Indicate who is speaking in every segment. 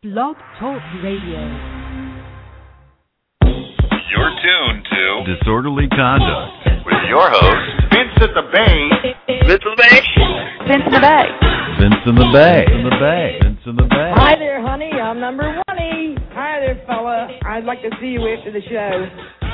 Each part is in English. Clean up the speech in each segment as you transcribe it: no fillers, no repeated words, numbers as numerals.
Speaker 1: Blog Talk Radio.
Speaker 2: You're tuned to
Speaker 3: Disorderly Conduct
Speaker 2: with your host, Vince at the Bay.
Speaker 4: Vince in the Bay.
Speaker 1: Vince in the Bay.
Speaker 3: Vince in the Bay. Vince in the Bay. Vince in the Bay.
Speaker 5: Hi there, honey. I'm number 1. Hi there, fella. I'd like to see you after the show.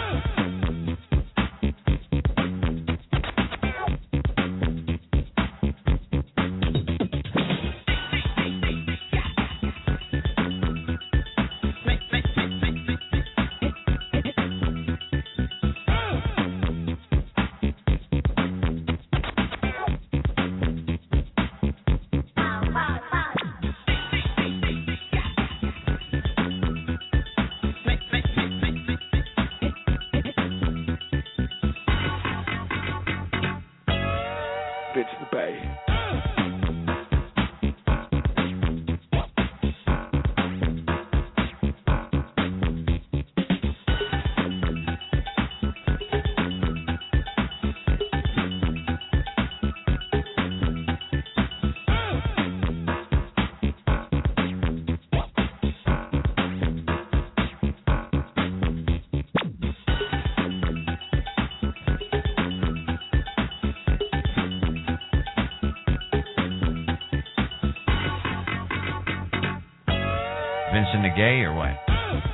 Speaker 3: Vincent the Gay or what?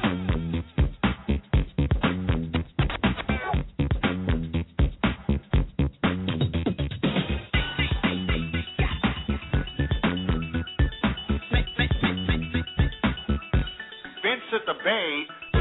Speaker 2: Vince at the Bay.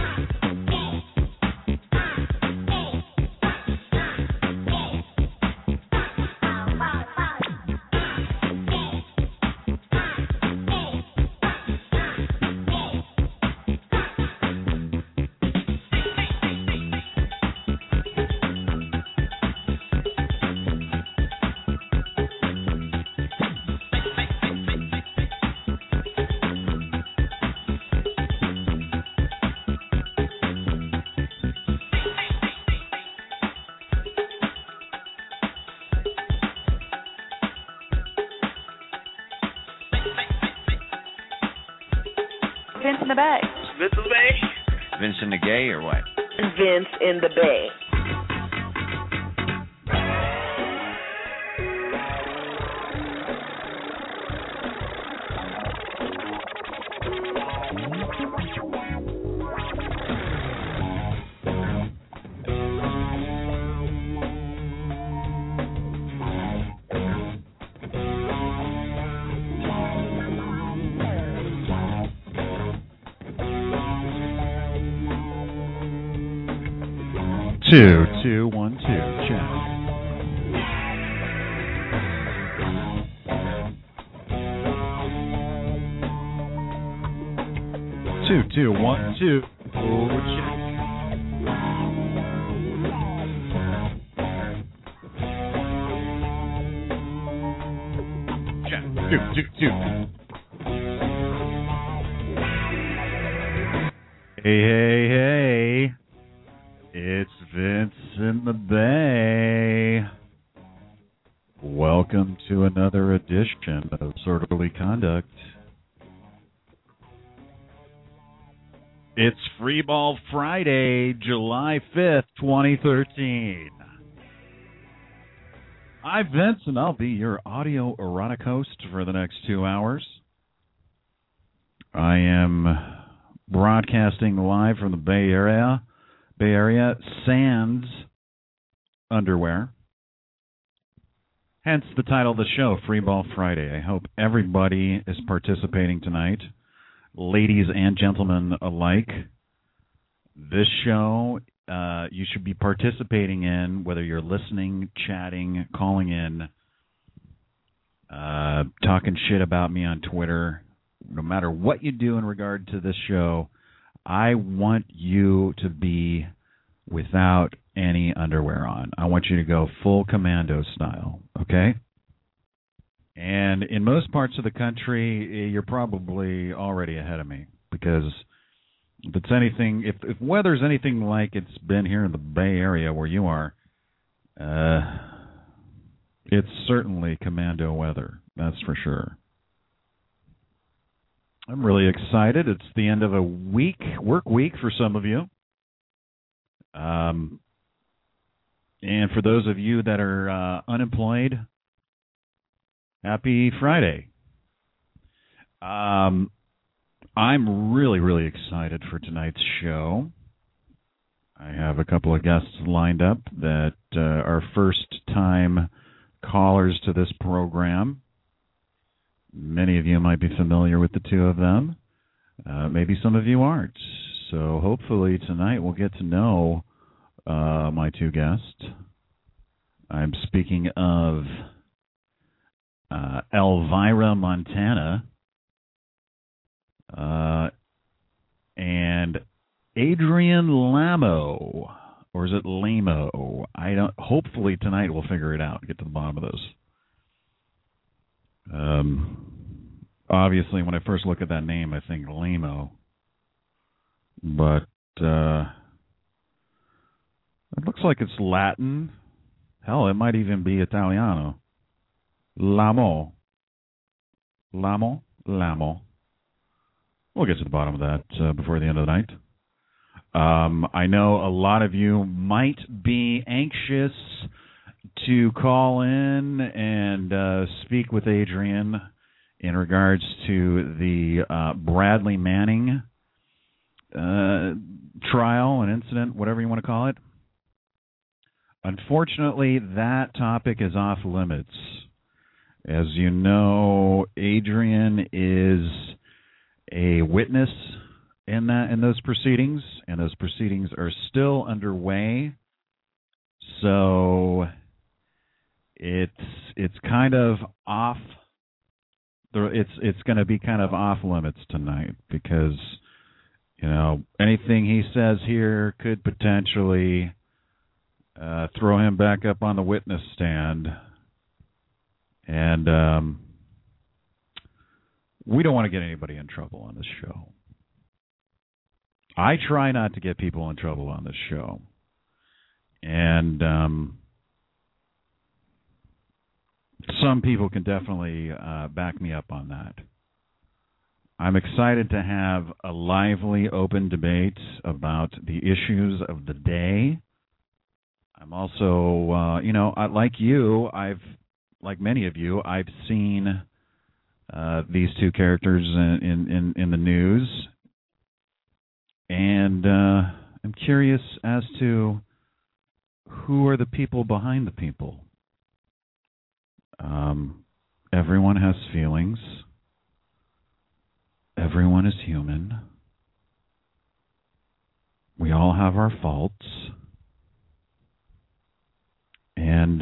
Speaker 1: Vince in the Bay.
Speaker 4: Vince in the Bay.
Speaker 3: Vincent the Gay or what?
Speaker 5: Vince in the Bay.
Speaker 3: Two, 1, 2, check. Two, 1, 2, check. Check. Two. Hey. It's Vince in the Bay. Welcome to another edition of Disorderly Conduct. It's Freeball Friday, July 5th, 2013. I'm Vince, and I'll be your audio erotic host for the next 2 hours. I am broadcasting live from the Bay Area, sans underwear. Hence the title of the show, Freeball Friday. I hope everybody is participating tonight, ladies and gentlemen alike. This show you should be participating in, whether you're listening, chatting, calling in, talking shit about me on Twitter. No matter what you do in regard to this show, I want you to be without any underwear on. I want you to go full commando style, okay? And in most parts of the country, you're probably already ahead of me, because if it's anything, if weather's anything like it's been here in the Bay Area where you are, it's certainly commando weather, that's for sure. I'm really excited. It's the end of a work week for some of you. And for those of you that are unemployed, happy Friday. I'm really, really excited for tonight's show. I have a couple of guests lined up that are first-time callers to this program. Many of you might be familiar with the two of them. Maybe some of you aren't. So hopefully tonight we'll get to know my two guests. I'm speaking of Elvira Montana and Adrian Lamo, or is it Lamo? Hopefully tonight we'll figure it out, get to the bottom of those. Obviously, when I first look at that name, I think Lamo, but it looks like it's Latin. Hell, it might even be Italiano. Lamo. We'll get to the bottom of that before the end of the night. I know a lot of you might be anxious to call in and speak with Adrian in regards to the Bradley Manning trial and incident, whatever you want to call it. Unfortunately, that topic is off limits. As you know, Adrian is a witness in those proceedings, and those proceedings are still underway. So it's kind of off. It's going to be kind of off limits tonight because anything he says here could potentially throw him back up on the witness stand, and we don't want to get anybody in trouble on this show. I try not to get people in trouble on this show. And some people can definitely back me up on that. I'm excited to have a lively, open debate about the issues of the day. I'm also, like many of you, I've seen these two characters in the news. And I'm curious as to who are the people behind the people. Everyone has feelings. Everyone is human. We all have our faults. And,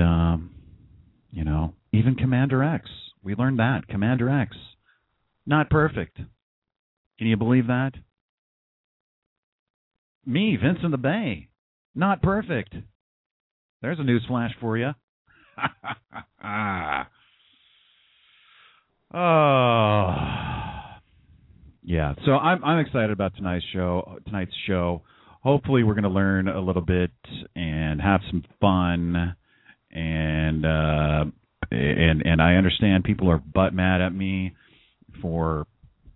Speaker 3: even Commander X. We learned that. Commander X. Not perfect. Can you believe that? Me, Vincent the Bay. Not perfect. There's a news flash for you. Oh, yeah. So I'm excited about tonight's show. Hopefully, we're going to learn a little bit and have some fun. And I understand people are butt mad at me for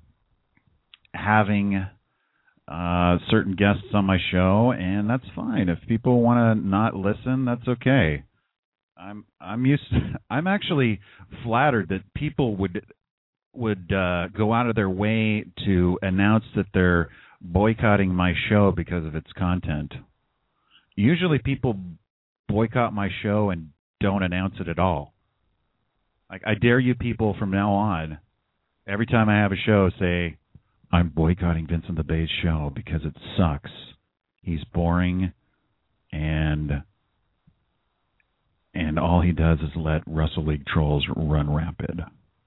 Speaker 3: having certain guests on my show, and that's fine. If people want to not listen, that's okay. I'm actually flattered that people would go out of their way to announce that they're boycotting my show because of its content. Usually people boycott my show and don't announce it at all. Like, I dare you people from now on, every time I have a show, say, I'm boycotting Vincent the Bay's show because it sucks. He's boring, and all he does is let Russell League trolls run rampant.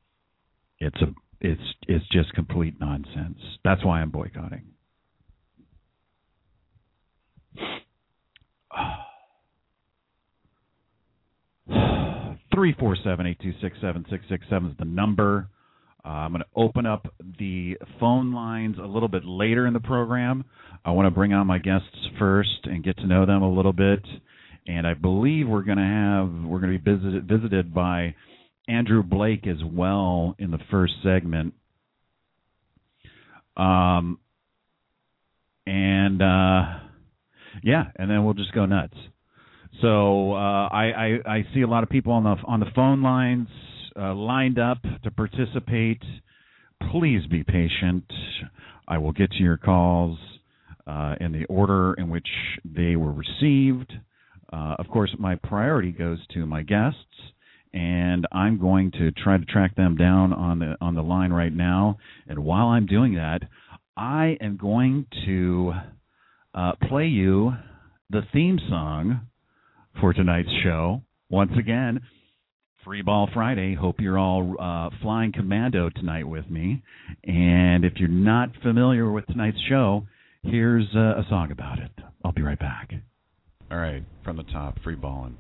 Speaker 3: It's just complete nonsense. That's why I'm boycotting. 347-826-7667 is the number. I'm going to open up the phone lines a little bit later in the program. I want to bring on my guests first and get to know them a little bit. And I believe we're going to be visited by Andrew Blake as well in the first segment. And then we'll just go nuts. So I see a lot of people on the phone lines lined up to participate. Please be patient. I will get to your calls in the order in which they were received. Of course, my priority goes to my guests, and I'm going to try to track them down on the line right now. And while I'm doing that, I am going to play you the theme song for tonight's show. Once again, Free Ball Friday. Hope you're all flying commando tonight with me. And if you're not familiar with tonight's show, here's a song about it. I'll be right back. All right, from the top, free balling.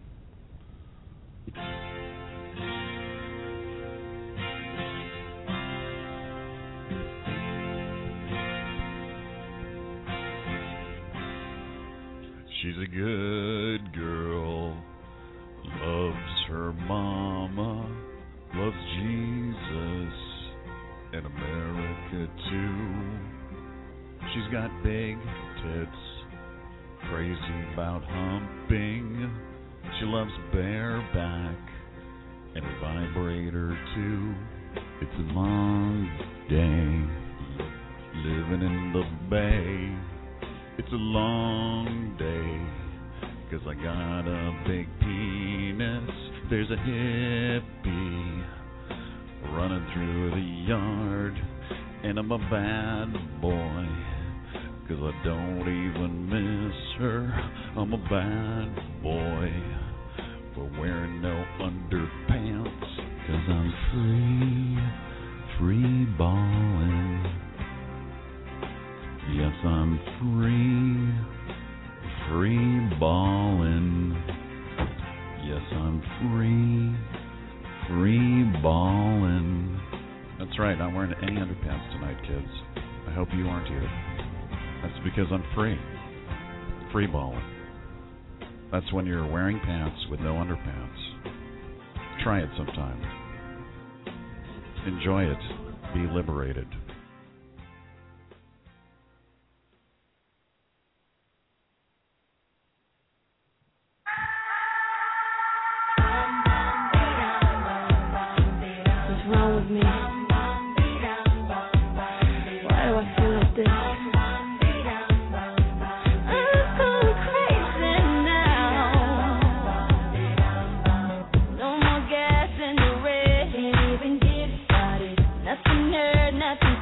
Speaker 3: She's a good girl, loves her mama, loves Jesus and America too. She's got big tits, crazy about humping. She loves bareback and a vibrator too. It's a long day living in the Bay. It's a long day, 'cause I got a big penis. There's a hippie running through the yard, and I'm a bad boy, 'cause I don't even miss her. I'm a bad boy for wearing no underpants, 'cause I'm free ballin'. Yes, I'm free ballin'. Yes, I'm free ballin'. That's right, not wearing any underpants tonight, kids. I hope you aren't either. That's because I'm free ballin'. That's when you're wearing pants with no underpants. Try it sometime. Enjoy it. Be liberated.
Speaker 4: Nothing heard, nothing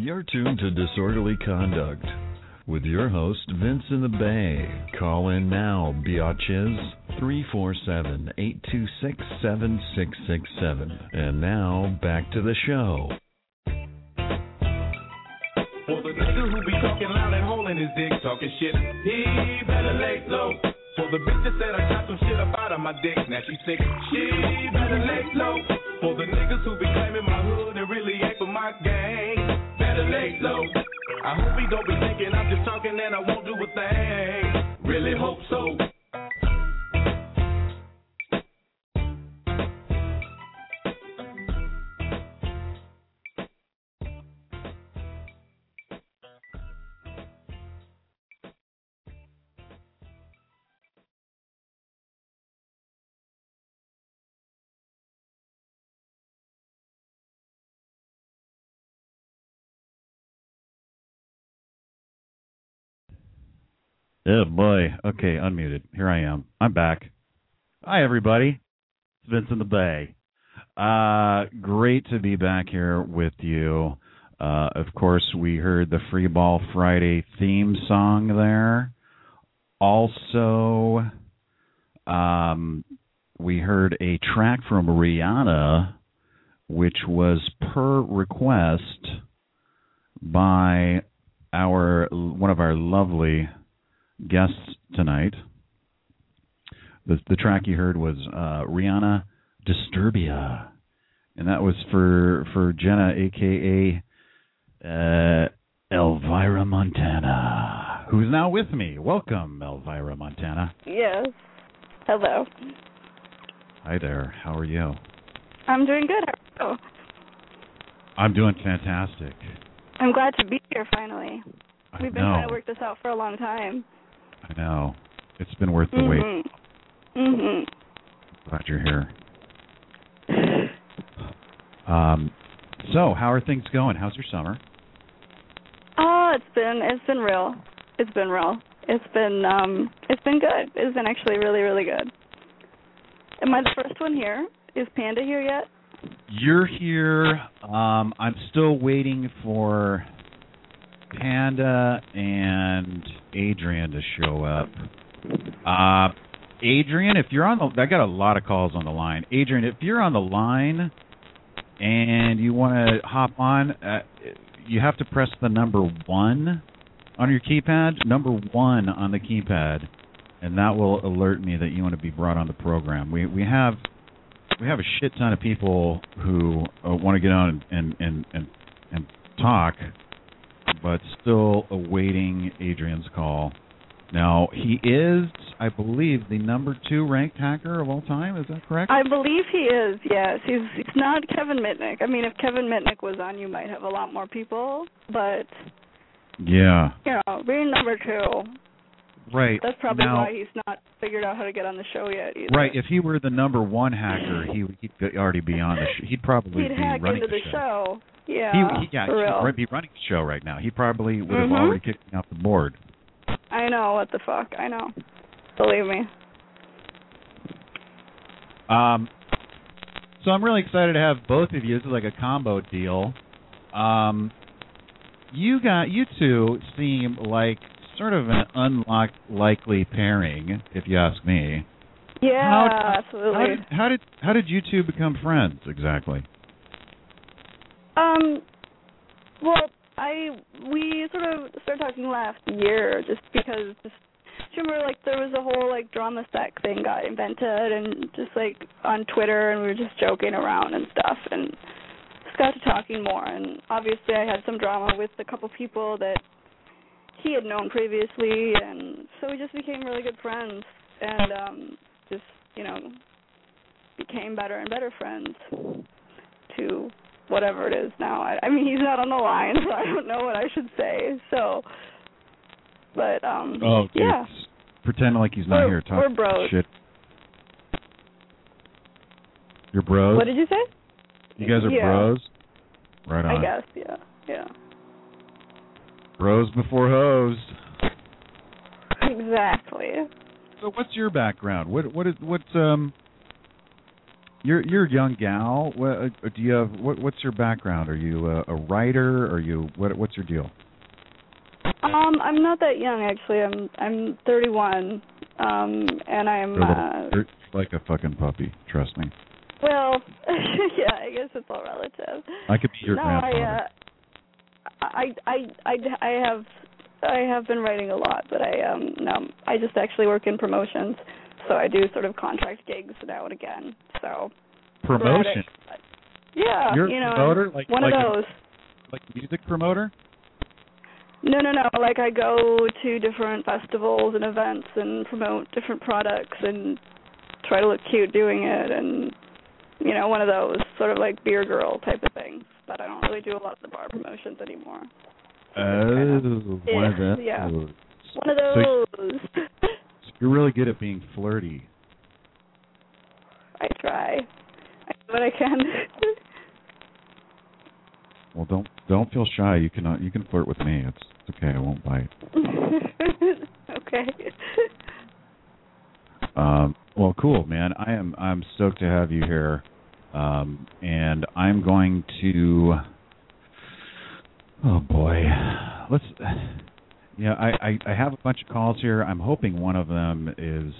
Speaker 4: You're tuned to Disorderly Conduct with your host, Vince in the Bay. Call in now, biatches, 347-826-7667. And now, back to the show.
Speaker 6: For the nigga who be talking loud and holding his dick, talking shit, he better lay low. For the bitch that said I got some shit up out of my dick, now she sick, she better lay low. For the niggas who be claiming my hood and really ain't for my gang, better lay low. I hope he don't be thinking I'm just talking and I won't do a thing. Really hope so.
Speaker 3: Oh, boy. Okay, unmuted. Here I am. I'm back. Hi, everybody. It's Vince in the Bay. Great to be back here with you. Of course, we heard the Free Ball Friday theme song there. Also, we heard a track from Rihanna, which was per request by one of our lovely guests tonight. The track you heard was Rihanna Disturbia, and that was for Jenna, a.k.a. Elvira Montana, who's now with me. Welcome, Elvira Montana.
Speaker 7: Yes. Hello.
Speaker 3: Hi there. How are you?
Speaker 7: I'm doing good. How are you?
Speaker 3: I'm doing fantastic.
Speaker 7: I'm glad to be here finally. We've been
Speaker 3: trying
Speaker 7: to work this out for a long time.
Speaker 3: I know. It's been worth the wait.
Speaker 7: Mm-hmm.
Speaker 3: Glad you're here. So, how are things going? How's your summer?
Speaker 7: Oh, it's been real. It's been real. It's been good. It's been actually really, really good. Am I the first one here? Is Panda here yet?
Speaker 3: You're here. I'm still waiting for Panda and Adrian to show up. Adrian, if you're on the... I got a lot of calls on the line. Adrian, if you're on the line and you want to hop on, you have to press the number 1 on your keypad. Number 1 on the keypad, and that will alert me that you want to be brought on the program. We have a shit ton of people who want to get on and talk, but still awaiting Adrian's call. Now, he is, I believe, the number 2 ranked hacker of all time. Is that correct?
Speaker 7: I believe he is, yes. He's not Kevin Mitnick. I mean, if Kevin Mitnick was on, you might have a lot more people, but...
Speaker 3: Yeah.
Speaker 7: You know, being number 2...
Speaker 3: Right.
Speaker 7: That's probably why he's not figured out how to get on the show yet either.
Speaker 3: Right. If he were the number 1 hacker, he'd already be on the show. He'd probably be running
Speaker 7: into the show. Yeah,
Speaker 3: he'd be running the show right now. He probably would have already kicked me off the board.
Speaker 7: I know. What the fuck? I know. Believe me.
Speaker 3: So I'm really excited to have both of you. This is like a combo deal. You two seem like sort of an unlikely pairing, if you ask me.
Speaker 7: Yeah, absolutely.
Speaker 3: How did you two become friends exactly?
Speaker 7: Well, we sort of started talking last year, just because. Remember, like, there was a whole like drama sec thing got invented, and just like on Twitter, and we were just joking around and stuff, and just got to talking more. And obviously, I had some drama with a couple people that he had known previously, and so we just became really good friends, and just, you know, became better and better friends to whatever it is now. I mean, he's not on the line, so I don't know what I should say. So, but yeah.
Speaker 3: Pretend like he's not here.
Speaker 7: We're bros.
Speaker 3: Shit. You're bros?
Speaker 7: What did you say?
Speaker 3: You guys are bros? Right on.
Speaker 7: I guess, yeah.
Speaker 3: Bros before hoes.
Speaker 7: Exactly.
Speaker 3: So what's your background? What You're a young gal. Do you have what's your background? Are you a writer? Are you what's your deal?
Speaker 7: I'm not that young actually. I'm 31. And I'm
Speaker 3: You're like a fucking puppy. Trust me.
Speaker 7: Well, yeah, I guess it's all relative.
Speaker 3: I could be your grandfather.
Speaker 7: I have been writing a lot, but I just actually work in promotions, so I do sort of contract gigs now and again. So
Speaker 3: promotion.
Speaker 7: Yeah,
Speaker 3: You're a promoter, like
Speaker 7: one of those.
Speaker 3: Like music promoter.
Speaker 7: No. Like I go to different festivals and events and promote different products and try to look cute doing it, and one of those sort of like beer girl type of things. But I don't really do a lot of the bar promotions anymore.
Speaker 3: One of those.
Speaker 7: Yeah, one of those.
Speaker 3: So you're really good at being flirty.
Speaker 7: I try. I do what I can.
Speaker 3: Well, don't feel shy. You can flirt with me. It's okay. I won't bite.
Speaker 7: Okay.
Speaker 3: Well, cool, man. I'm stoked to have you here, and I'm going to. Oh boy, let's. Yeah, I have a bunch of calls here. I'm hoping one of them is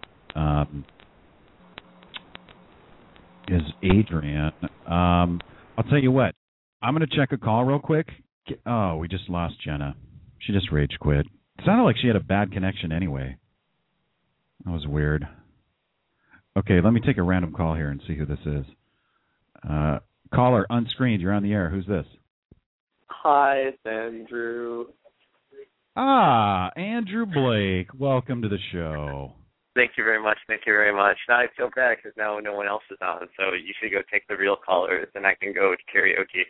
Speaker 3: Adrian. I'll tell you what. I'm going to check a call real quick. Oh, we just lost Jenna. She just rage quit. It sounded like she had a bad connection anyway. That was weird. Okay, let me take a random call here and see who this is. Caller, unscreened. You're on the air. Who's this?
Speaker 8: Hi, it's Andrew.
Speaker 3: Ah, Andrew Blake. Welcome to the show.
Speaker 8: Thank you very much. Now I feel bad because now no one else is on, so you should go take the real callers, and I can go to karaoke.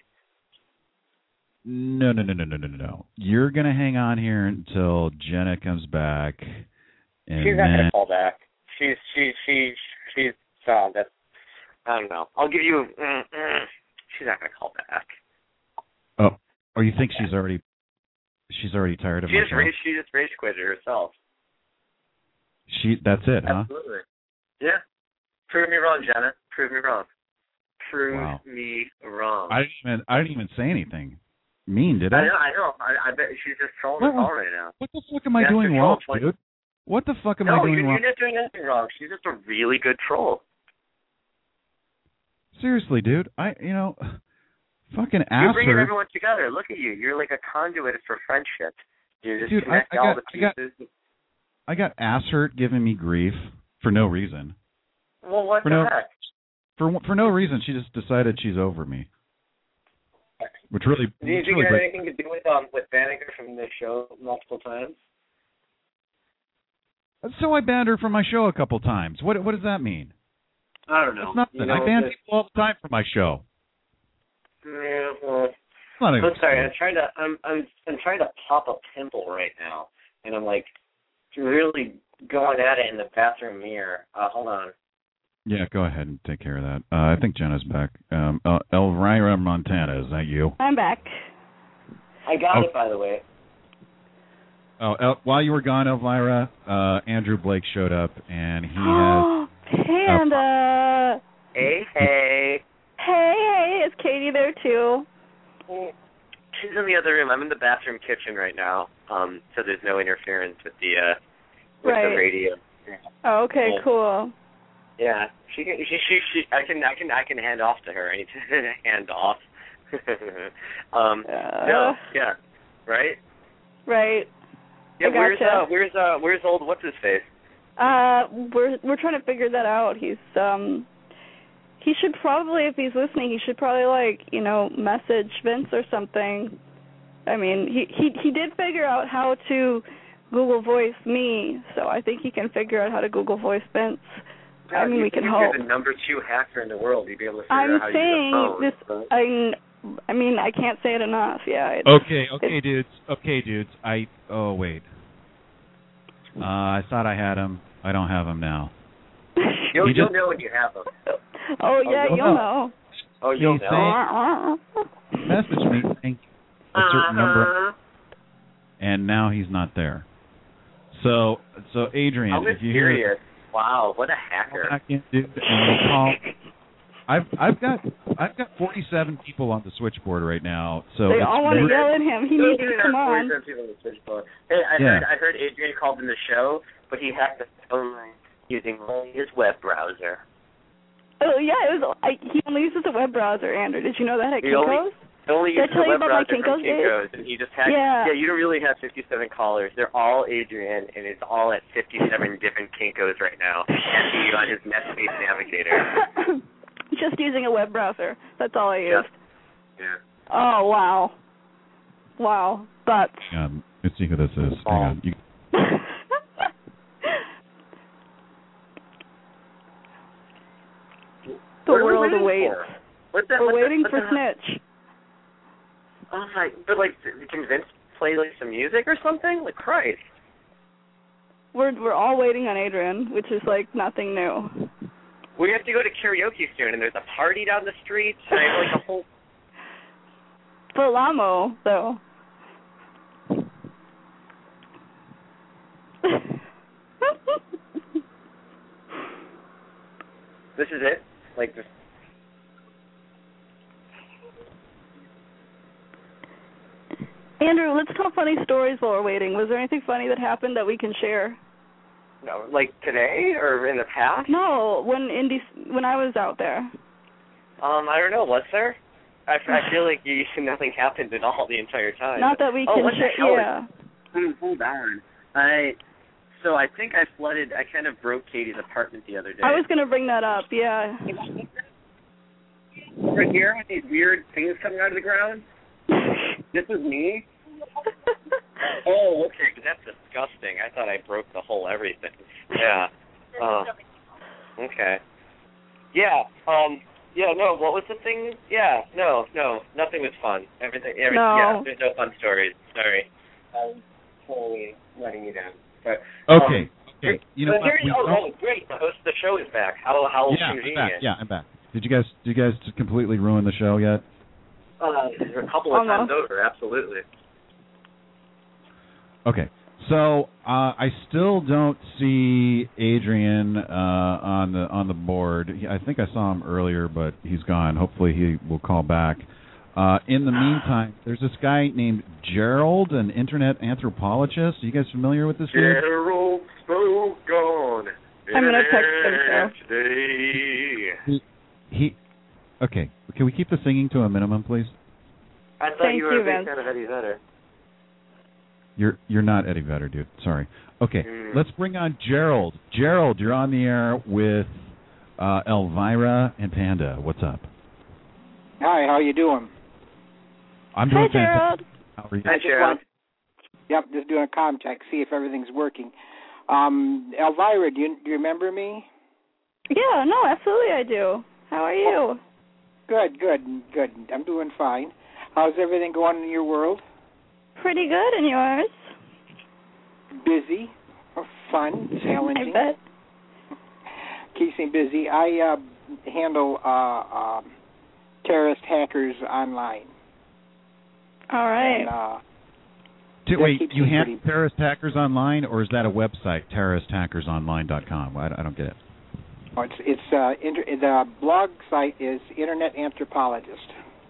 Speaker 3: No. You're going to hang on here until Jenna comes back. And
Speaker 8: she's not going to call back. She's that's, I don't know. I'll give you, she's not going to call back.
Speaker 3: Oh, you think she's already tired of my show?
Speaker 8: She just rage quit it herself.
Speaker 3: That's it, huh?
Speaker 8: Absolutely. Yeah. Prove me wrong, Jenna. Prove me wrong. Prove me wrong.
Speaker 3: I didn't even say anything mean, did I?
Speaker 8: I know. I bet she's just trolling the call right now.
Speaker 3: What the fuck am I doing wrong, dude? What the fuck am I doing wrong?
Speaker 8: No, you're not doing anything wrong. She's just a really good troll.
Speaker 3: Seriously, dude. Fucking ask her.
Speaker 8: You're bringing everyone together. Look at you. You're like a conduit for friendship. You just connect all the pieces.
Speaker 3: I got ass hurt giving me grief for no reason.
Speaker 8: Well, what the heck?
Speaker 3: For no reason, she just decided she's over me. Which really.
Speaker 8: Do you think it had anything to do with banning her from the show multiple times?
Speaker 3: So I banned her from my show a couple times. What does that mean?
Speaker 8: I don't know.
Speaker 3: It's nothing. I ban people all the time from my show.
Speaker 8: Yeah, well,
Speaker 3: I'm
Speaker 8: sorry. I'm trying to pop a pimple right now, and I'm like really going at it in the bathroom mirror. Hold on.
Speaker 3: Yeah, go ahead and take care of that. I think Jenna's back. Elvira Montana, is that you?
Speaker 7: I'm back.
Speaker 8: I got it, by the way.
Speaker 3: Oh, while you were gone, Elvira, Andrew Blake showed up, and he has...
Speaker 7: Panda!
Speaker 8: Hey.
Speaker 7: Hey, is Katie there, too?
Speaker 8: She's in the other room. I'm in the bathroom kitchen right now, so there's no interference with the radio.
Speaker 7: Oh, okay, cool.
Speaker 8: Yeah, I can hand off to her. I need to hand off. No, yeah, right. Right. Yeah, where's old what's his face?
Speaker 7: We're trying to figure that out. He should probably, if he's listening, he should probably message Vince or something. I mean, he did figure out how to Google Voice me, so I think he can figure out how to Google Voice Vince.
Speaker 8: Yeah,
Speaker 7: I mean, we can hope.
Speaker 8: You're the number 2 hacker in the world. You'd be able to figure out how to use the phone.
Speaker 7: I mean, I can't say it enough. Yeah.
Speaker 3: Okay, dudes. Wait. I thought I had him. I don't have him now.
Speaker 8: You'll know when you have him.
Speaker 7: Oh yeah, you'll know.
Speaker 8: Oh, you'll know.
Speaker 3: Message me. Thank you. A certain number. And now he's not there. So Adrian,
Speaker 8: I'm
Speaker 3: if you hear
Speaker 8: serious. Wow, what a hacker.
Speaker 3: Dude, I've got 47 people on the switchboard right now, so
Speaker 7: they all want to yell at him. He needs to come on.
Speaker 8: Hey, I heard Adrian called in the show, but he hacked the phone line using only his web browser.
Speaker 7: Oh yeah, he only uses a web browser. Andrew, did you know that at Kinko's?
Speaker 8: He only uses a web browser from
Speaker 7: Kinko's,
Speaker 8: and he just hacked. Yeah, you don't really have 57 callers. They're all Adrian, and it's all at 57 different Kinko's right now. Hacking on his Netspace Navigator.
Speaker 7: Just using a web browser. That's all I used.
Speaker 8: Yeah.
Speaker 7: Oh, wow. Wow. But...
Speaker 3: let's see who this is. Hang on.
Speaker 7: The world awaits. We're waiting for Snitch.
Speaker 8: Oh, but, can Vince play, some music or something? Like, Christ.
Speaker 7: We're all waiting on Adrian, which is, nothing new.
Speaker 8: We have to go to karaoke soon, and there's a party down the street, and I have, a whole...
Speaker 7: For Lamo, though.
Speaker 8: This is it? This...
Speaker 7: Andrew, let's tell funny stories while we're waiting. Was there anything funny that happened that we can share?
Speaker 8: No, today or in the past?
Speaker 7: No, when I was out there.
Speaker 8: I don't know. Was there? I feel like nothing happened at all the entire time.
Speaker 7: Not that we can share. Yeah.
Speaker 8: Hold on. So I think I kind of broke Katie's apartment the other day.
Speaker 7: I was going to bring that up, yeah.
Speaker 8: Over here with these weird things coming out of the ground? This is me? Oh, okay, that's disgusting. I thought I broke the whole everything. Yeah. Okay. Yeah, no, what was the thing? Yeah, no, nothing was fun. Everything,
Speaker 7: no.
Speaker 8: Yeah, there's no fun stories. Sorry. I'm totally letting you down. But,
Speaker 3: okay.
Speaker 8: You know what? Great. The host of the show is back. How convenient.
Speaker 3: I'm back. Did you guys completely ruin the show yet?
Speaker 8: A couple of times over, absolutely.
Speaker 3: Okay, so I still don't see Adrian on the board. I think I saw him earlier, but he's gone. Hopefully he will call back. In the meantime, there's this guy named Gerald, an internet anthropologist. Are you guys familiar with this dude?
Speaker 8: Gerald spoke on.
Speaker 7: I'm going to text him,
Speaker 3: He okay. Can we keep the singing to a minimum, please?
Speaker 8: I thought you were a big fan of Eddie Vedder.
Speaker 3: You're not Eddie Vedder, dude. Sorry. Okay, let's bring on Gerald. Gerald, you're on the air with Elvira and Panda. What's up?
Speaker 9: Hi, how you doing?
Speaker 3: I'm doing
Speaker 7: fantastic.
Speaker 3: Gerald. How are you?
Speaker 8: Hi, Gerald.
Speaker 9: Just doing a comm check, see if everything's working. Elvira, do you remember me?
Speaker 7: Yeah, no, absolutely I do. How are you?
Speaker 9: Good. I'm doing fine. How's everything going in your world?
Speaker 7: Pretty good, and yours?
Speaker 9: Busy, fun, challenging.
Speaker 7: I bet.
Speaker 9: Keeps me busy. I handle terrorist hackers online.
Speaker 7: All right.
Speaker 9: And,
Speaker 3: wait, you handle terrorist hackers online, or is that a website, terroristhackersonline.com? I don't get it.
Speaker 9: Oh, the blog site is Internet Anthropologist.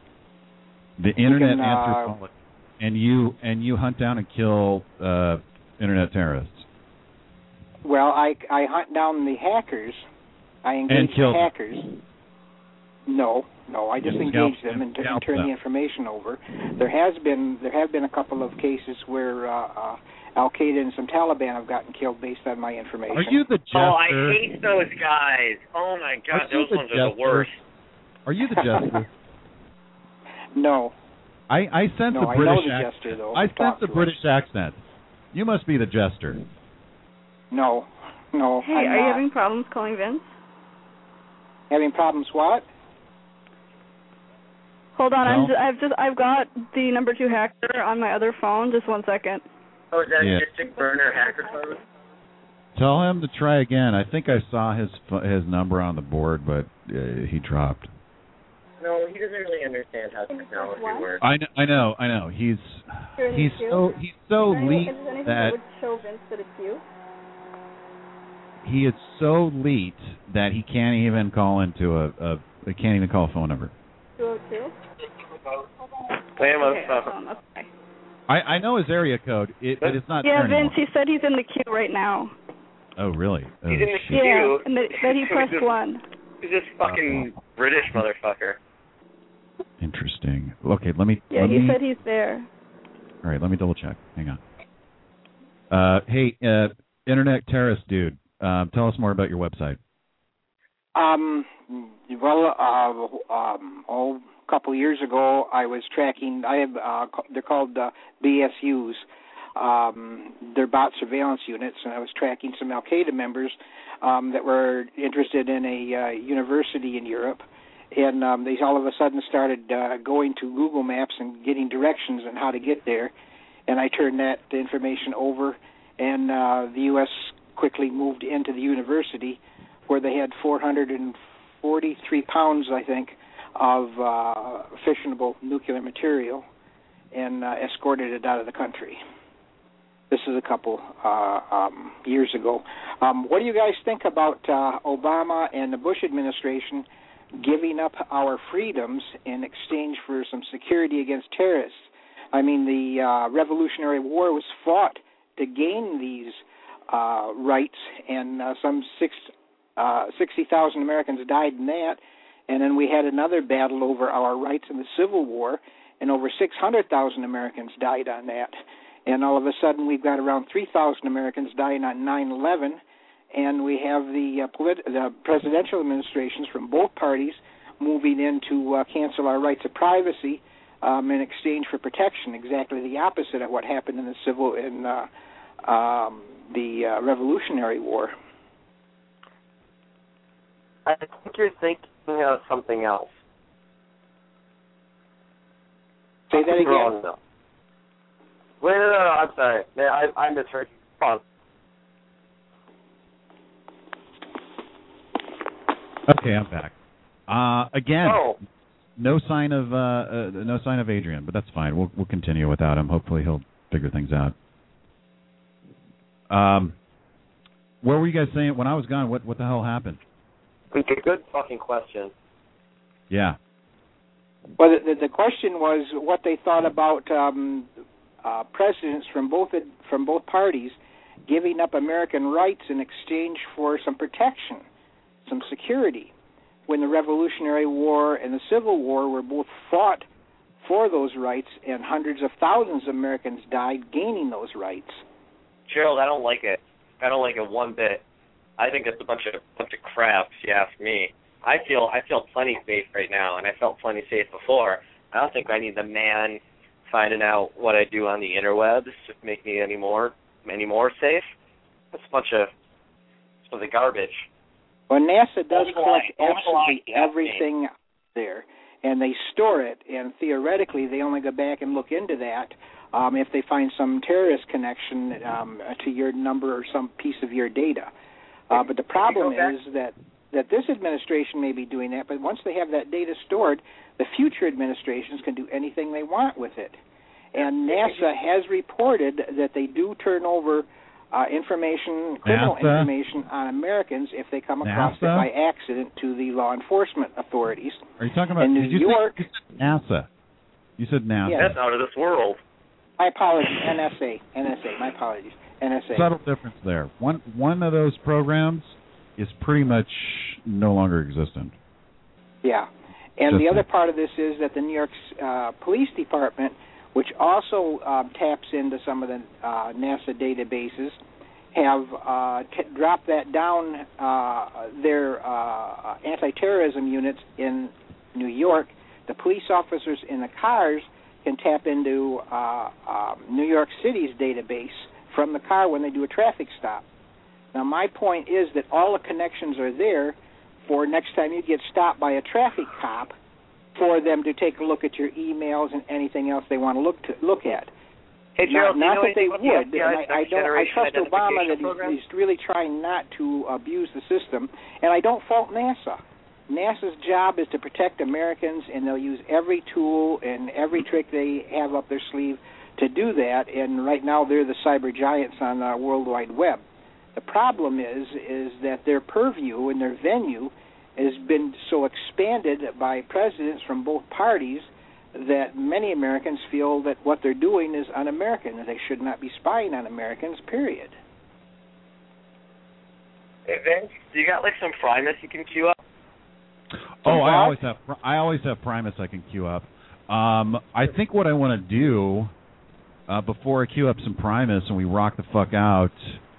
Speaker 3: The Internet Anthropologist. And you hunt down and kill internet terrorists.
Speaker 9: Well, I hunt down the hackers. I engage the hackers. No, I just engage them and turn the information over. There have been a couple of cases where Al Qaeda and some Taliban have gotten killed based on my information.
Speaker 3: Are you the jester?
Speaker 8: Oh, I hate those guys. Oh my God, those ones are the worst.
Speaker 3: Are you the jester?
Speaker 9: No.
Speaker 3: I sense a British accent. I sense a British accent. You must be the jester.
Speaker 9: No.
Speaker 7: Hey, are you having problems calling Vince?
Speaker 9: Having problems what?
Speaker 7: Hold on, I've got the number 2 hacker on my other phone. Just 1 second.
Speaker 8: Oh, is that a Mystic Burner hacker phone?
Speaker 3: Tell him to try again. I think I saw his number on the board, but he dropped.
Speaker 8: No, he doesn't really understand how technology works.
Speaker 3: I know. He's so elite that
Speaker 7: would show Vince that it's you.
Speaker 3: He is so elite that he can't even call into They can't even call a phone number.
Speaker 7: 202?
Speaker 8: Okay.
Speaker 3: I know his area code, but it's not
Speaker 7: Yeah,
Speaker 3: there
Speaker 7: Vince,
Speaker 3: anymore.
Speaker 7: he said he's in the queue right now.
Speaker 3: Oh, really? Oh,
Speaker 8: He's in the
Speaker 3: shit.
Speaker 8: queue.
Speaker 7: Yeah, and that he pressed 1.
Speaker 8: He's this fucking British motherfucker.
Speaker 3: Interesting. Okay, let me...
Speaker 7: Yeah, he said he's there.
Speaker 3: All right, let me double check. Hang on. Hey, Internet Terrorist Dude, tell us more about your website.
Speaker 9: A couple of years ago, I was tracking. They're called BSUs. They're bot surveillance units, and I was tracking some Al Qaeda members that were interested in a university in Europe, and they all of a sudden started going to Google Maps and getting directions on how to get there, and I turned that information over, and the U.S. quickly moved into the university, where they had 443 pounds, I think, of fissionable nuclear material, and escorted it out of the country. This is a couple years ago. What do you guys think about Obama and the Bush administration giving up our freedoms in exchange for some security against terrorists? I mean, the Revolutionary War was fought to gain these rights, and some 60,000 Americans died in that. And then we had another battle over our rights in the Civil War, and over 600,000 Americans died on that. And all of a sudden, we've got around 3,000 Americans dying on 9/11, and we have the presidential administrations from both parties moving in to cancel our rights of privacy in exchange for protection. Exactly the opposite of what happened in the Revolutionary War.
Speaker 8: I think you're thinking of something else.
Speaker 9: Say that again.
Speaker 8: Wrong, though. Wait, no, I'm sorry. I misheard you. Come on.
Speaker 3: Okay, I'm back. Again, no sign of Adrian, but that's fine. We'll continue without him. Hopefully, he'll figure things out. What were you guys saying when I was gone? What the hell happened?
Speaker 8: Good fucking question.
Speaker 3: Yeah.
Speaker 9: Well, the question was what they thought about presidents from both parties giving up American rights in exchange for some protection, some security. When the Revolutionary War and the Civil War were both fought for those rights, and hundreds of thousands of Americans died gaining those rights.
Speaker 8: Gerald, I don't like it. I don't like it one bit. I think it's a bunch of crap, if you ask me. I feel plenty safe right now, and I felt plenty safe before. I don't think I need the man finding out what I do on the interwebs to make me any more safe. That's a bunch of garbage.
Speaker 9: Well, NASA does collect absolutely everything there, and they store it, and theoretically they only go back and look into that if they find some terrorist connection to your number or some piece of your data. But the problem is that this administration may be doing that, but once they have that data stored, the future administrations can do anything they want with it. And NASA has reported that they do turn over criminal information on Americans if they come across it by accident to the law enforcement authorities.
Speaker 3: Are you talking about
Speaker 9: in New York?
Speaker 3: You said NASA. You said NASA.
Speaker 9: Yes.
Speaker 8: That's out of this world.
Speaker 9: My apologies. NSA. My apologies. NSA.
Speaker 3: Subtle difference there. One of those programs is pretty much no longer existent.
Speaker 9: Yeah. And the other part of this is that the New York Police Department, which also taps into some of the NASA databases, have dropped that down their anti-terrorism units in New York. The police officers in the cars can tap into New York City's database from the car when they do a traffic stop. Now, my point is that all the connections are there for next time you get stopped by a traffic cop, for them to take a look at your emails and anything else they want to look at.
Speaker 8: Hey, Gerald,
Speaker 9: not that they would.
Speaker 8: I
Speaker 9: trust Obama that he's really trying not to abuse the system, and I don't fault NASA. NASA's job is to protect Americans, and they'll use every tool and every trick they have up their sleeve to do that, and right now they're the cyber giants on the World Wide Web. The problem is that their purview and their venue has been so expanded by presidents from both parties that many Americans feel that what they're doing is un-American and they should not be spying on Americans, period.
Speaker 8: Hey, Vince, you got like some Primus you can queue up?
Speaker 3: Oh, I always have Primus I can queue up. I think what I want to do before I queue up some Primus and we rock the fuck out.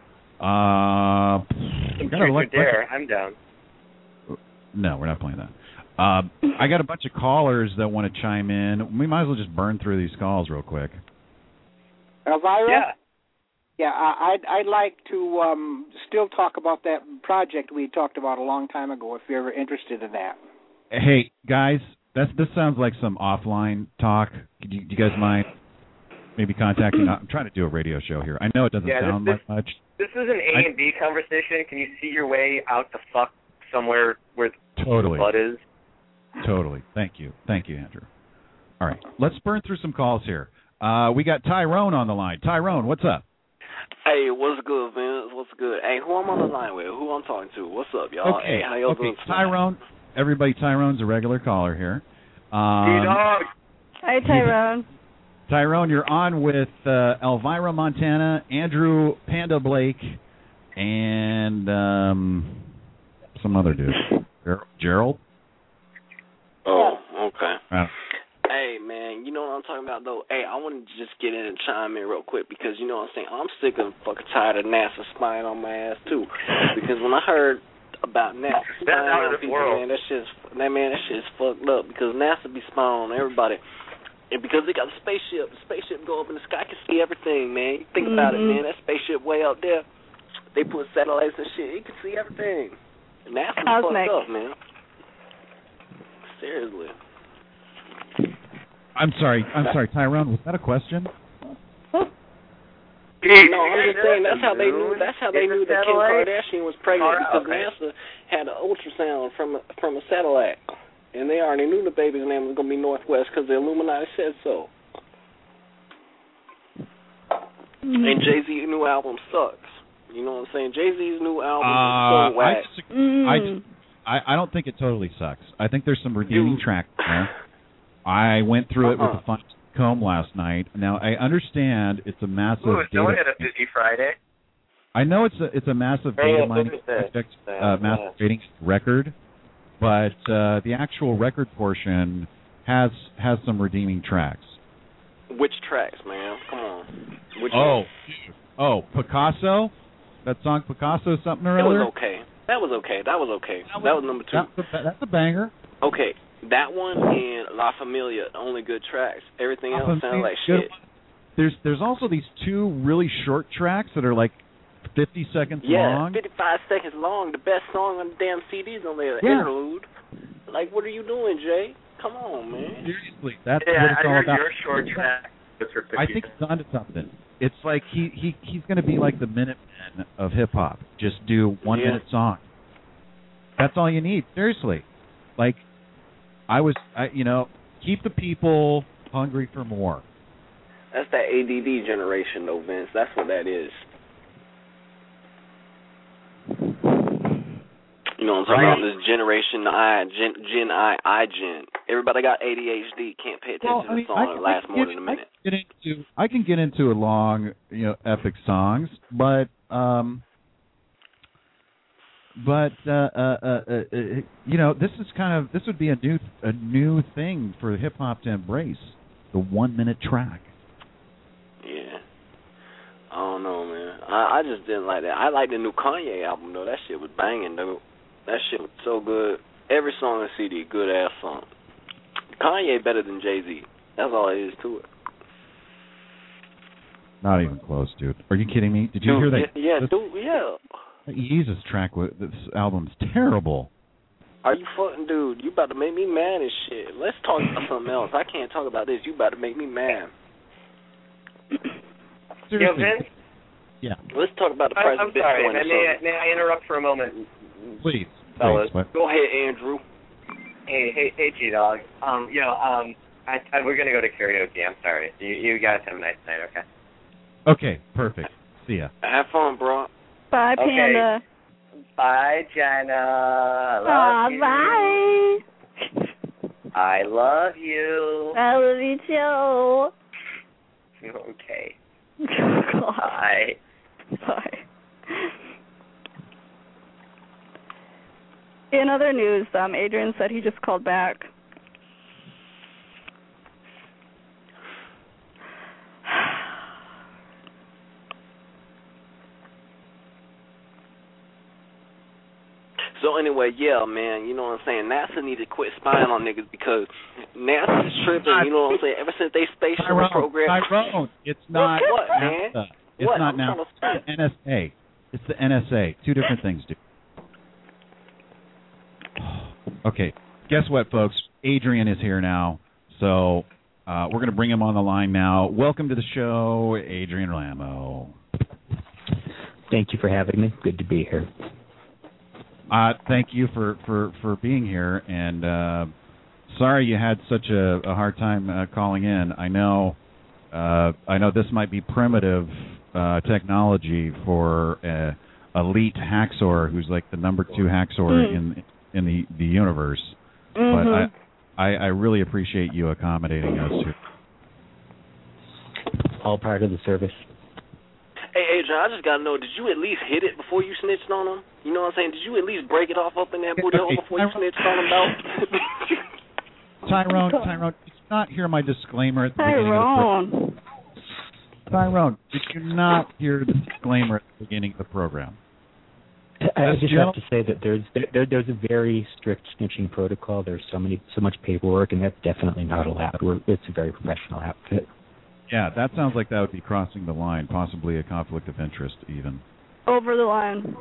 Speaker 8: I'm down.
Speaker 3: No, we're not playing that. I got a bunch of callers that want to chime in. We might as well just burn through these calls real quick.
Speaker 9: Elvira? Yeah, I'd like to still talk about that project we talked about a long time ago, if you're ever interested in that.
Speaker 3: Hey, guys, this sounds like some offline talk. Do you guys mind maybe contacting? I'm trying to do a radio show here. I know it doesn't sound like much.
Speaker 8: This is an A and B conversation. Can you see your way out the fuck somewhere where the blood is?
Speaker 3: Totally. Thank you, Andrew. All right, let's burn through some calls here. We got Tyrone on the line. Tyrone, what's up?
Speaker 10: Hey, what's good, Vince? What's good? Hey, who I'm on the line with? Who I'm talking to? What's up, y'all?
Speaker 3: Okay.
Speaker 10: Hey, how y'all doing?
Speaker 3: Tyrone. Everybody, Tyrone's a regular caller here.
Speaker 7: Hi, Tyrone.
Speaker 3: Tyrone, you're on with Elvira Montana, Andrew Panda Blake, and some other dude. Gerald?
Speaker 10: Oh, okay. Hey, man, you know what I'm talking about, though? Hey, I want to just get in and chime in real quick because, you know what I'm saying, I'm sick of fucking tired of NASA spying on my ass, too. Because when I heard about NASA spying on people, man, that shit's fucked up because NASA be spying on everybody. And because they got the spaceship go up in the sky, can see everything, man. You think about it, man, that spaceship way out there, they put satellites and shit, it can see everything. And NASA's fucked up, man. Seriously.
Speaker 3: I'm sorry, Tyrone. Was that a question?
Speaker 10: No, I'm just saying that's how they knew that Kim Kardashian was pregnant because NASA had an ultrasound from a satellite, and they already knew the baby's name was gonna be Northwest because the Illuminati said so. And Jay-Z's new album sucks. You know what I'm saying? Jay-Z's new album is so whack.
Speaker 3: I don't think it totally sucks. I think there's some redeeming tracks there. I went through it with a fine comb last night. Now I understand it's a massive.
Speaker 8: Don't hit a busy Friday.
Speaker 3: I know it's a massive data mining project, massive trading record, but the actual record portion has some redeeming tracks.
Speaker 10: Which tracks, man? Come on. Which
Speaker 3: ones? Picasso. That song Picasso something or other.
Speaker 10: That was okay. That was number 2.
Speaker 3: That's a banger.
Speaker 10: Okay. That one and La Familia, only good tracks. Everything else sounds like shit.
Speaker 3: There's also these 2 really short tracks that are like 50 seconds long.
Speaker 10: Yeah, 55 seconds long. The best song on the damn CD's on there, interlude. Like, what are you doing, Jay? Come on, man.
Speaker 3: Seriously, that's what it's all about.
Speaker 8: Your short track.
Speaker 3: I think he's onto something. It's like he's going to be like the Minutemen of hip hop. Just do 1 minute songs. That's all you need. Seriously, like. Keep the people hungry for more.
Speaker 10: That's that ADD generation, though, Vince. That's what that is. You know what I'm talking about? This generation Gen. Everybody got ADHD, can't pay attention to the song and last more than a minute.
Speaker 3: I can get into a long, epic songs, but this would be a new thing for hip hop to embrace, the 1 minute track.
Speaker 10: Yeah, I don't know, man. I just didn't like that. I like the new Kanye album though. That shit was banging though. That shit was so good. Every song on the CD, good ass song. Kanye better than Jay-Z. That's all it is to it.
Speaker 3: Not even close, dude. Are you kidding me? Did you hear that?
Speaker 10: Yeah, dude. Yeah.
Speaker 3: Jesus track, this album's terrible.
Speaker 10: Are you fucking, dude? You about to make me mad and shit. Let's talk about something else. I can't talk about this. You about to make me mad.
Speaker 3: Seriously.
Speaker 8: Vince?
Speaker 3: Yeah.
Speaker 10: Let's talk about the price of Bitcoin.
Speaker 8: May I interrupt for a moment?
Speaker 3: Please.
Speaker 10: Fellas. Go ahead, Andrew.
Speaker 8: Hey, G-Dog. We're going to go to karaoke. I'm sorry. You guys have a nice night, okay?
Speaker 3: Okay, perfect. See ya.
Speaker 10: Have fun, bro.
Speaker 7: Bye, Panda.
Speaker 8: Bye, Jenna. Love you.
Speaker 7: Bye.
Speaker 8: I love you.
Speaker 7: I love you too.
Speaker 8: Okay.
Speaker 7: Bye. Bye. In other news, Adrian said he just called back.
Speaker 10: So anyway, yeah, man, you know what I'm saying? NASA need to quit spying on niggas because NASA is tripping, you know what I'm saying? Ever since they space shuttle program.
Speaker 3: Tyrone, it's not
Speaker 10: what,
Speaker 3: NASA.
Speaker 10: Man?
Speaker 3: It's
Speaker 10: what?
Speaker 3: not NASA. It's the NSA. It's the NSA. Two different things, dude. Okay, guess what, folks? Adrian is here now, so we're going to bring him on the line now. Welcome to the show, Adrian Lamo.
Speaker 11: Thank you for having me. Good to be here.
Speaker 3: Thank you for being here, and sorry you had such a hard time calling in. I know this might be primitive technology for elite hacksaw who's like the number 2 hacksaw in the universe. But I really appreciate you accommodating us here.
Speaker 11: All part of the service.
Speaker 10: Hey, Adrian, I just got to know, did you at least hit it before you snitched on him? You know what I'm saying? Did you at least break it off up in that booty hole before you snitched on him, though?
Speaker 3: Tyrone, did you not hear my disclaimer at the beginning of the program? Tyrone, did you not hear the disclaimer at the beginning of the program?
Speaker 11: I just have to say that there's a very strict snitching protocol. There's so much paperwork, and that's definitely not allowed. It's a very professional outfit.
Speaker 3: Yeah, that sounds like that would be crossing the line, possibly a conflict of interest even.
Speaker 7: Over the line.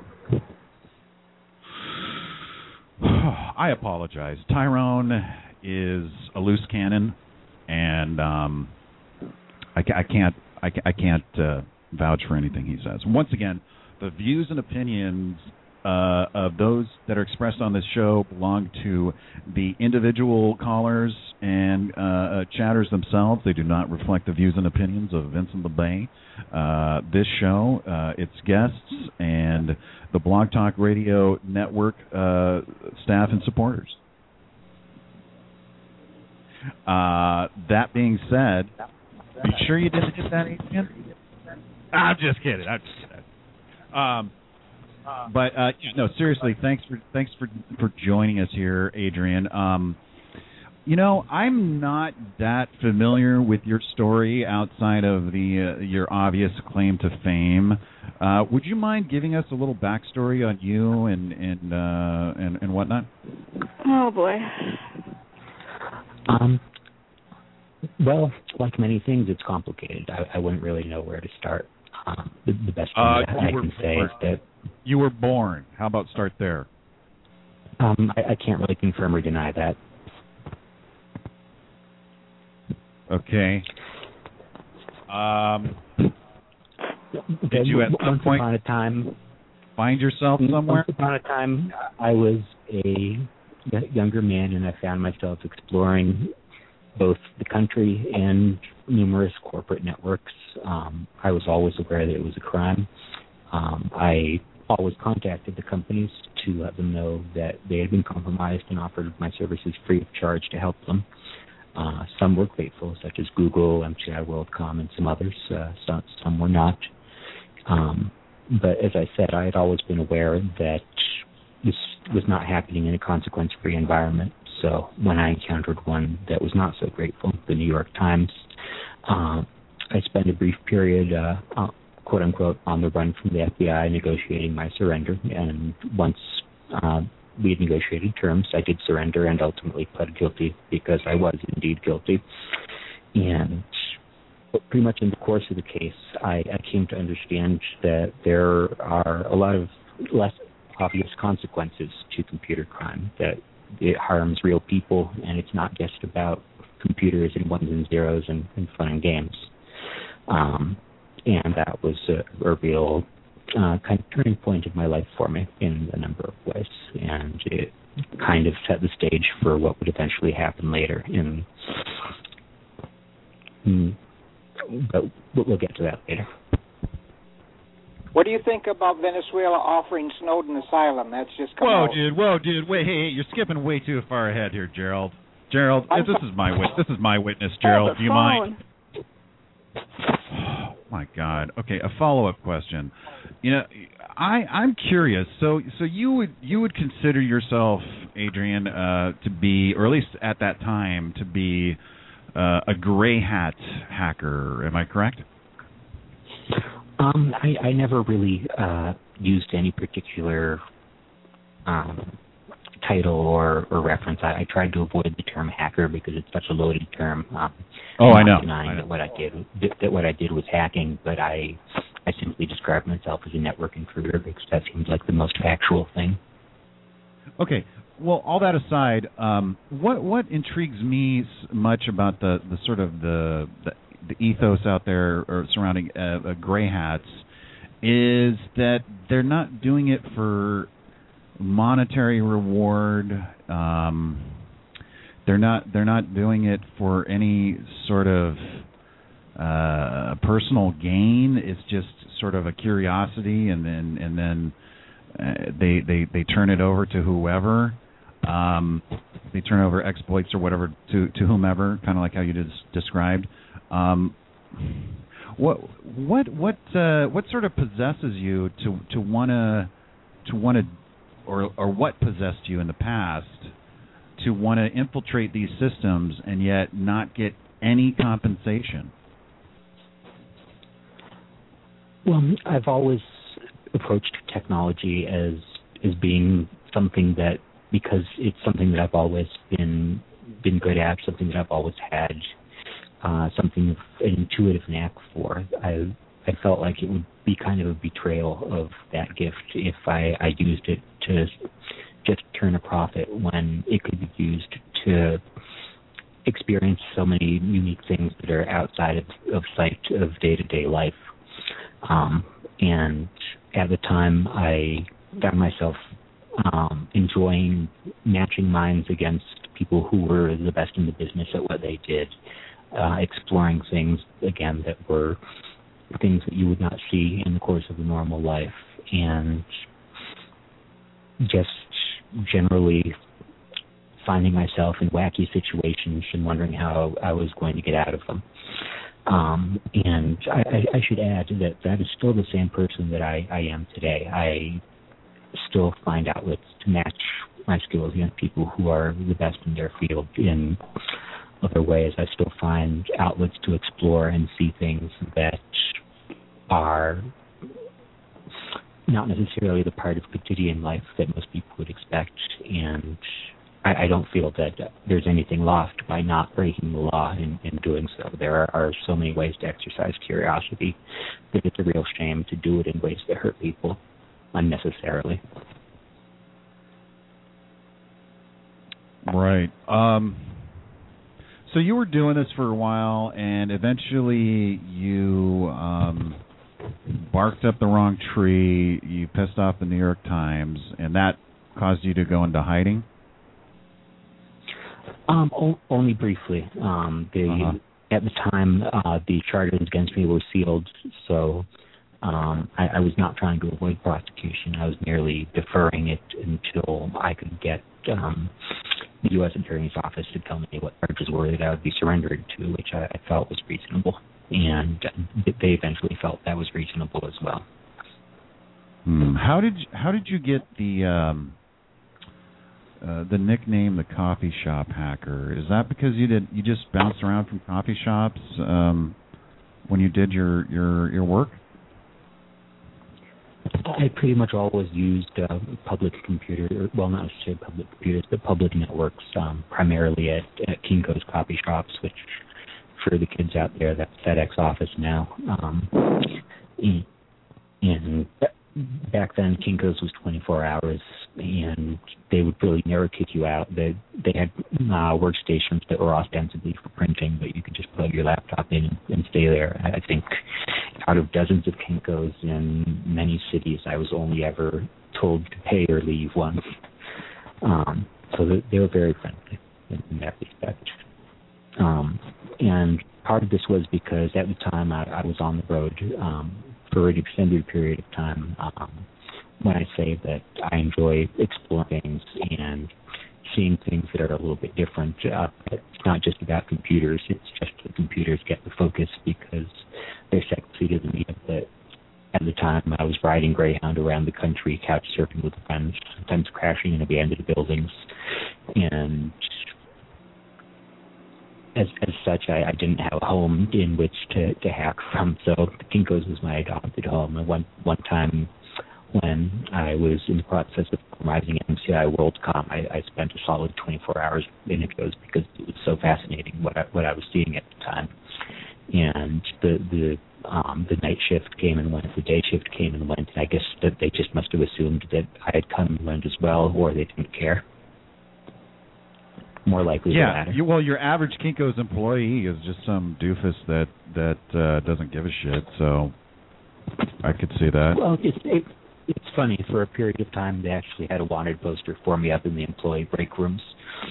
Speaker 3: I apologize. Tyrone is a loose cannon, and I can't vouch for anything he says. Once again, the views and opinions of those that are expressed on this show belong to the individual callers and chatters themselves. They do not reflect the views and opinions of Vincent LeBay, this show, its guests, and the Blog Talk Radio Network staff and supporters. That being said, are you sure you didn't hit that, Adrian? I'm just kidding. But no, seriously, thanks for joining us here, Adrian. You know, I'm not that familiar with your story outside of your obvious claim to fame. Would you mind giving us a little backstory on you and whatnot?
Speaker 7: Oh boy.
Speaker 11: Well, like many things, it's complicated. I wouldn't really know where to start. The best thing I can say is that
Speaker 3: you were born. How about start there?
Speaker 11: I can't really confirm or deny that.
Speaker 3: Okay. Did you at some point
Speaker 11: upon a time
Speaker 3: find yourself somewhere?
Speaker 11: Once upon a time, I was a younger man, and I found myself exploring both the country and numerous corporate networks. I was always aware that it was a crime. I always contacted the companies to let them know that they had been compromised and offered my services free of charge to help them. Some were grateful, such as Google, MCI, WorldCom, and some others. Some were not. But as I said, I had always been aware that this was not happening in a consequence-free environment. So when I encountered one that was not so grateful, the New York Times, I spent a brief period, quote-unquote, on the run from the FBI negotiating my surrender. And once we had negotiated terms, I did surrender and ultimately pled guilty because I was indeed guilty. And pretty much in the course of the case, I came to understand that there are a lot of less obvious consequences to computer crime, that it harms real people, and it's not just about computers and ones and zeros and fun and games. And that was a real kind of turning point of my life for me in a number of ways. And it kind of set the stage for what would eventually happen later. But we'll get to that later.
Speaker 9: What do you think about Venezuela offering Snowden asylum? That's just come out.
Speaker 3: Whoa, dude. Wait, hey, you're skipping way too far ahead here, Gerald. Gerald, this is my witness, Gerald. Do you mind? Oh, my God. Okay, a follow-up question. You know, I'm curious. So you would consider yourself, Adrian, to be, or at least at that time, to be a gray hat hacker. Am I correct?
Speaker 11: I never really used any particular title or reference. I tried to avoid the term hacker because it's such a loaded term.
Speaker 3: I know.
Speaker 11: I know. That what I did was hacking, but I simply described myself as a network intruder because that seems like the most factual thing.
Speaker 3: Okay. Well, all that aside, what intrigues me much about the sort of the ethos out there or surrounding gray hats is that they're not doing it for monetary reward. They're not doing it for any sort of personal gain. It's just sort of a curiosity, and then they turn it over to whoever. They turn over exploits or whatever to whomever, kind of like how you just described. What sort of possesses you to want to or what possessed you in the past to want to infiltrate these systems and yet not get any compensation?
Speaker 11: Well, I've always approached technology as being something that, because it's something that I've always been good at, something that I've always had something of an intuitive knack for. I felt like it would be kind of a betrayal of that gift if I used it to just turn a profit when it could be used to experience so many unique things that are outside of sight of day-to-day life. And at the time, I found myself enjoying matching minds against people who were the best in the business at what they did, exploring things, again, that were things that you would not see in the course of a normal life, and just generally finding myself in wacky situations and wondering how I was going to get out of them. And I should add that is still the same person that I am today. I still find outlets to match my skills against people who are the best in their field in other ways. I still find outlets to explore and see things that are not necessarily the part of quotidian life that most people would expect, and I don't feel that there's anything lost by not breaking the law in doing so. There are so many ways to exercise curiosity that it's a real shame to do it in ways that hurt people unnecessarily.
Speaker 3: Right. So you were doing this for a while, and eventually you barked up the wrong tree, you pissed off the New York Times, and that caused you to go into hiding?
Speaker 11: Only briefly. At the time, the charges against me were sealed, so I was not trying to avoid prosecution. I was merely deferring it until I could get the U.S. Attorney's Office to tell me what charges were that I would be surrendered to, which I felt was reasonable. And they eventually felt that was reasonable as well.
Speaker 3: How did you get the nickname the coffee shop hacker? Is that because you just bounced around from coffee shops when you did your work?
Speaker 11: I pretty much always used public computers, well, not necessarily public computers, but public networks, primarily at Kinko's coffee shops, which for the kids out there, that's FedEx office now. And back then, Kinko's was 24 hours, and they would really never kick you out. They had workstations that were ostensibly for printing, but you could just plug your laptop in and stay there. I think out of dozens of Kinko's in many cities, I was only ever told to pay or leave once. So they were very friendly in that respect. And part of this was because at the time I was on the road for an extended period of time. When I say that I enjoy exploring things and seeing things that are a little bit different, it's not just about computers. It's just that computers get the focus because they're sexy to the media. But at the time, I was riding Greyhound around the country, couch surfing with friends, sometimes crashing in abandoned buildings, and as such, I didn't have a home in which to hack from. So the Kinko's was my adopted home. And one time, when I was in the process of organizing MCI WorldCom, I spent a solid 24 hours in Kinko's because it was so fascinating what I was seeing at the time. And the night shift came and went, the day shift came and went. And I guess that they just must have assumed that I had come and went as well, or they didn't care. More likely the latter.
Speaker 3: Well, your average Kinko's employee is just some doofus that doesn't give a shit. So I could see that.
Speaker 11: Well, it's funny. For a period of time, they actually had a wanted poster for me up in the employee break rooms.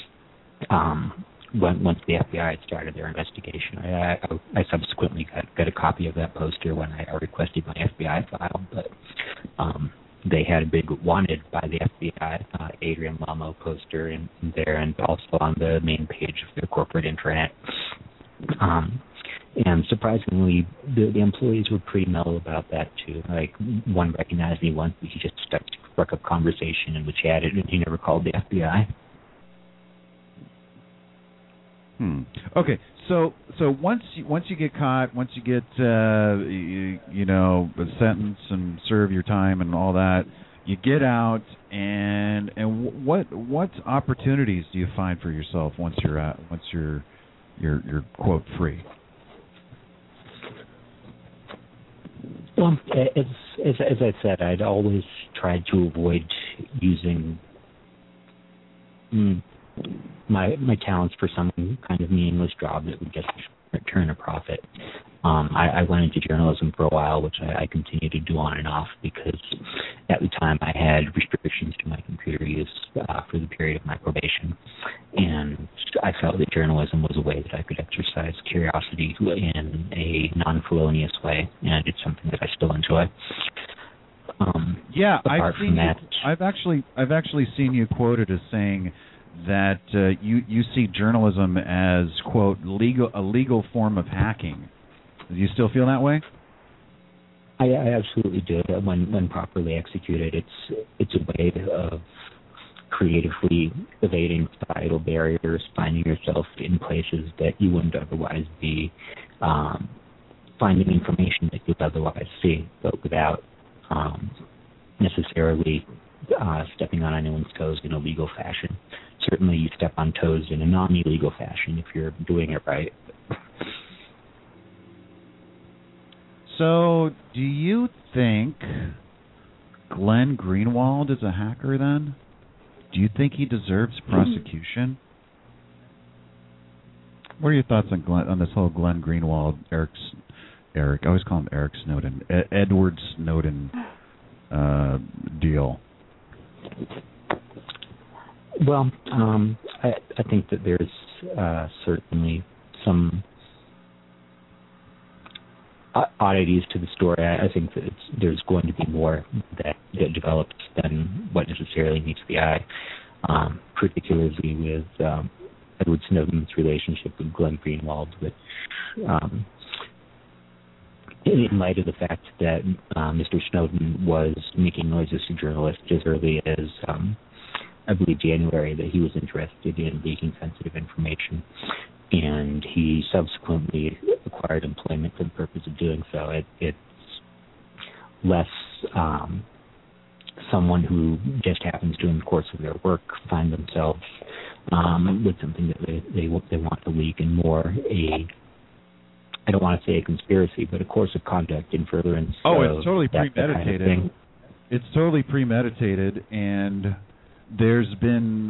Speaker 11: Once the FBI had started their investigation, I subsequently got a copy of that poster when I requested my FBI file. But they had a big wanted by the FBI Adrian Lamo poster in there, and also on the main page of their corporate intranet. And surprisingly, the employees were pretty mellow about that too. Like, one recognized me once, but he just struck up conversation and we chatted, and he never called the FBI.
Speaker 3: Okay, so once you get caught, once you get a sentence and serve your time and all that, you get out, and what opportunities do you find for yourself once you're quote free?
Speaker 11: Well, as I said, I'd always tried to avoid using my talents for some kind of meaningless job that would just return a profit. I went into journalism for a while, which I continued to do on and off because at the time I had restrictions to my computer use for the period of my probation, and I felt that journalism was a way that I could exercise curiosity in a non-felonious way, and it's something that I still enjoy.
Speaker 3: I've actually seen you quoted as saying that you see journalism as quote a legal form of hacking. Do you still feel that way?
Speaker 11: I absolutely do. When properly executed, it's a way of creatively evading societal barriers, finding yourself in places that you wouldn't otherwise be, finding information that you'd otherwise see, but without necessarily stepping on anyone's toes in a legal fashion. Certainly you step on toes in a non-illegal fashion if you're doing it right.
Speaker 3: So, do you think Glenn Greenwald is a hacker then? Do you think he deserves prosecution? What are your thoughts on this whole Glenn Greenwald, Eric, I always call him Eric Snowden, Edward Snowden deal?
Speaker 11: Well, I think that there's certainly some oddities to the story. I think that there's going to be more that develops than what necessarily meets the eye, particularly with Edward Snowden's relationship with Glenn Greenwald, which, in light of the fact that Mr. Snowden was making noise as a journalist as early as, I believe, January, that he was interested in leaking sensitive information, and he subsequently acquired employment for the purpose of doing so. It's less someone who just happens to, in the course of their work, find themselves with something that they want to leak, and more I don't want to say a conspiracy, but a course of conduct in furtherance.
Speaker 3: It's totally premeditated.
Speaker 11: Kind of thing.
Speaker 3: It's totally premeditated, and there's been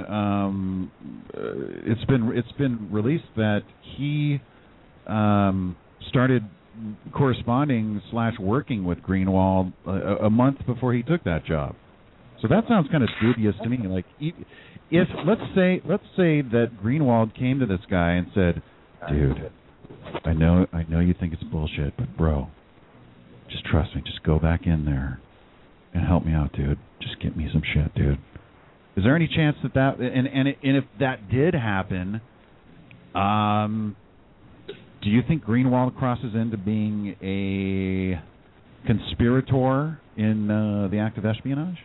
Speaker 3: it's been released that he started corresponding / working with Greenwald a month before he took that job. So that sounds kind of dubious to me. Like, if let's say that Greenwald came to this guy and said, "Dude, I know you think it's bullshit, but bro, Just trust me. Just go back in there and help me out, dude. Just get me some shit, dude. Is there any chance that and if that did happen, do you think Greenwald crosses into being a conspirator in the act of espionage?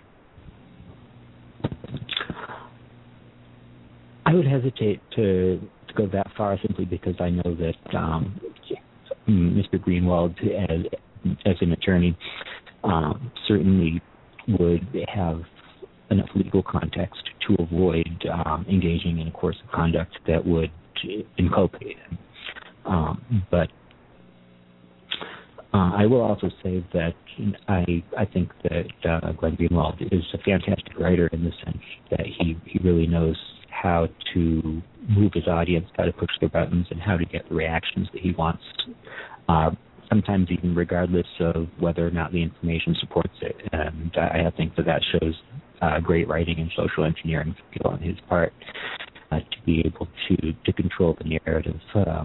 Speaker 11: I would hesitate to go that far simply because I know that Mr. Greenwald, as an attorney, certainly would have enough legal context to avoid engaging in a course of conduct that would inculpate him. But I will also say that I think that Glenn Greenwald is a fantastic writer in the sense that he really knows how to move his audience, how to push their buttons, and how to get the reactions that he wants, sometimes even regardless of whether or not the information supports it. And I think that shows great writing and social engineering skill on his part to be able to control the narrative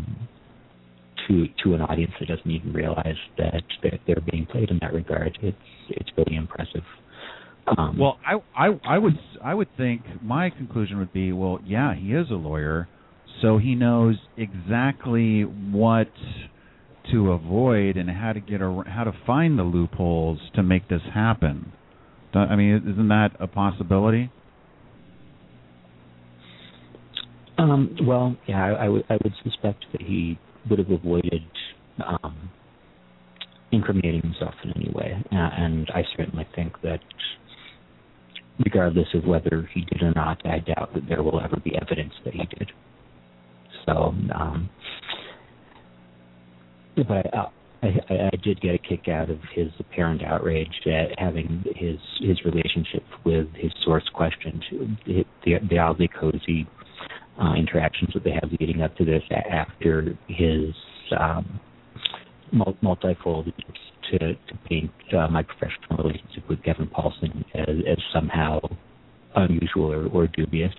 Speaker 11: to an audience that doesn't even realize that they're being played in that regard. It's really impressive.
Speaker 3: Well, I would think my conclusion would be, well, yeah, he is a lawyer, so he knows exactly what to avoid and how to find the loopholes to make this happen. I mean, isn't that a possibility? Well,
Speaker 11: yeah, I would suspect that he would have avoided incriminating himself in any way, and I certainly think that regardless of whether he did or not, I doubt that there will ever be evidence that he did. So, but I did get a kick out of his apparent outrage at having his relationship with his source questioned, the oddly cozy interactions that they have leading up to this after his multifold to paint my professional relationship with Kevin Paulson as somehow unusual or dubious.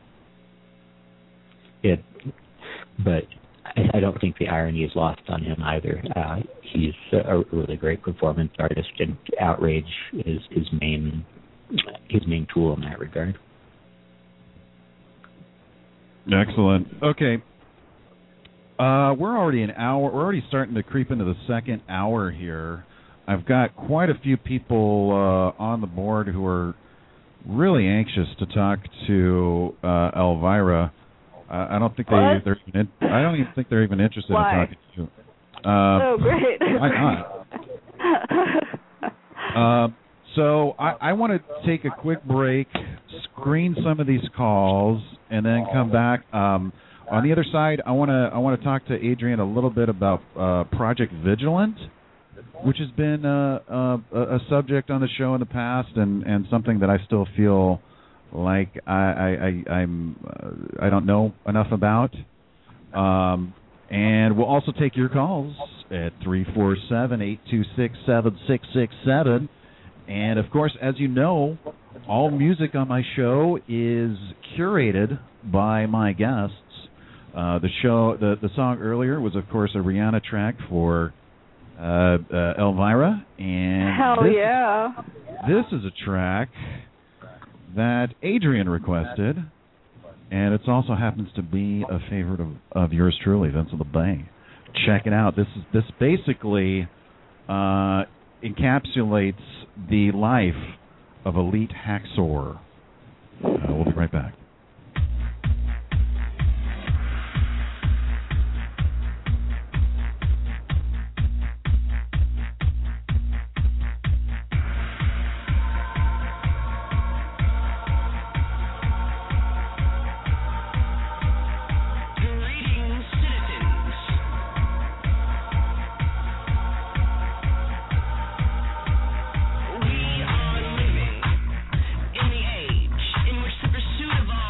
Speaker 11: But I don't think the irony is lost on him either. He's a really great performance artist, and outrage is his main tool in that regard.
Speaker 3: Excellent. Okay. We're already an hour. We're already starting to creep into the second hour here. I've got quite a few people on the board who are really anxious to talk to Elvira. I don't think I don't even think they're even interested in talking to you.
Speaker 7: Great.
Speaker 3: Why not? So I want to take a quick break, screen some of these calls, and then come back. On the other side, I want to talk to Adrian a little bit about Project Vigilant, which has been a subject on the show in the past, and something that I still feel like I don't know enough about. And we'll also take your calls at 347-826-7667. And, of course, as you know, all music on my show is curated by my guests. The song earlier was, of course, a Rihanna track for Elvira. And this is a track that Adrian requested, and it also happens to be a favorite of yours truly, Vince of the Bay. Check it out. This basically encapsulates the life of Elite Hacksaw. We'll be right back.
Speaker 12: We are living in the age in which the pursuit of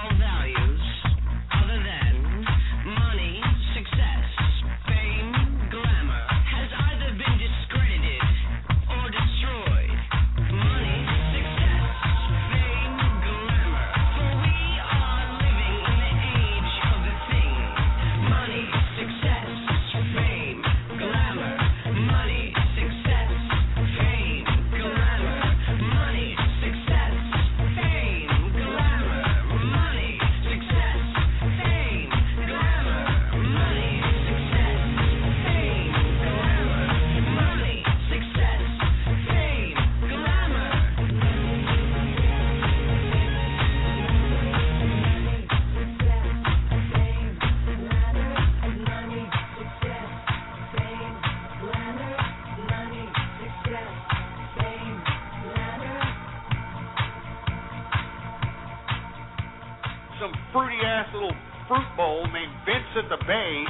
Speaker 2: fruit bowl named Vince at the Bay.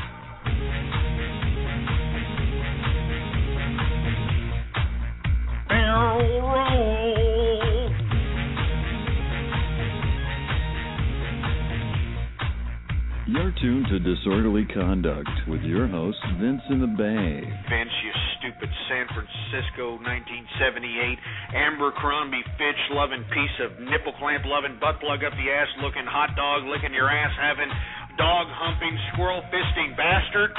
Speaker 2: Barrel roll.
Speaker 4: You're tuned to Disorderly Conduct with your host, Vince in the Bay.
Speaker 2: Vince, you stupid San Francisco 1978 Abercrombie Fitch loving piece of nipple clamp loving, butt plug up the ass looking, hot dog licking your ass having, dog humping, squirrel fisting bastard.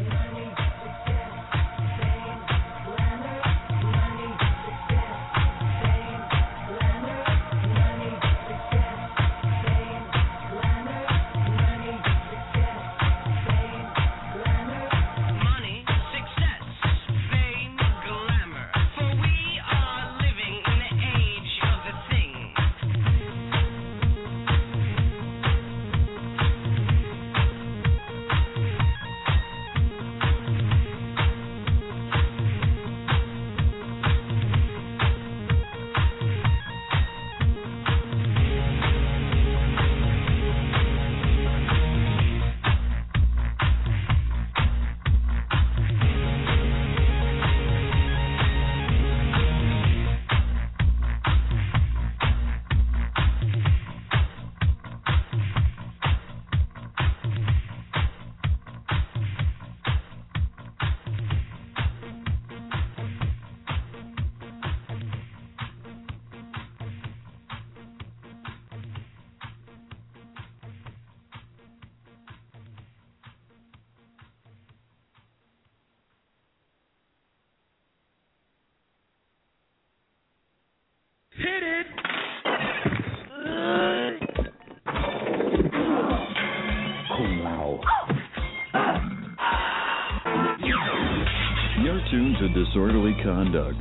Speaker 4: Disorderly Conduct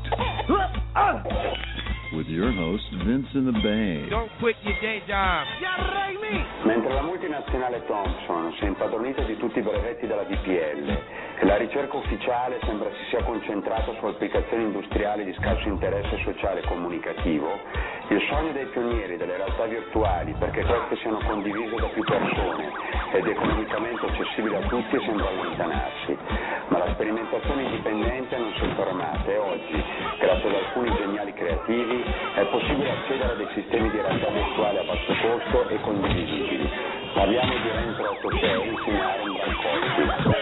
Speaker 4: with your host, Vince in the Bay.
Speaker 12: Don't quit your day job.
Speaker 13: Mentre la multinazionale Thomson si è impadronita di tutti i brevetti della DPL e la ricerca ufficiale sembra si sia concentrata su applicazioni industriali di scarso interesse sociale e comunicativo, il sogno dei pionieri delle realtà virtuali perché queste siano condivise da più persone ed economicamente accessibili a tutti sembra allontanarsi. Ma la sperimentazione indipendente non si è fermata e oggi, grazie ad alcuni geniali creativi, è possibile accedere a dei sistemi di realtà virtuale a basso costo e condivisibili. Parliamo di Rentro 86 insegnare in Bangkok.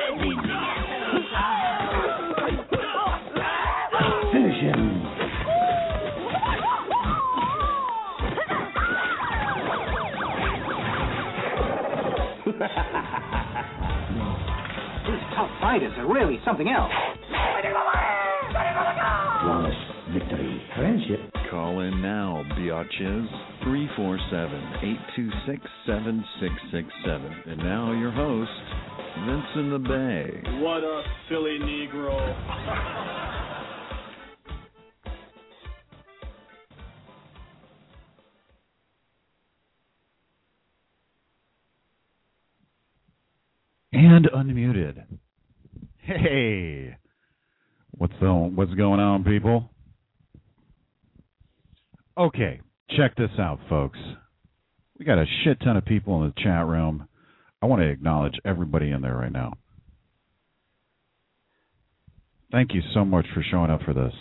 Speaker 14: Finish him.
Speaker 15: These tough fighters are really something else.
Speaker 14: Flawless victory. Friendship.
Speaker 4: Call in now, biatches. 347-826-7667. And now your host, Vince in the Bay.
Speaker 16: What up, Philly Negro?
Speaker 3: And unmuted. Hey, what's going on, people? Okay, check this out, folks. We got a shit ton of people in the chat room. I want to acknowledge everybody in there right now. Thank you so much for showing up for this.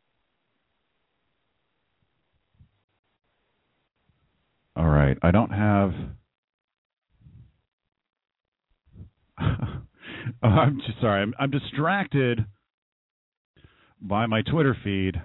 Speaker 3: All right, I don't have... I'm just sorry. I'm distracted by my Twitter feed.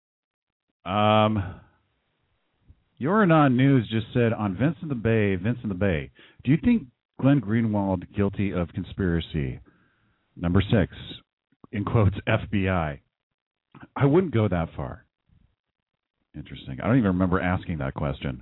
Speaker 3: Your Anon News just said on Vince in the Bay. Do you think Glenn Greenwald guilty of conspiracy? Number 6, in quotes, FBI. I wouldn't go that far. Interesting. I don't even remember asking that question.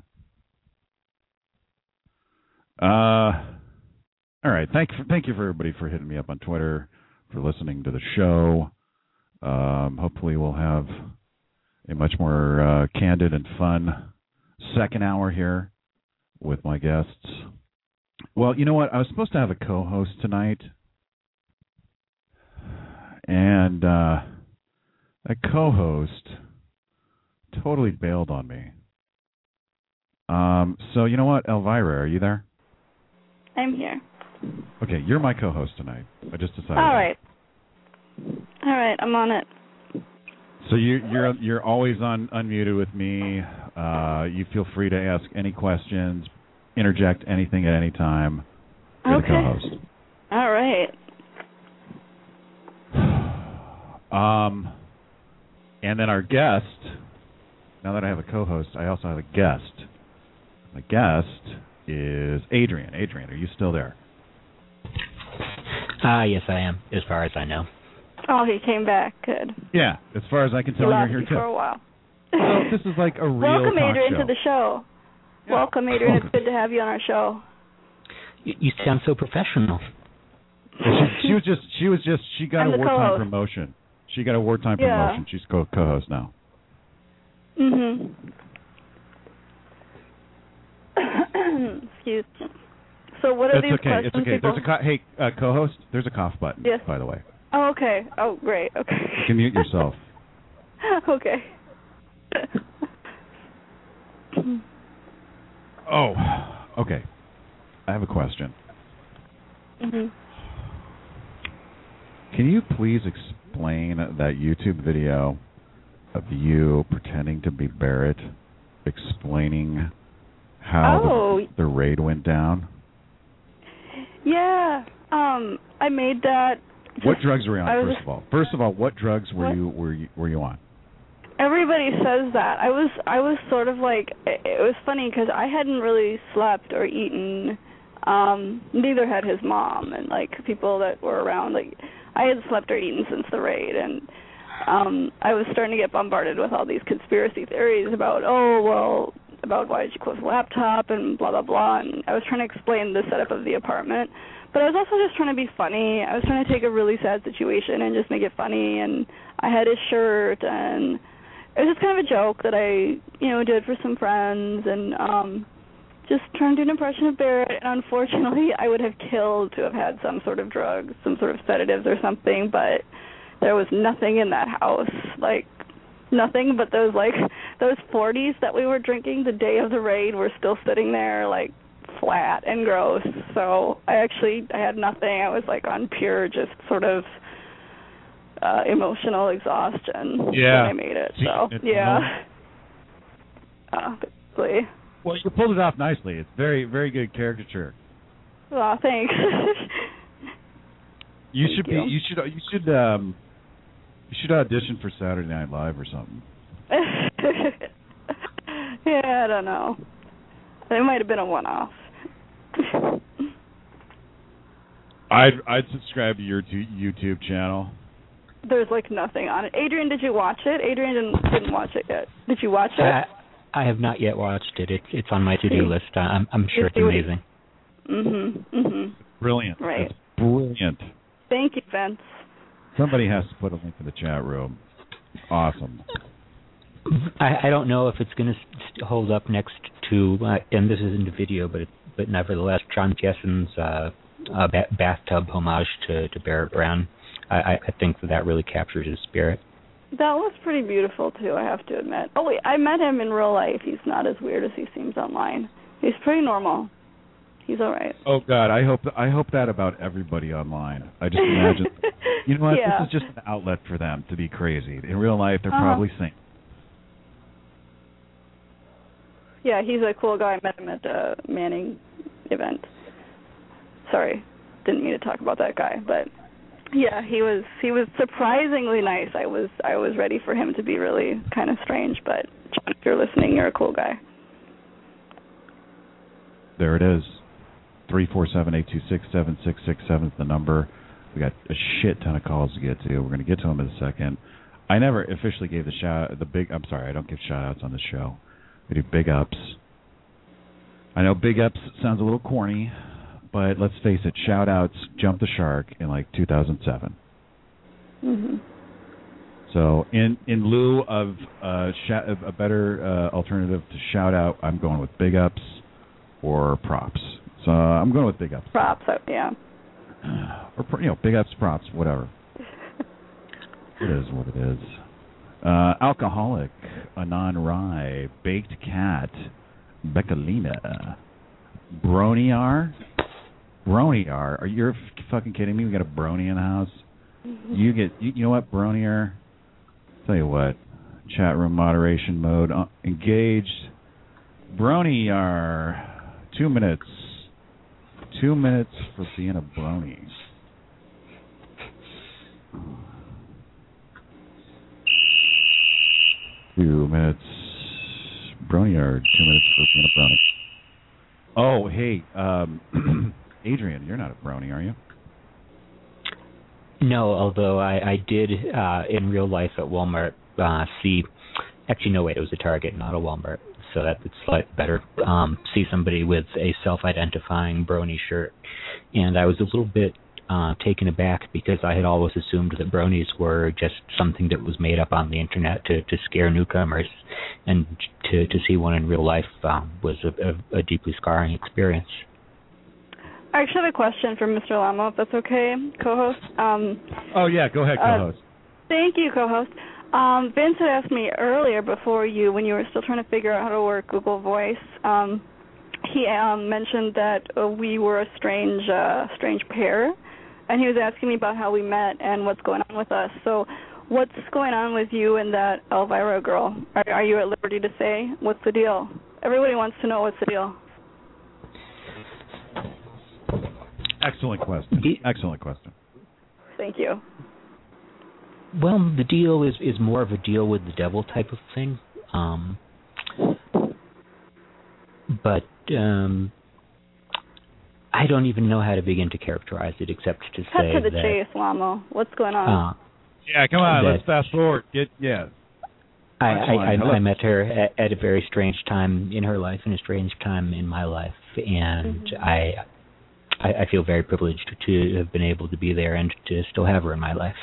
Speaker 3: All right. Thank you for everybody for hitting me up on Twitter, for listening to the show. Hopefully we'll have a much more candid and fun second hour here with my guests. Well, you know what? I was supposed to have a co-host tonight, and that co-host totally bailed on me. So you know what, Elvira, are you there?
Speaker 7: I'm here.
Speaker 3: Okay, you're my co-host tonight. I just decided.
Speaker 7: All right, I'm on it.
Speaker 3: So you're always unmuted with me. You feel free to ask any questions, interject anything at any time. You're the co-host.
Speaker 7: All right.
Speaker 3: And then our guest. Now that I have a co-host, I also have a guest. My guest is Adrian. Adrian, are you still there?
Speaker 11: Yes, I am, as far as I know.
Speaker 7: Oh, he came back. Good.
Speaker 3: Yeah, as far as I can tell, you're here too.
Speaker 7: For a while.
Speaker 3: So this is like a real
Speaker 7: Welcome, Adrian,
Speaker 3: show.
Speaker 7: to the show.
Speaker 3: Yeah.
Speaker 7: Welcome, Adrian. It's good to have you on our show.
Speaker 11: You sound so professional.
Speaker 3: She got a wartime promotion. She got a wartime promotion. She's co-host now.
Speaker 7: Mhm. Excuse me. So what are these questions?
Speaker 3: It's okay.
Speaker 7: People?
Speaker 3: Hey, co-host. There's a cough button.
Speaker 7: Yes.
Speaker 3: By the way.
Speaker 7: Oh, okay. Oh, great. Okay.
Speaker 3: You can mute yourself.
Speaker 7: Okay.
Speaker 3: Oh, okay. I have a question.
Speaker 7: Mhm.
Speaker 3: Can you please explain that YouTube video of you pretending to be Barrett, explaining how the raid went down?
Speaker 7: Yeah. I made that.
Speaker 3: What drugs were you on? First of all, what drugs were you on?
Speaker 7: Everybody says that. I was sort of like, it was funny because I hadn't really slept or eaten. Neither had his mom and like people that were around. Like I had slept or eaten since the raid, and I was starting to get bombarded with all these conspiracy theories about about why did you close the laptop and blah blah blah. And I was trying to explain the setup of the apartment, but I was also just trying to be funny. I was trying to take a really sad situation and just make it funny. And I had his shirt, and it was just kind of a joke that I did for some friends, and just trying to do an impression of Barrett. And unfortunately, I would have killed to have had some sort of drugs, some sort of sedatives or something, but there was nothing in that house, like nothing but those 40s that we were drinking the day of the raid were still sitting there like flat and gross. So I had nothing. I was like on pure just sort of emotional exhaustion when I made it. So basically.
Speaker 3: Well, you pulled it off nicely. It's very, very good caricature.
Speaker 7: Well, thanks.
Speaker 3: You should audition for Saturday Night Live or something.
Speaker 7: Yeah, I don't know. It might have been a one-off.
Speaker 3: I'd subscribe to your YouTube channel.
Speaker 7: There's like nothing on it. Adrian, did you watch it? Adrian didn't watch it yet. Did you watch it?
Speaker 11: I have not yet watched it. It's on my to-do list. I'm sure it's amazing.
Speaker 3: Brilliant.
Speaker 7: Right.
Speaker 3: It's brilliant.
Speaker 7: Thank you, Vince.
Speaker 3: Somebody has to put a link in the chat room. Awesome.
Speaker 11: I don't know if it's going to hold up next to, and this isn't a video, but nevertheless, John Jesson's bathtub homage to Barrett Brown. I think that really captures his spirit.
Speaker 7: That was pretty beautiful, too, I have to admit. Oh, wait, I met him in real life. He's not as weird as he seems online. He's pretty normal. He's all right.
Speaker 3: Oh, God, I hope that about everybody online. I just imagine, you know what, this is just an outlet for them to be crazy. In real life, they're probably sane.
Speaker 7: Yeah, he's a cool guy. I met him at the Manning event. Sorry, didn't mean to talk about that guy, but... Yeah, he was surprisingly nice. I was ready for him to be really kind of strange, but John, if you're listening, you're a cool guy.
Speaker 3: There it is. 347-826-7667 is the number. We got a shit ton of calls to get to. We're going to get to them in a second. I never officially gave I'm sorry, I don't give shout-outs on this show. We do big ups. I know big ups sounds a little corny, but let's face it, shout-outs jumped the shark in like 2007.
Speaker 7: Mm-hmm.
Speaker 3: So in lieu of a better alternative to shout-out, I'm going with big ups or props. So I'm going with big ups.
Speaker 7: Props, yeah.
Speaker 3: Or big ups, props, whatever. It is what it is. Alcoholic, Anon Rye, Baked Cat, Beckalina, Broniar, Broniar. Are you fucking kidding me? We got a Brony in the house. You know what, Broniar? Tell you what, chat room moderation mode engaged. Broniar, 2 minutes. 2 minutes for being a brony. Two minutes. Broniar, 2 minutes for being a brony. Oh, hey, Adrian, you're not a brony, are you?
Speaker 11: No, although I did in real life at Walmart see. Actually, no, wait, it was a Target, not a Walmart. So that's slightly better. See somebody with a self-identifying brony shirt, and I was a little bit taken aback because I had always assumed that bronies were just something that was made up on the internet to scare newcomers, and to see one in real life was a deeply scarring experience.
Speaker 7: I actually have a question for Mr. Lamo, if that's okay, co-host.
Speaker 3: Oh, yeah, go ahead, co-host.
Speaker 7: Thank you, co-host. Vince had asked me earlier before when you were still trying to figure out how to work Google Voice, he mentioned that we were a strange pair, and he was asking me about how we met and what's going on with us. So what's going on with you and that Elvira girl? Are you at liberty to say? What's the deal? Everybody wants to know what's the deal.
Speaker 3: Excellent question. Excellent question.
Speaker 7: Thank you.
Speaker 11: Well, the deal is more of a deal with the devil type of thing. But I don't even know how to begin to characterize it except to say
Speaker 7: Cut to the
Speaker 11: that,
Speaker 7: chase, Lamo. What's going on?
Speaker 3: Yeah, come on, let's fast forward.
Speaker 11: I met her at a very strange time in her life and a strange time in my life, and I feel very privileged to have been able to be there and to still have her in my life.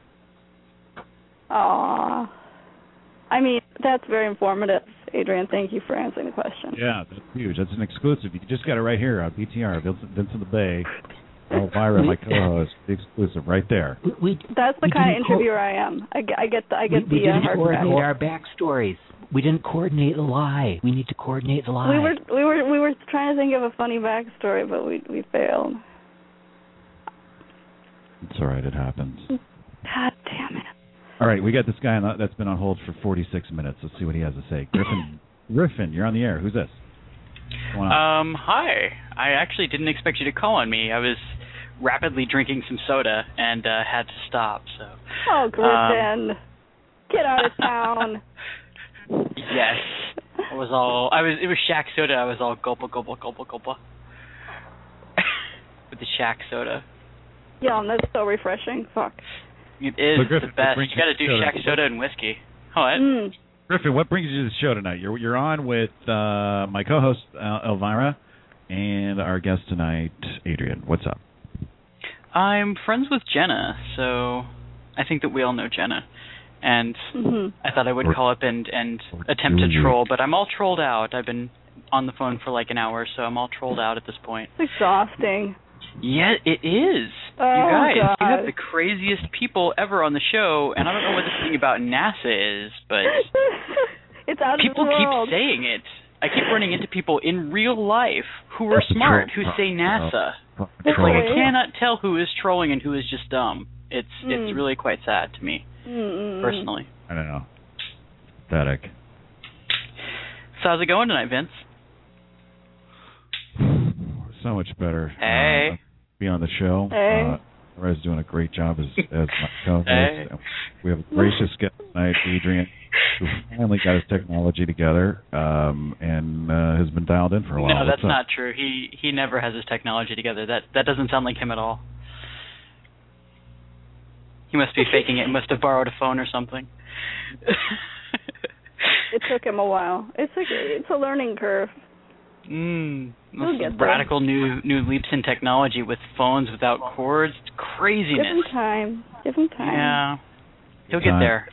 Speaker 7: Aww. I mean, that's very informative, Adrian. Thank you for answering the question.
Speaker 3: Yeah, that's huge. That's an exclusive. You just got it right here on BTR, Vince of the Bay, Elvira, my co-host, the exclusive right there.
Speaker 7: That's the kind of interviewer I am. I get the
Speaker 11: we didn't coordinate our backstories. We didn't coordinate the lie. We need to coordinate the lie.
Speaker 7: We were trying to think of a funny backstory, but we failed.
Speaker 3: It's all right. It happens.
Speaker 7: God damn it.
Speaker 3: All right, we got this guy that's been on hold for 46 minutes. Let's see what he has to say. Griffin, you're on the air. Who's this?
Speaker 12: Hi. I actually didn't expect you to call on me. I was rapidly drinking some soda and had to stop. So.
Speaker 7: Oh, Griffin, get out of town.
Speaker 12: Yes, it was Shaq soda. I was all gulpa gulpa gulpa gulpa with the Shaq soda.
Speaker 7: Yeah, and that's so refreshing. Fuck.
Speaker 12: It is the best. You got to do Shaq soda and whiskey. What?
Speaker 3: Griffin, what brings you to the show tonight? You're on with my co-host Elvira and our guest tonight, Adrian. What's up?
Speaker 12: I'm friends with Jenna, so I think that we all know Jenna. And I thought I would call up and attempt to troll, but I'm all trolled out. I've been on the phone for like an hour, so I'm all trolled out at this point.
Speaker 7: It's exhausting.
Speaker 12: Yeah, it is.
Speaker 7: Oh,
Speaker 12: you guys,
Speaker 7: God.
Speaker 12: you have the craziest people ever on the show, and I don't know what this thing about NASA is, but
Speaker 7: it's out
Speaker 12: people
Speaker 7: of the world.
Speaker 12: keep saying it. I keep running into people in real life who are smart, who say NASA. It's like I cannot tell who is trolling and who is just dumb. It's really quite sad to me, personally.
Speaker 3: I don't know. Pathetic.
Speaker 12: So how's it going tonight, Vince?
Speaker 3: So much better.
Speaker 12: Hey.
Speaker 3: Be on the show.
Speaker 7: Hey.
Speaker 3: Rez doing a great job as my co-host.
Speaker 12: Hey.
Speaker 3: We have a gracious guest tonight, Adrian, who finally got his technology together and has been dialed in for a while.
Speaker 12: No, that's not true. He never has his technology together. That doesn't sound like him at all. He must be faking it. He must have borrowed a phone or something.
Speaker 7: It took him a while. It's a learning curve.
Speaker 12: Radical new leaps in technology with phones without cords. It's craziness.
Speaker 7: Give him time.
Speaker 12: Yeah. He'll get there.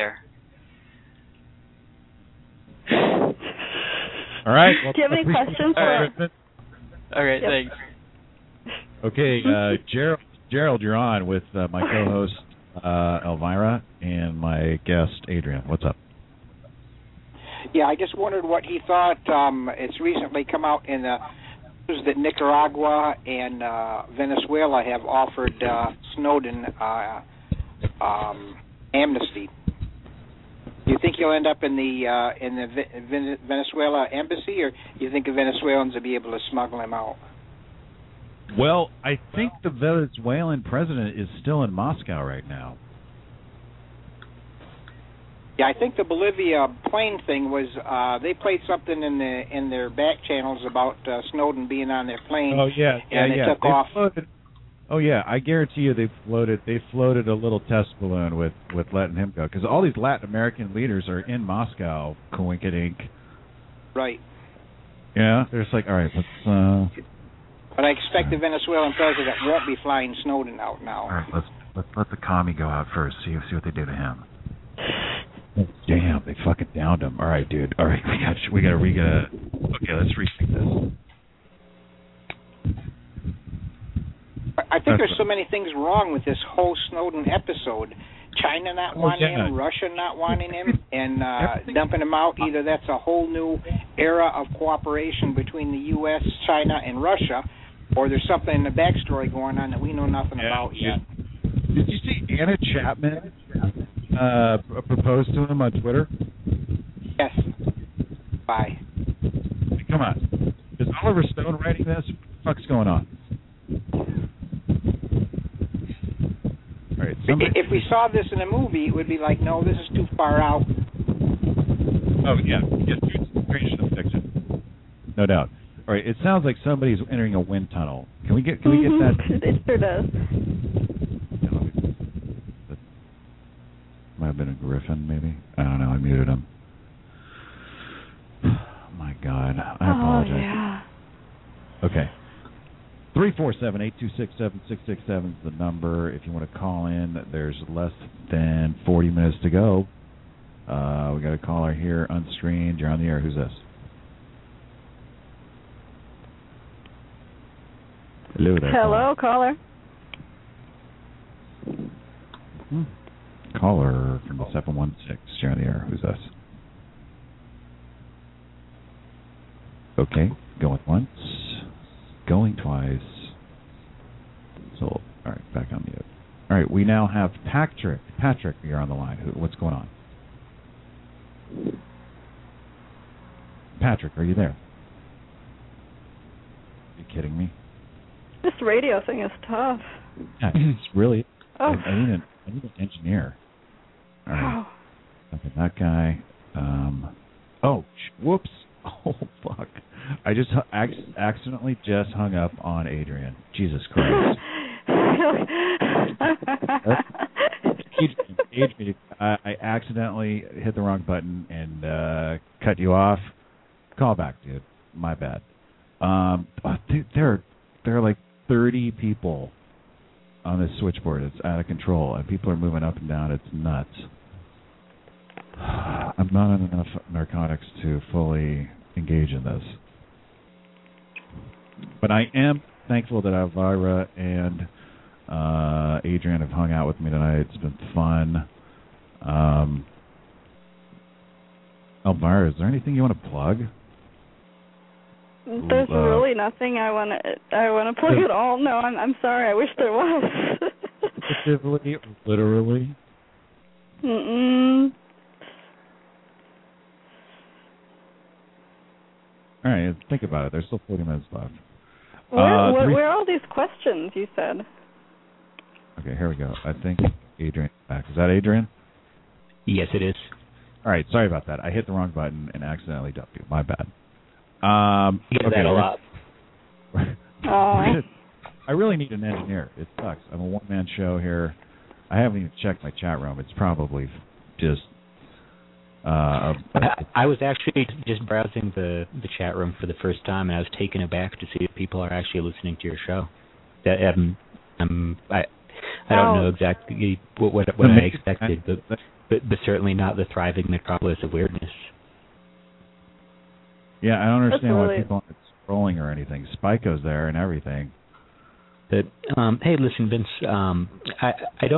Speaker 3: All right. Well,
Speaker 7: do you have any questions for
Speaker 12: All right, thanks.
Speaker 3: Okay, Gerald, you're on with my co-host Elvira and my guest Adrian. What's up?
Speaker 9: Yeah, I just wondered what he thought. It's recently come out in the that Nicaragua and Venezuela have offered Snowden amnesty. Do you think he'll end up in the Venezuela embassy, or do you think the Venezuelans will be able to smuggle him out?
Speaker 3: Well, I think the Venezuelan president is still in Moscow right now.
Speaker 9: Yeah, I think the Bolivia plane thing was they played something in their back channels about Snowden being on their plane.
Speaker 3: Oh yeah,
Speaker 9: and they took off.
Speaker 3: Oh yeah, I guarantee you they floated a little test balloon with letting him go, because all these Latin American leaders are in Moscow, coinkydink.
Speaker 9: Right.
Speaker 3: Yeah, they're just like, all right, let's.
Speaker 9: But I expect the Venezuelan president won't be flying Snowden out now.
Speaker 3: All right, let's let the commie go out first. See what they do to him. Oh, damn, they fucking downed him. All right, dude. All right, we gotta. Okay, let's rethink this.
Speaker 9: I think there's so many things wrong with this whole Snowden episode. China not wanting him, Russia not wanting him, and dumping him out. Either that's a whole new era of cooperation between the U.S., China, and Russia, or there's something in the backstory going on that we know nothing about yet.
Speaker 3: Did you see Anna Chapman proposed to him on Twitter?
Speaker 9: Yes. Bye.
Speaker 3: Come on. Is Oliver Stone writing this? What the fuck's going on? All right,
Speaker 9: if we saw this in a movie, it would be like, no, this is too far out.
Speaker 3: Oh, yeah. Creation of fiction. No doubt. All right, it sounds like somebody's entering a wind tunnel. Can we get that?
Speaker 7: It sure does.
Speaker 3: That might have been a griffin, maybe. I don't know. I muted him. My God. I apologize.
Speaker 7: Oh, yeah.
Speaker 3: Okay. 347-826-7667 is the number. If you want to call in, there's less than 40 minutes to go. We got a caller here unscreened. You're on the air. Who's this? Hello there.
Speaker 7: Hello, caller.
Speaker 3: Caller from the 716. You're on the air. Who's this? Okay. Going once. Going twice. So, all right, back on mute. All right, we now have Patrick. Patrick, you're on the line. What's going on? Patrick, are you there? Are you kidding me?
Speaker 7: This radio thing is tough.
Speaker 3: Yeah, it's really.
Speaker 7: Oh.
Speaker 3: I need an engineer. All right. Okay, that guy. Whoops. Oh, fuck. I just accidentally just hung up on Adrian. Jesus Christ. Adrian, I accidentally hit the wrong button and cut you off. Call back, dude. My bad. There are like 30 people on this switchboard. It's out of control, and people are moving up and down. It's nuts. I'm not on enough narcotics to fully engage in this. But I am thankful that Elvira and Adrian have hung out with me tonight. It's been fun. Elvira, is there anything you want to plug?
Speaker 7: There's really nothing I want to plug at all. No, I'm sorry. I wish there was.
Speaker 3: Figuratively, literally. All right, think about it. There's still 40 minutes left.
Speaker 7: Where are all these questions you said?
Speaker 3: Okay, here we go. I think Adrian's back. Is that Adrian?
Speaker 11: Yes, it is.
Speaker 3: All right, sorry about that. I hit the wrong button and accidentally dumped you. My bad.
Speaker 11: You get that a lot.
Speaker 3: I really need an engineer. It sucks. I'm a one-man show here. I haven't even checked my chat room. It's probably just...
Speaker 11: I was actually just browsing the chat room for the first time, and I was taken aback to see if people are actually listening to your show. That I don't know exactly what I expected, but certainly not the thriving metropolis of weirdness.
Speaker 3: Yeah, I don't understand why people aren't scrolling or anything. Spiko's there and everything.
Speaker 11: But hey, listen, Vince. I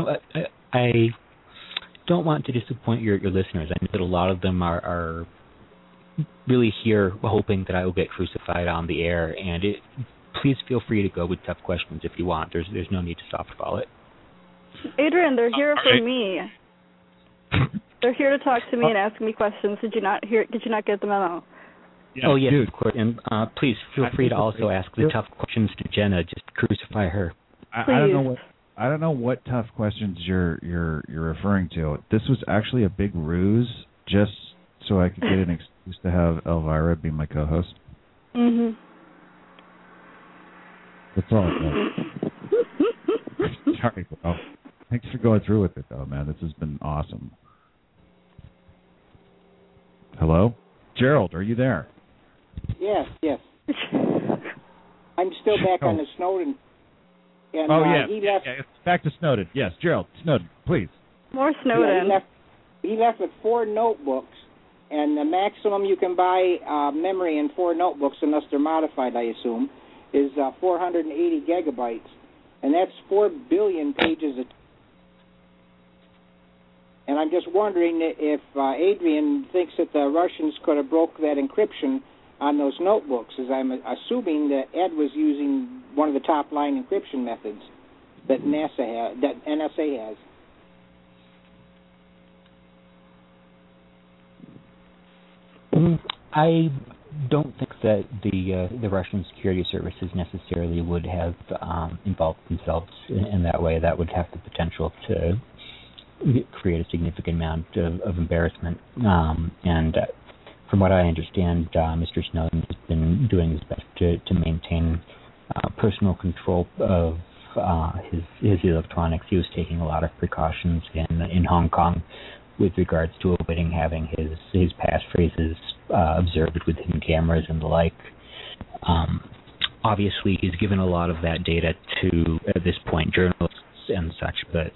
Speaker 11: don't want to disappoint your listeners. I know that a lot of them are really here hoping that I will get crucified on the air, and please feel free to go with tough questions if you want. There's no need to softball it.
Speaker 7: Adrian, they're here for me. They're here to talk to me and ask me questions. Did you not get the memo?
Speaker 11: Yeah, yes, of course. And please feel free to also ask the tough questions to Jenna. Just crucify her.
Speaker 3: I don't know what tough questions you're referring to. This was actually a big ruse, just so I could get an excuse to have Elvira be my co-host.
Speaker 7: Mhm.
Speaker 3: That's all. Sorry, bro. Thanks for going through with it, though, man. This has been awesome. Hello, Gerald, are you there?
Speaker 9: Yes. I'm still back on the Snowden. And,
Speaker 3: he left. Back to Snowden. Yes, Gerald, Snowden, please.
Speaker 7: More Snowden.
Speaker 9: Yeah, he left with 4 notebooks, and the maximum you can buy memory in 4 notebooks, unless they're modified, I assume, is 480 gigabytes, and that's 4 billion pages. And I'm just wondering if Adrian thinks that the Russians could have broke that encryption on those notebooks, as I'm assuming that Ed was using one of the top-line encryption methods that NSA has.
Speaker 11: I don't think that the Russian security services necessarily would have involved themselves in that way. That would have the potential to create a significant amount of embarrassment. And from what I understand, Mr. Snowden has been doing his best to maintain personal control of his electronics. He was taking a lot of precautions in Hong Kong with regards to avoiding having his passphrases observed with hidden cameras and the like. Obviously, he's given a lot of that data to, at this point, journalists and such, but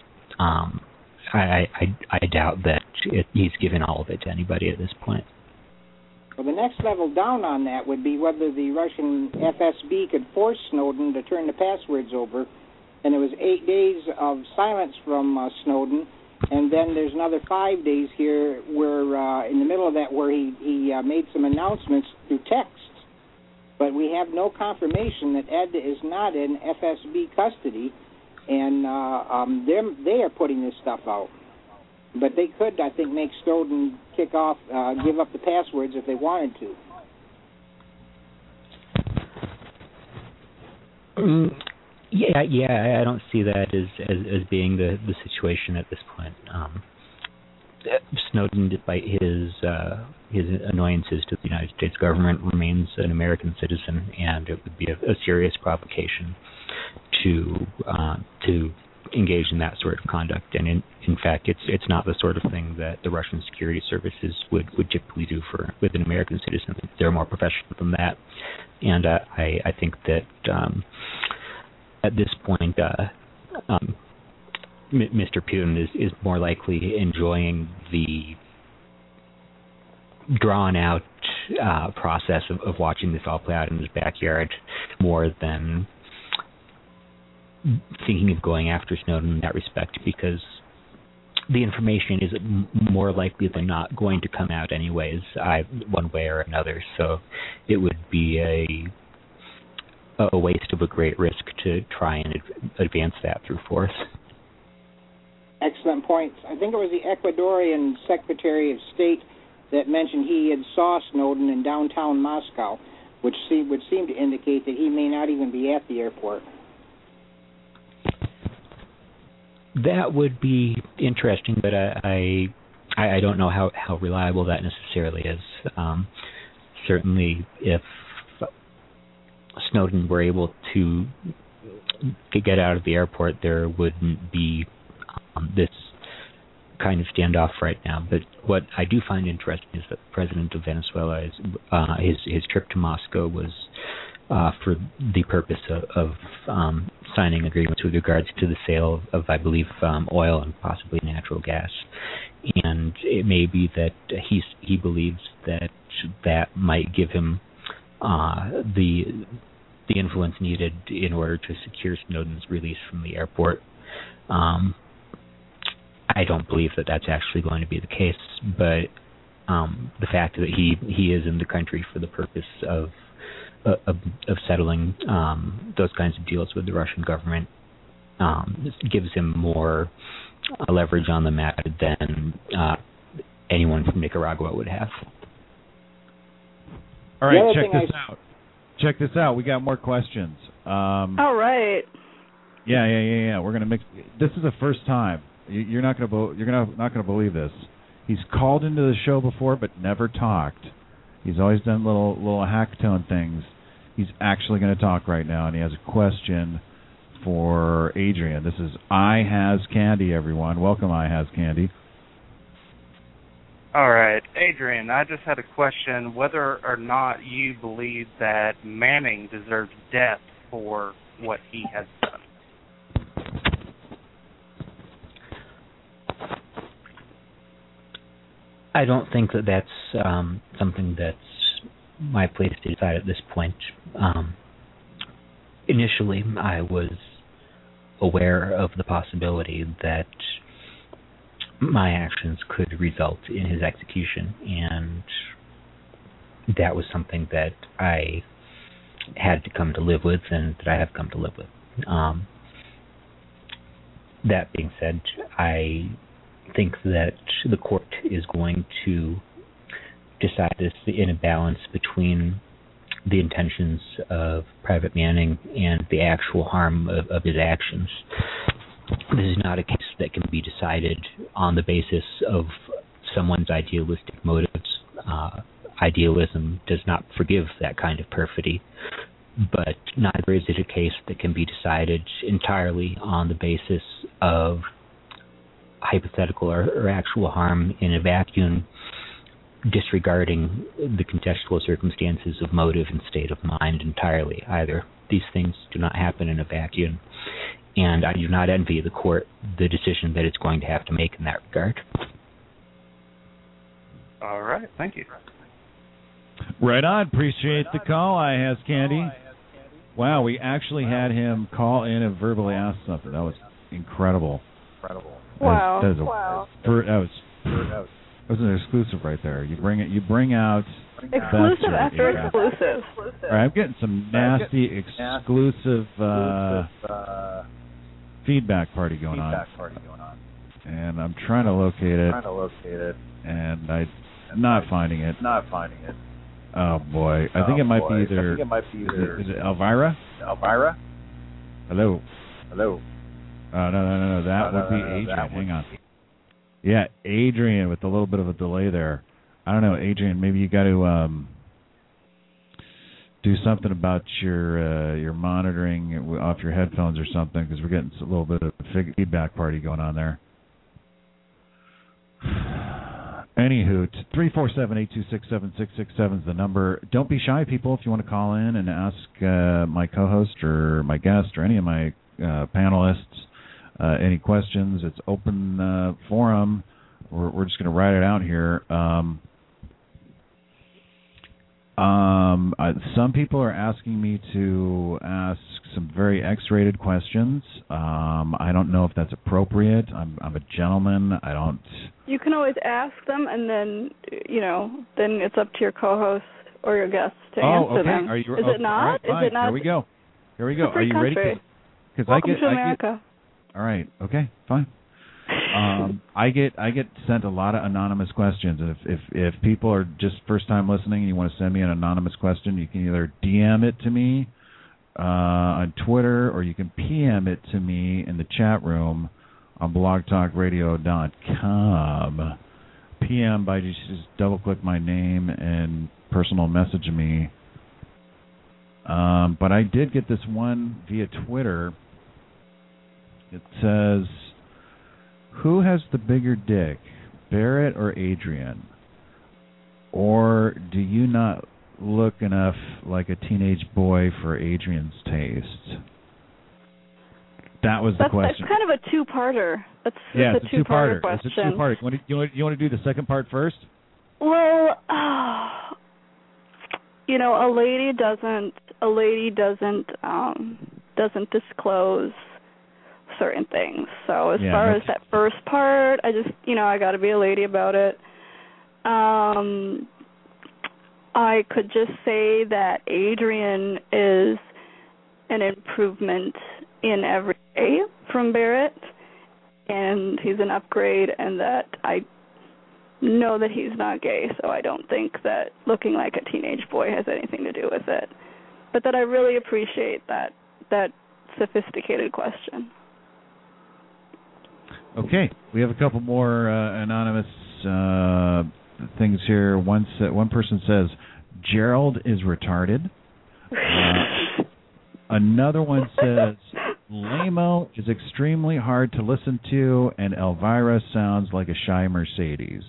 Speaker 11: I doubt that he's given all of it to anybody at this point.
Speaker 9: Well, the next level down on that would be whether the Russian FSB could force Snowden to turn the passwords over. And it was 8 days of silence from Snowden, and then there's another 5 days here where, in the middle of that, where he made some announcements through text. But we have no confirmation that Ed is not in FSB custody, and they are putting this stuff out. But they could, I think, make Snowden give up the passwords if they wanted
Speaker 11: to. Yeah, I don't see that as being the situation at this point. Snowden, despite his annoyances to the United States government, remains an American citizen, and it would be a serious provocation to engage in that sort of conduct. And in fact, it's not the sort of thing that the Russian security services would typically do with an American citizen. They're more professional than that, and I think that at this point, Mr. Putin is more likely enjoying the drawn-out process of watching this all play out in his backyard more than thinking of going after Snowden in that respect, because the information is more likely than not going to come out anyways, one way or another. So it would be a waste of a great risk to try and advance that through force.
Speaker 9: Excellent points. I think it was the Ecuadorian Secretary of State that mentioned he had saw Snowden in downtown Moscow, which would seem to indicate that he may not even be at the airport.
Speaker 11: That would be interesting, but I don't know how reliable that necessarily is. Certainly, if Snowden were able to get out of the airport, there wouldn't be this kind of standoff right now. But what I do find interesting is that the president of Venezuela, his trip to Moscow was for the purpose of signing agreements with regards to the sale of I believe, oil and possibly natural gas. And it may be that he believes that might give him the influence needed in order to secure Snowden's release from the airport. I don't believe that that's actually going to be the case, but the fact that he is in the country for the purpose of settling those kinds of deals with the Russian government gives him more leverage on the matter than anyone from Nicaragua would have.
Speaker 3: All right, check this out. We got more questions.
Speaker 7: All right.
Speaker 3: Yeah. We're gonna mix. This is the first time. You're not gonna believe this. He's called into the show before, but never talked. He's always done little hack tone things. He's actually going to talk right now, and he has a question for Adrian. This is I Has Candy, everyone. Welcome, I Has Candy.
Speaker 17: All right, Adrian, I just had a question whether or not you believe that Manning deserves death for what he has done.
Speaker 11: I don't think that that's something that's my place to decide at this point. Initially, I was aware of the possibility that my actions could result in his execution, and that was something that I had to come to live with and that I have come to live with. That being said, I think that the court is going to decide this in a balance between the intentions of Private Manning and the actual harm of his actions. This is not a case that can be decided on the basis of someone's idealistic motives. Idealism does not forgive that kind of perfidy, but neither is it a case that can be decided entirely on the basis of hypothetical or actual harm in a vacuum, disregarding the contextual circumstances of motive and state of mind entirely either. These things do not happen in a vacuum, and I do not envy the court the decision that it's going to have to make in that regard.
Speaker 17: All right, thank you.
Speaker 3: Right on. Appreciate the call, I Has Candy. Wow, we actually had him call in and verbally ask something. That was incredible.
Speaker 7: Wow.
Speaker 3: That was an exclusive right there. You bring out
Speaker 7: exclusive after exclusive.
Speaker 3: All right, I'm getting some nasty exclusive feedback party going on. And I'm trying to locate it. And I'm not finding it. Oh boy. I think it might be either. Is it Elvira? Hello. Oh, no. That would be Adrian. Hang on. Yeah, Adrian with a little bit of a delay there. I don't know, Adrian, maybe you got to do something about your monitoring off your headphones or something, because we're getting a little bit of a feedback party going on there. Anywho, 347-826-7667 is the number. Don't be shy, people, if you want to call in and ask my co-host or my guest or any of my panelists any questions. It's open forum. We're just going to write it out here. Some people are asking me to ask some very X-rated questions. I don't know if that's appropriate. I'm a gentleman. I don't.
Speaker 7: You can always ask them, and then then it's up to your co-host or your guest to answer them.
Speaker 3: Are you,
Speaker 7: Is it not?
Speaker 3: Right,
Speaker 7: is it not?
Speaker 3: Here we go. Are you
Speaker 7: country.
Speaker 3: ready?
Speaker 7: Welcome to America.
Speaker 3: All right. Okay. Fine. I get sent a lot of anonymous questions, and if people are just first time listening and you want to send me an anonymous question, you can either DM it to me on Twitter, or you can PM it to me in the chat room on blogtalkradio.com. PM by just double click my name and personal message me. But I did get this one via Twitter. It says, who has the bigger dick, Barrett or Adrian? Or do you not look enough like a teenage boy for Adrian's taste? That was the question.
Speaker 7: It's kind of a two-parter. It's a
Speaker 3: two-parter
Speaker 7: question.
Speaker 3: It's a two-parter. You want to do the second part first?
Speaker 7: Well, a lady doesn't disclose certain things. So as far as that first part, I just, I got to be a lady about it. I could just say that Adrian is an improvement in every way from Barrett, and he's an upgrade, and that I know that he's not gay, so I don't think that looking like a teenage boy has anything to do with it. But that I really appreciate that sophisticated question.
Speaker 3: Okay, we have a couple more anonymous things here. One person says Gerald is retarded. Another one says Lamo is extremely hard to listen to, and Elvira sounds like a shy Mercedes.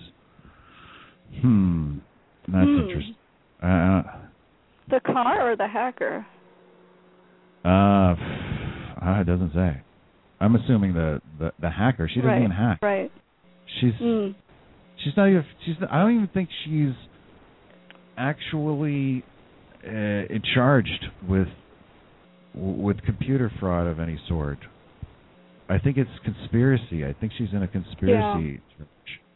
Speaker 3: That's interesting.
Speaker 7: The car or the hacker?
Speaker 3: It doesn't say. I'm assuming the hacker. She doesn't even hack.
Speaker 7: Right.
Speaker 3: She's not even. I don't even think she's actually charged with computer fraud of any sort. I think it's conspiracy. I think she's in a conspiracy church.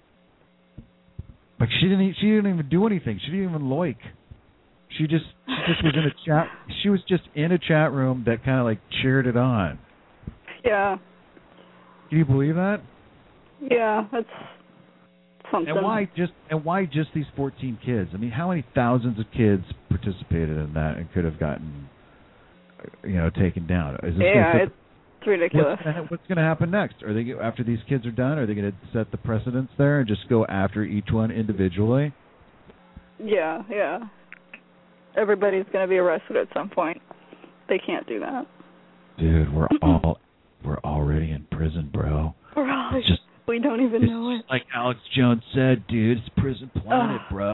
Speaker 3: Like she didn't even do anything. She didn't even loik. She just was in a chat. She was just in a chat room that kind of like cheered it on.
Speaker 7: Yeah.
Speaker 3: Can you believe that?
Speaker 7: Yeah, that's something.
Speaker 3: And why just these 14 kids? I mean, how many thousands of kids participated in that and could have gotten, taken down?
Speaker 7: It's ridiculous.
Speaker 3: What's going to happen next? Are they, after these kids are done, are they going to set the precedents there and just go after each one individually?
Speaker 7: Yeah. Everybody's going to be arrested at some point. They can't do that.
Speaker 3: Dude, we're already in prison, bro.
Speaker 7: We don't even know it.
Speaker 3: Like Alex Jones said, dude, it's prison planet, bro.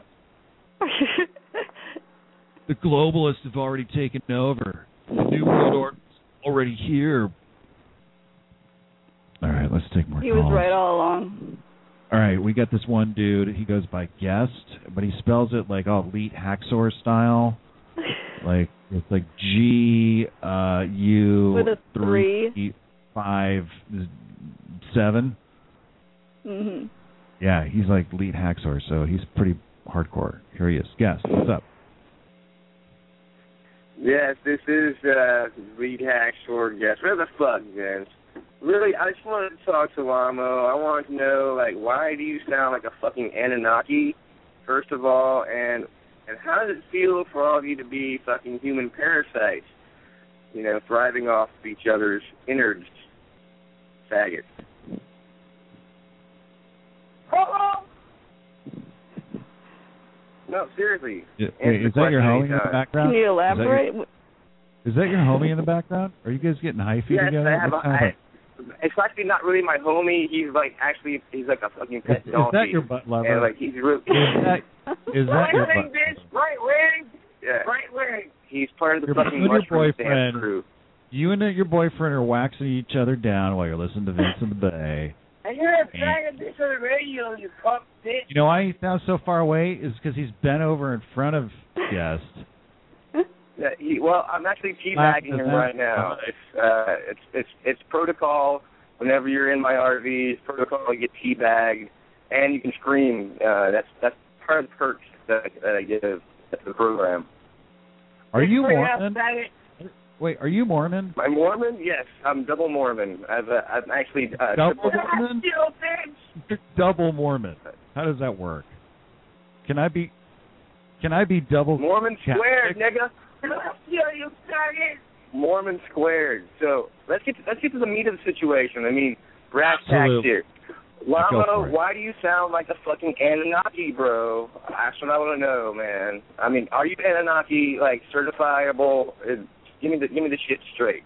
Speaker 3: The globalists have already taken over. The New World Order is already here. All right, let's take more calls.
Speaker 7: He was right all along.
Speaker 3: All right, we got this one dude. He goes by Guest, but he spells it like elite hacksaw style. Like it's like GU
Speaker 7: with a 3
Speaker 3: 5 7.
Speaker 7: Mhm.
Speaker 3: Yeah, he's like lead hacksaw, so he's pretty hardcore. Here he is. Guest, what's up?
Speaker 18: Yes, this is lead hacksaw Guest. Where the fuck, guys? Really, I just wanted to talk to Lamo. I wanted to know, like, why do you sound like a fucking Anunnaki, first of all, and how does it feel for all of you to be fucking human parasites, thriving off of each other's innards, faggots? No, seriously.
Speaker 3: Wait, is that your homie in the background?
Speaker 7: Can you elaborate?
Speaker 3: Is that your homie in the background? Are you guys getting hyphy together?
Speaker 18: Yes, it's actually not really my homie. He's like a fucking pet donkey.
Speaker 3: Is that your butt lover?
Speaker 18: And like he's really.
Speaker 3: Is that your butt?
Speaker 18: Right wing. Yeah. Right wing. He's part of the fucking mushroom dance crew.
Speaker 3: You and your boyfriend are waxing each other down while you're listening to Vince in the Bay.
Speaker 18: And you're a faggot bitch on the radio, you punk bitch.
Speaker 3: You know why he sounds so far away? Is because he's bent over in front of Guest.
Speaker 18: Yeah, I'm actually teabagging him right now. It's protocol. Whenever you're in my RV, it's protocol to get teabagged, and you can scream. That's part of the perks that I give to the program.
Speaker 3: Are you Mormon? Wait, are you Mormon?
Speaker 18: I'm Mormon. Yes, I'm double Mormon. I'm actually
Speaker 3: double Mormon. Double Mormon. How does that work? Can I be double
Speaker 18: Mormon squared, nigga? You Mormon squared. So let's get to the meat of the situation. I mean, brass tacks here. Lamo, why do you sound like a fucking Anunnaki, bro? That's what I want to know, man. I mean, are you Anunnaki, like, certifiable? Give me the shit straight.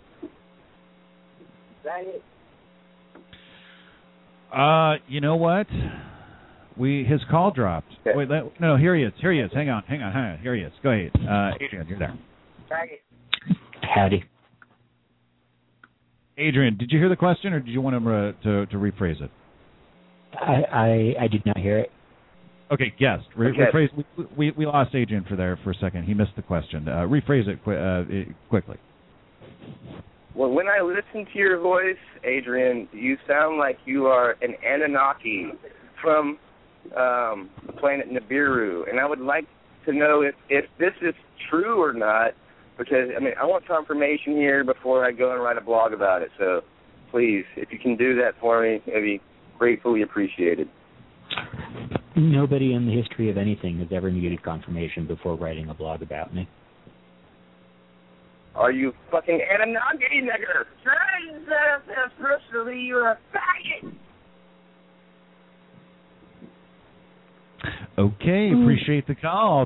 Speaker 3: You know what? His call dropped. Okay. Wait, no, here he is. Hang on. Here he is. Go ahead. Adrian, you're there.
Speaker 11: Howdy.
Speaker 3: Adrian, did you hear the question, or did you want him to rephrase it?
Speaker 11: I did not hear it.
Speaker 3: Okay, Guest. Rephrase. We lost Adrian for a second. He missed the question. Rephrase it quickly.
Speaker 18: Well, when I listen to your voice, Adrian, you sound like you are an Anunnaki from planet Nibiru, and I would like to know if this is true or not, because, I mean, I want confirmation here before I go and write a blog about it. So, please, if you can do that for me, it'd be gratefully appreciated.
Speaker 11: Nobody in the history of anything has ever needed confirmation before writing a blog about me.
Speaker 18: Are you fucking Anunnaki nigger? Personally, you're a faggot.
Speaker 3: Okay, appreciate the call.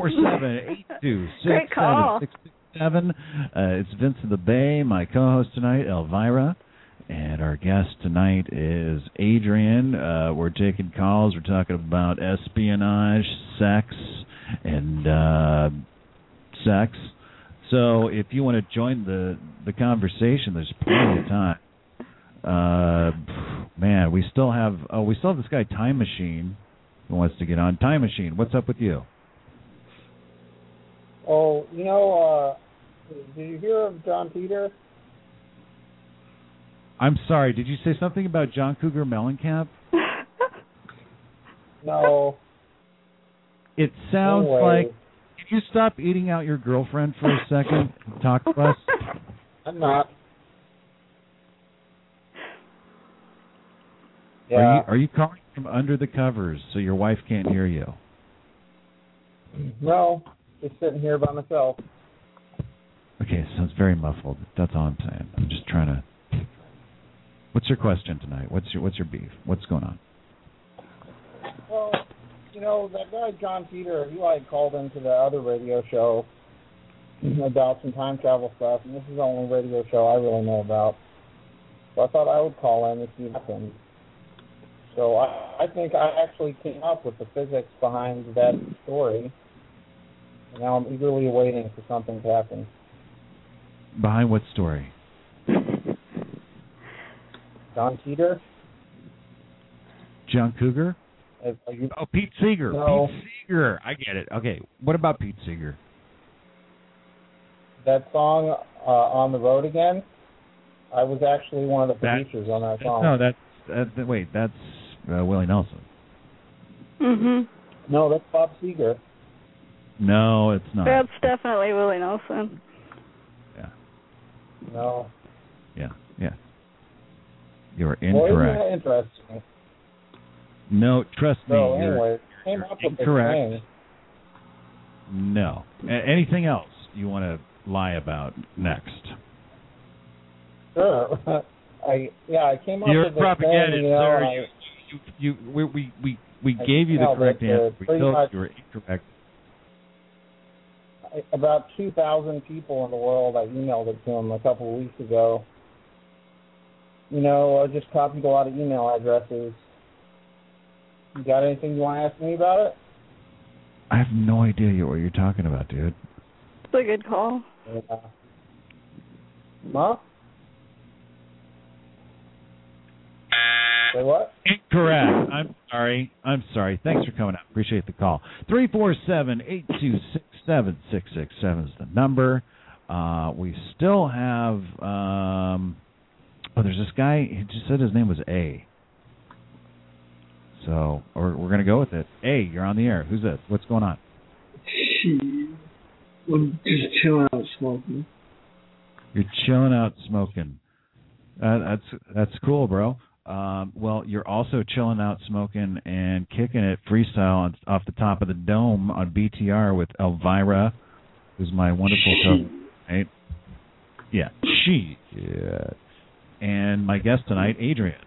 Speaker 3: 347-826-7667. It's Vince of the Bay, my co-host tonight, Elvira. And our guest tonight is Adrian. We're taking calls. We're talking about espionage, sex, and sex. So if you want to join the conversation, there's plenty of time. Man, we still have this guy Time Machine who wants to get on. Time Machine, what's up with you?
Speaker 19: Oh, did you hear of John Peter?
Speaker 3: I'm sorry, did you say something about John Cougar Mellencamp?
Speaker 19: No.
Speaker 3: It sounds like... Can you stop eating out your girlfriend for a second and talk to us?
Speaker 19: I'm not. Yeah.
Speaker 3: Are you calling from under the covers so your wife can't hear you?
Speaker 19: No, just sitting here by myself.
Speaker 3: Okay, so it's very muffled. That's all I'm saying. I'm just trying to... What's your question tonight? What's your beef? What's going on?
Speaker 19: Well, that guy John Peter, he called into the other radio show about some time travel stuff, and this is the only radio show I really know about. So I thought I would call in and see what happened. So I think I actually came up with the physics behind that story, and now I'm eagerly waiting for something to happen.
Speaker 3: Behind what story?
Speaker 19: John Peter?
Speaker 3: John Cougar? Pete Seeger.
Speaker 19: No.
Speaker 3: Pete Seeger. I get it. Okay, what about Pete Seeger?
Speaker 19: That song, On the Road Again, I was actually one of the producers on that song.
Speaker 3: No, that's Willie Nelson.
Speaker 7: Mhm.
Speaker 19: No, that's Bob Seger.
Speaker 3: No, it's not.
Speaker 7: That's definitely Willie Nelson.
Speaker 3: Yeah.
Speaker 19: No.
Speaker 3: Yeah. You are incorrect.
Speaker 19: Well, isn't that interesting?
Speaker 3: No, trust me.
Speaker 19: So anyway, came up with
Speaker 3: incorrect.
Speaker 19: This thing.
Speaker 3: No. Anything else you want to lie about next?
Speaker 19: Sure. I came up
Speaker 3: You're
Speaker 19: with this
Speaker 3: propaganda,
Speaker 19: thing,
Speaker 3: sir. We gave you the correct answer. We told you were incorrect.
Speaker 19: About 2,000 people in the world, I emailed it to them a couple of weeks ago. I just copied a lot of email addresses. You got anything you want to ask me about it?
Speaker 3: I have no idea what you're talking about, dude.
Speaker 7: It's a good call.
Speaker 19: Yeah. Huh? Say what?
Speaker 3: Incorrect. I'm sorry. Thanks for coming out. Appreciate the call. 347-826-7667 is the number. We still have... there's this guy. He just said his name was A. So we're going to go with it. A, you're on the air. Who's this? What's going on?
Speaker 20: I'm just chilling out smoking.
Speaker 3: You're chilling out smoking. That's cool, bro. Well, you're also chilling out smoking and kicking it freestyle off the top of the dome on BTR with Elvira, who's my wonderful co-host. Yeah, she. Yeah. And my guest tonight, Adrian.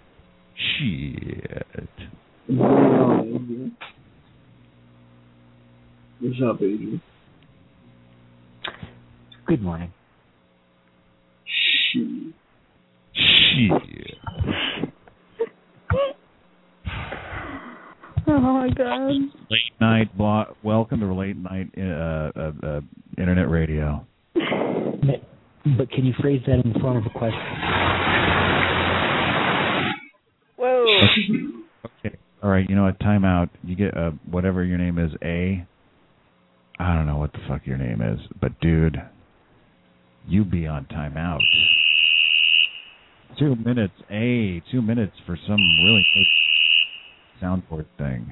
Speaker 3: Shit.
Speaker 20: What's up, Adrian?
Speaker 11: Good morning.
Speaker 20: Shit.
Speaker 7: Oh my God.
Speaker 3: Late night blog. Welcome to late night internet radio.
Speaker 11: But can you phrase that in the form of a question?
Speaker 7: Whoa.
Speaker 3: Okay. All right. You know what? Time out. You get whatever your name is. I don't know what the fuck your name is, but dude, you be on timeout. 2 minutes. 2 minutes for some really soundboard thing.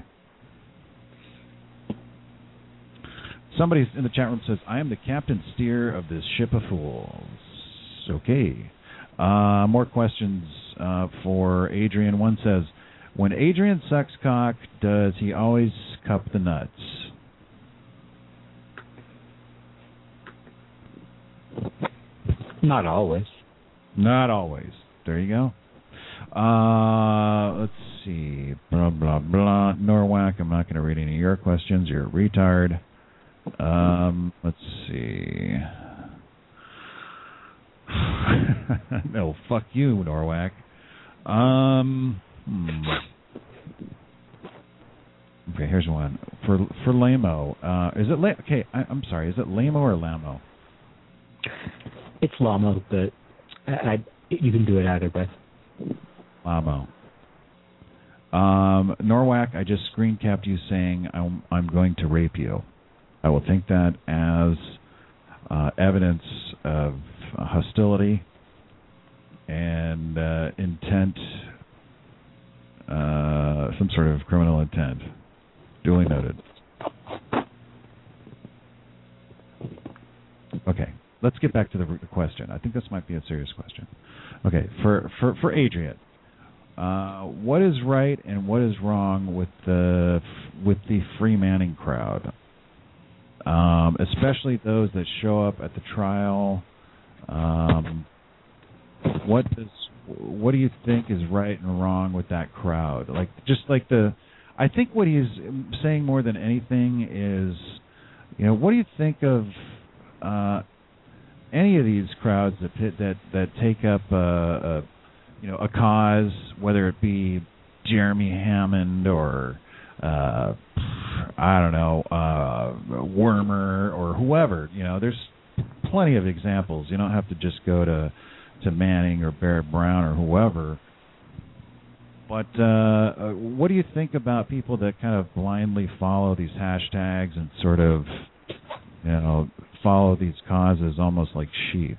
Speaker 3: Somebody in the chat room says, I am the captain steer of this ship of fools. Okay. More questions for Adrian. One says, when Adrian sucks cock, does he always cup the nuts?
Speaker 11: Not always.
Speaker 3: Not always. There you go. Let's see. Blah, blah, blah. Norwalk, I'm not going to read any of your questions. You're a retard. Let's see. No, fuck you, Norwalk. Okay, here's one for Lamo. Is it okay? I'm sorry. Is it Lamo or Lamo?
Speaker 11: It's Lamo, but you can do it either way.
Speaker 3: Lamo. Norwalk, I just screen capped you saying I'm going to rape you. I will take that as evidence of hostility and intent, some sort of criminal intent. Duly noted. Okay, let's get back to the question. I think this might be a serious question. Okay, for Adrian, what is right and what is wrong with the free Manning crowd, especially those that show up at the trial? What do you think is right and wrong with that crowd? I think what he's saying more than anything is, what do you think of any of these crowds that take up a cause, whether it be Jeremy Hammond or Wormer or whoever? There's plenty of examples. You don't have to just go to Manning or Barrett Brown or whoever. But what do you think about people that kind of blindly follow these hashtags and sort of, follow these causes almost like sheep?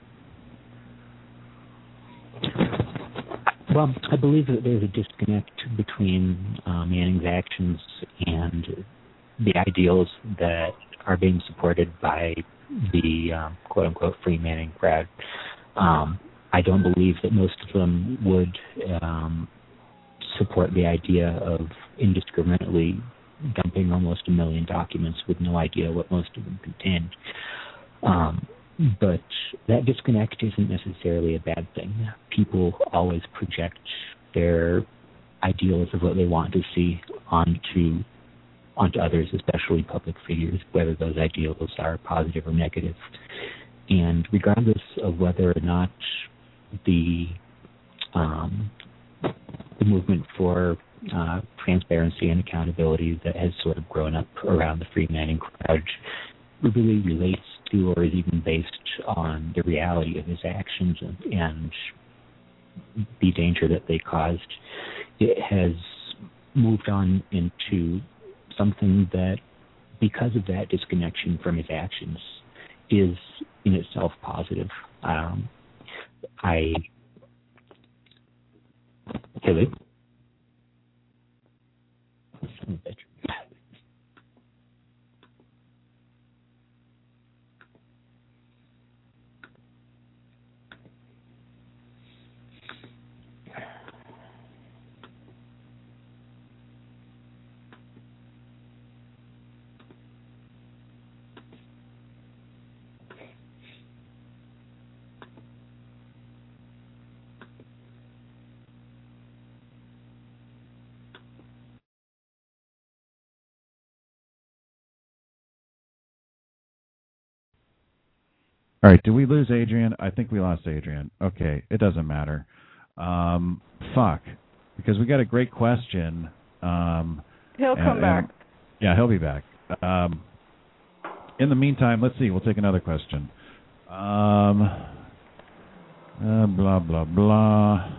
Speaker 11: Well, I believe that there's a disconnect between Manning's actions and the ideals that are being supported by the quote-unquote free Manning crowd. I don't believe that most of them would support the idea of indiscriminately dumping almost 1 million documents with no idea what most of them contained. But that disconnect isn't necessarily a bad thing. People always project their ideals of what they want to see onto others, especially public figures, whether those ideals are positive or negative. And regardless of whether or not the movement for transparency and accountability that has sort of grown up around the free Manning crowd really relates to or is even based on the reality of his actions and the danger that they caused, it has moved on into something that, because of that disconnection from his actions, is in itself positive. Hello? Son of a bitch.
Speaker 3: All right, did we lose Adrian? I think we lost Adrian. Okay, it doesn't matter. Fuck, because we got a great question.
Speaker 7: He'll come back.
Speaker 3: Yeah, he'll be back. In the meantime, let's see. We'll take another question. Blah, blah, blah.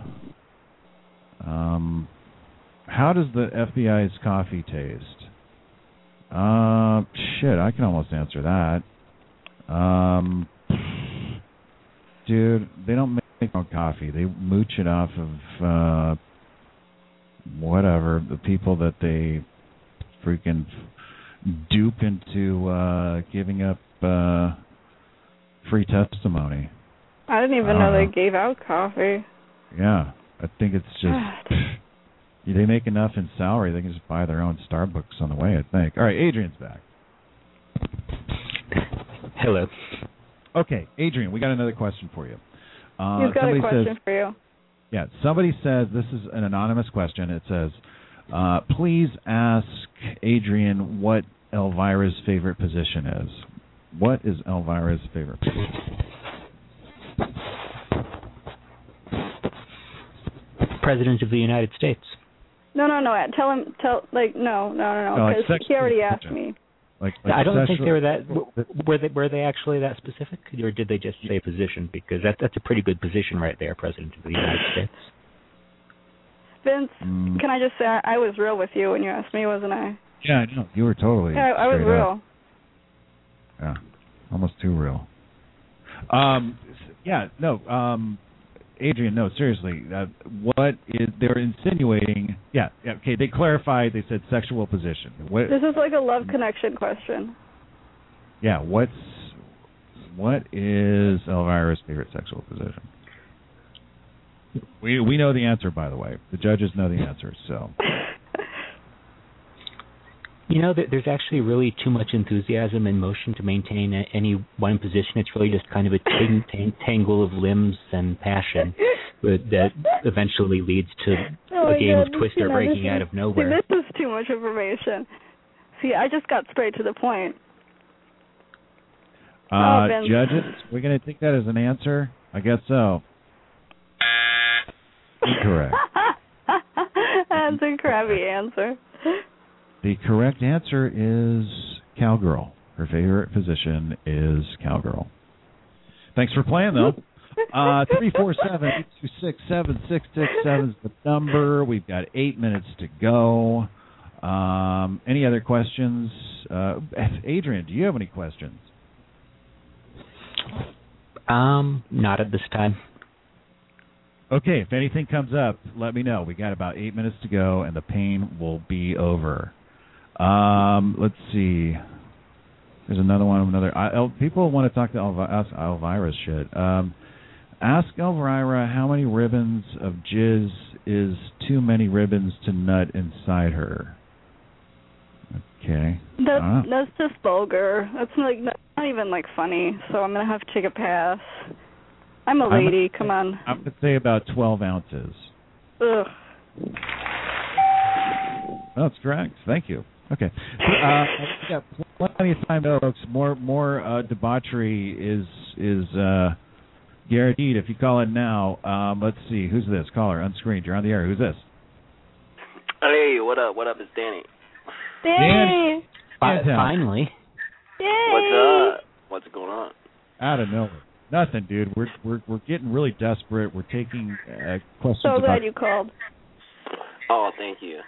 Speaker 3: How does the FBI's coffee taste? Shit, I can almost answer that. Dude, they don't make no coffee. They mooch it off of whatever, the people that they freaking dupe into giving up free testimony.
Speaker 7: I didn't even know they gave out coffee.
Speaker 3: Yeah, I think it's just they make enough in salary they can just buy their own Starbucks on the way, I think. All right, Adrian's back.
Speaker 11: Hello.
Speaker 3: Okay, Adrian, we got another question for you.
Speaker 7: He's got a question for you.
Speaker 3: Yeah, somebody says, this is an anonymous question. It says, please ask Adrian what Elvira's favorite position is. What is Elvira's favorite position?
Speaker 11: President of the United States.
Speaker 7: No. Tell him. No. Because he already asked me.
Speaker 3: Like
Speaker 11: I don't think they were that. Were they actually that specific, or did they just say position? Because that's a pretty good position right there, President of the United States.
Speaker 7: Vince, can I just say I was real with you when you asked me, wasn't I?
Speaker 3: Yeah, I know. You were totally.
Speaker 7: Yeah, I was real.
Speaker 3: Up. Yeah, almost too real. Adrian, no, seriously. What is they're insinuating? Yeah. Okay, they clarified. They said sexual position.
Speaker 7: This is like a love connection question.
Speaker 3: Yeah. What is Elvira's favorite sexual position? We know the answer, by the way. The judges know the answer. So.
Speaker 11: There's actually really too much enthusiasm and motion to maintain any one position. It's really just kind of a tangle of limbs and passion that eventually leads to a game of Twister breaking out of nowhere.
Speaker 7: See, this is too much information. See, I just got straight to the point.
Speaker 3: Judges, we're going to take that as an answer? I guess so. Incorrect.
Speaker 7: That's a crappy answer.
Speaker 3: The correct answer is cowgirl. Her favorite position is cowgirl. Thanks for playing, though. 347-826-7667 is the number. We've got 8 minutes to go. Any other questions? Adrian, do you have any questions?
Speaker 11: Not at this time.
Speaker 3: Okay, if anything comes up, let me know. We got about 8 minutes to go, and the pain will be over. Let's see. There's another one. People want to talk to Elvira's shit. Ask Elvira how many ribbons of jizz is too many ribbons to nut inside her. Okay.
Speaker 7: That's just vulgar. That's not even funny. So I'm gonna have to take a pass. I'm a lady. Come on.
Speaker 3: I would say about 12 ounces.
Speaker 7: Ugh.
Speaker 3: That's correct. Thank you. Okay. We got plenty of time, folks. More debauchery is guaranteed if you call in now. Let's see. Who's this? Caller, unscreened. You're on the air. Who's this?
Speaker 10: Hey, what up? What up? It's Danny.
Speaker 7: Danny.
Speaker 11: Finally.
Speaker 7: Yay.
Speaker 10: What's up? What's going on?
Speaker 3: Out of nowhere. Nothing, dude. We're getting really desperate. We're taking questions.
Speaker 7: So glad you called.
Speaker 10: Oh, thank you.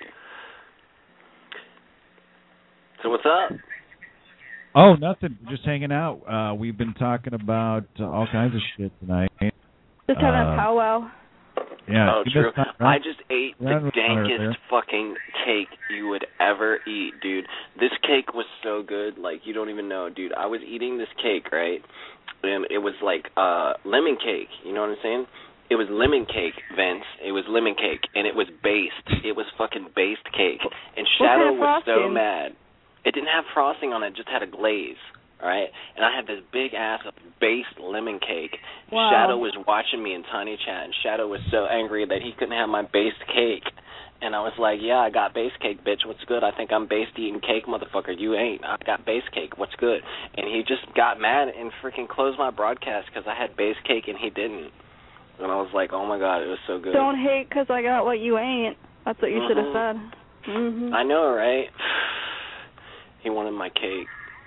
Speaker 10: So what's up?
Speaker 3: Oh, nothing. We're just hanging out. We've been talking about all kinds of shit tonight.
Speaker 7: Just having a powwow.
Speaker 3: Yeah.
Speaker 10: Oh, true. I just ate the dankest fucking cake you would ever eat, dude. This cake was so good, you don't even know, dude. I was eating this cake, right? And it was lemon cake. You know what I'm saying? It was lemon cake, Vince. It was lemon cake, and it was based. It was fucking based cake. And Shadow was so mad. It didn't have frosting on it. It just had a glaze, all right? And I had this big-ass based lemon cake.
Speaker 7: Wow.
Speaker 10: Shadow was watching me in Tiny Chat, and Shadow was so angry that he couldn't have my based cake. And I was like, yeah, I got base cake, bitch. What's good? I think I'm based eating cake, motherfucker. You ain't. I got base cake. What's good? And he just got mad and freaking closed my broadcast because I had base cake and he didn't. And I was like, oh, my God, it was so good.
Speaker 7: Don't hate because I got what you ain't. That's what you should have said. Mm-hmm.
Speaker 10: I know, right? He wanted my cake.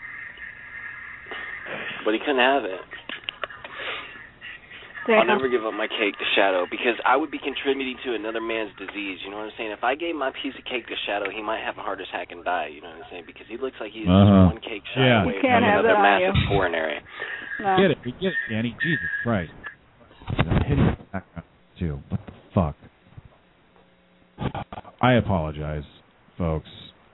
Speaker 10: But he couldn't have it.
Speaker 7: Damn.
Speaker 10: I'll never give up my cake to Shadow because I would be contributing to another man's disease. You know what I'm saying? If I gave my piece of cake to Shadow, he might have a heart attack and die. You know what I'm saying? Because he looks like he's just one cake shy away from another massive coronary.
Speaker 7: No.
Speaker 3: Get it, Danny. Jesus Christ. I'm hitting the background, too. What the fuck? I apologize, folks.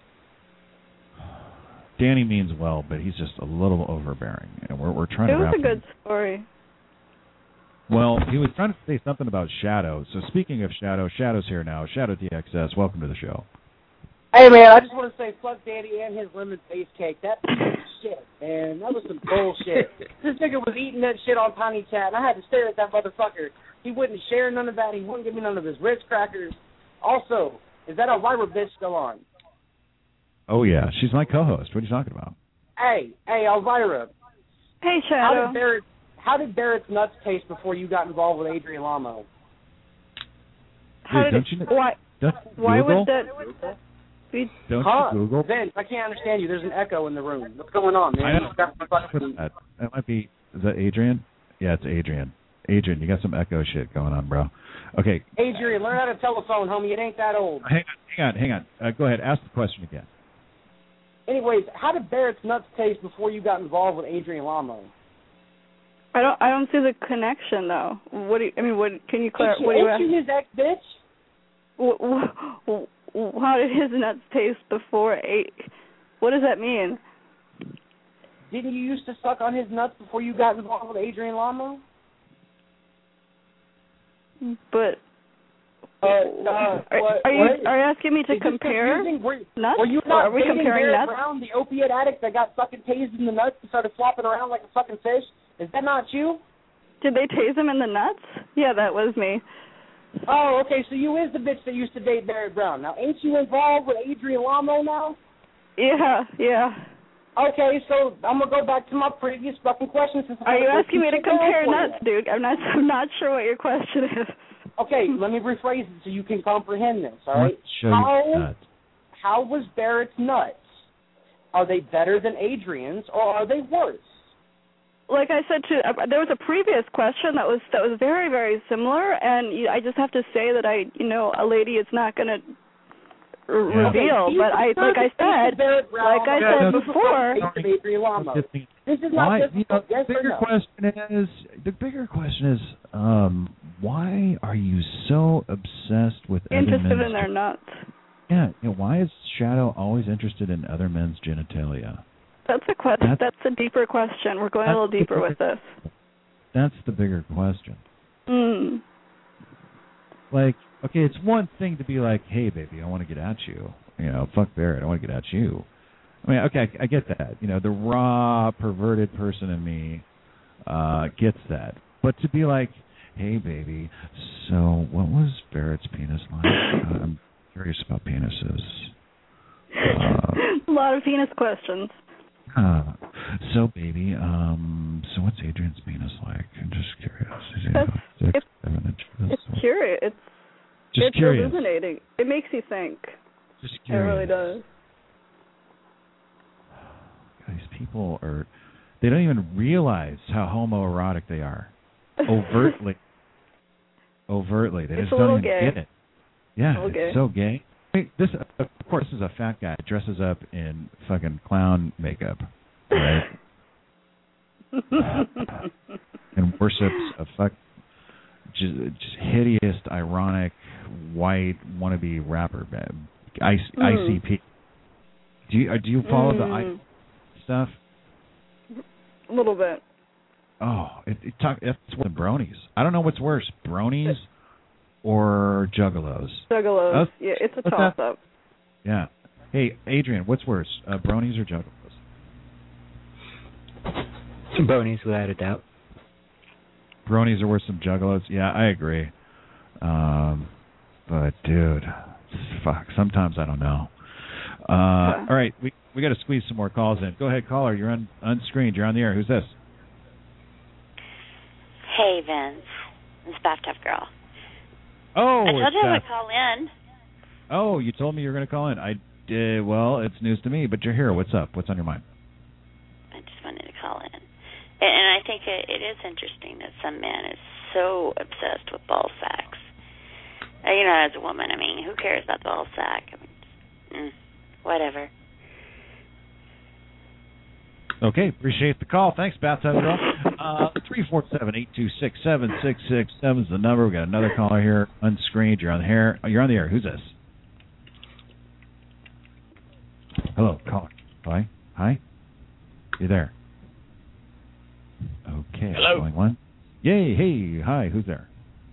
Speaker 3: Danny means well, but he's just a little overbearing, and we're trying to.
Speaker 7: It was a good story.
Speaker 3: Well, he was trying to say something about Shadow. So speaking of Shadow, Shadow's here now. Shadow TXS, welcome to the show.
Speaker 21: Hey, man, I just want to say fuck Danny and his lemon face cake. That was shit, man. That was some bullshit. This nigga was eating that shit on Tiny Chat, and I had to stare at that motherfucker. He wouldn't share none of that. He wouldn't give me none of his Ritz crackers. Also, is that Elvira bitch still on?
Speaker 3: Oh, yeah. She's my co-host. What are you talking about?
Speaker 21: Hey, Elvira.
Speaker 7: Hey, Shadow.
Speaker 21: How did Barrett's nuts taste before you got involved with Adrian Lamo?
Speaker 7: Why would that...
Speaker 3: Don't you Google?
Speaker 21: Vince, I can't understand you. There's an echo in the room. What's going on, man?
Speaker 3: I know. That might be... Is that Adrian? Yeah, it's Adrian. Adrian, you got some echo shit going on, bro. Okay.
Speaker 21: Adrian, learn how to telephone, homie. It ain't that old.
Speaker 3: Hang on. Go ahead. Ask the question again.
Speaker 21: Anyways, how did Barrett's nuts taste before you got involved with Adrian Lamo?
Speaker 7: I don't see the connection though. Can you clarify? What do you ask?
Speaker 21: Ain't you his ex
Speaker 7: bitch? How did his nuts taste before? What does that mean?
Speaker 21: Didn't you used to suck on his nuts before you got involved with Adrian Lamo?
Speaker 7: But are you asking me to compare nuts?
Speaker 21: Were you not
Speaker 7: are we comparing
Speaker 21: Barrett
Speaker 7: nuts?
Speaker 21: Brown, the opiate addict that got fucking tased in the nuts and started flopping around like a fucking fish? Is that not you?
Speaker 7: Did they tase him in the nuts? Yeah, that was me.
Speaker 21: Oh, okay, so you is the bitch that used to date Barrett Brown. Now, ain't you involved with Adrian Lamo now?
Speaker 7: Yeah.
Speaker 21: Okay, so I'm going to go back to my previous fucking question.
Speaker 7: Are you asking me to compare nuts, dude? I'm not sure what your question is.
Speaker 21: Okay, let me rephrase it so you can comprehend this, all right? How was Barrett's nuts? Are they better than Adrian's, or are they worse?
Speaker 7: Like I said, there was a previous question that was very, very similar, and I just have to say that a lady is not going to reveal. But like I said before,
Speaker 21: this is not difficult. Yes or no?
Speaker 3: The bigger question is, why are you so obsessed with
Speaker 7: interested in their nuts?
Speaker 3: Yeah, why is Shadow always interested in other men's genitalia?
Speaker 7: That's a question. That's a deeper question. We're going a little deeper with this.
Speaker 3: That's the bigger question. Like, okay, it's one thing to be like, hey, baby, I want to get at you. Fuck Barrett, I want to get at you. I mean, okay, I get that. The raw, perverted person in me gets that. But to be like, hey, baby, so what was Barrett's penis like? I'm curious about penises.
Speaker 7: A lot of penis questions.
Speaker 3: So, baby, so what's Adrian's penis like? I'm just curious.
Speaker 7: It's curious. It's
Speaker 3: curious.
Speaker 7: illuminating. It makes you think.
Speaker 3: Just curious.
Speaker 7: It really does.
Speaker 3: These people they don't even realize how homoerotic they are. Overtly. They just don't even get it. Yeah, it's so gay. This, of course, is a fat guy dresses up in fucking clown makeup, right? And worships a just hideous, ironic, white wannabe rapper, ICP. Do you follow the I stuff?
Speaker 7: A little bit.
Speaker 3: Oh, it's worse than bronies. I don't know what's worse, bronies or juggalos.
Speaker 7: Juggalos. Yeah, it's a toss-up.
Speaker 3: Yeah. Hey, Adrian, what's worse, bronies or juggalos?
Speaker 11: Bronies, without a doubt.
Speaker 3: Bronies are worse than juggalos? Yeah, I agree. But, dude, fuck, sometimes I don't know. All right, we got to squeeze some more calls in. Go ahead, caller. You're unscreened. You're on the air. Who's this?
Speaker 22: Hey, Vince. It's Bathtub Girl.
Speaker 3: Oh,
Speaker 22: I told you I would call in.
Speaker 3: Oh, you told me you were going to call in. I did. Well, it's news to me, but you're here. What's up? What's on your mind?
Speaker 22: I just wanted to call in. And I think it is interesting that some man is so obsessed with ball sacks. As a woman, I mean, who cares about the ball sack? I mean, whatever.
Speaker 3: Okay, appreciate the call. Thanks, Bathtub Girl. 347-826-7667 is the number. We got another caller here, unscreened. You're on the air. Who's this? Hello, caller. Hi. You there? Okay.
Speaker 1: Hello.
Speaker 3: Going one. Yay. Hey. Hi. Who's there?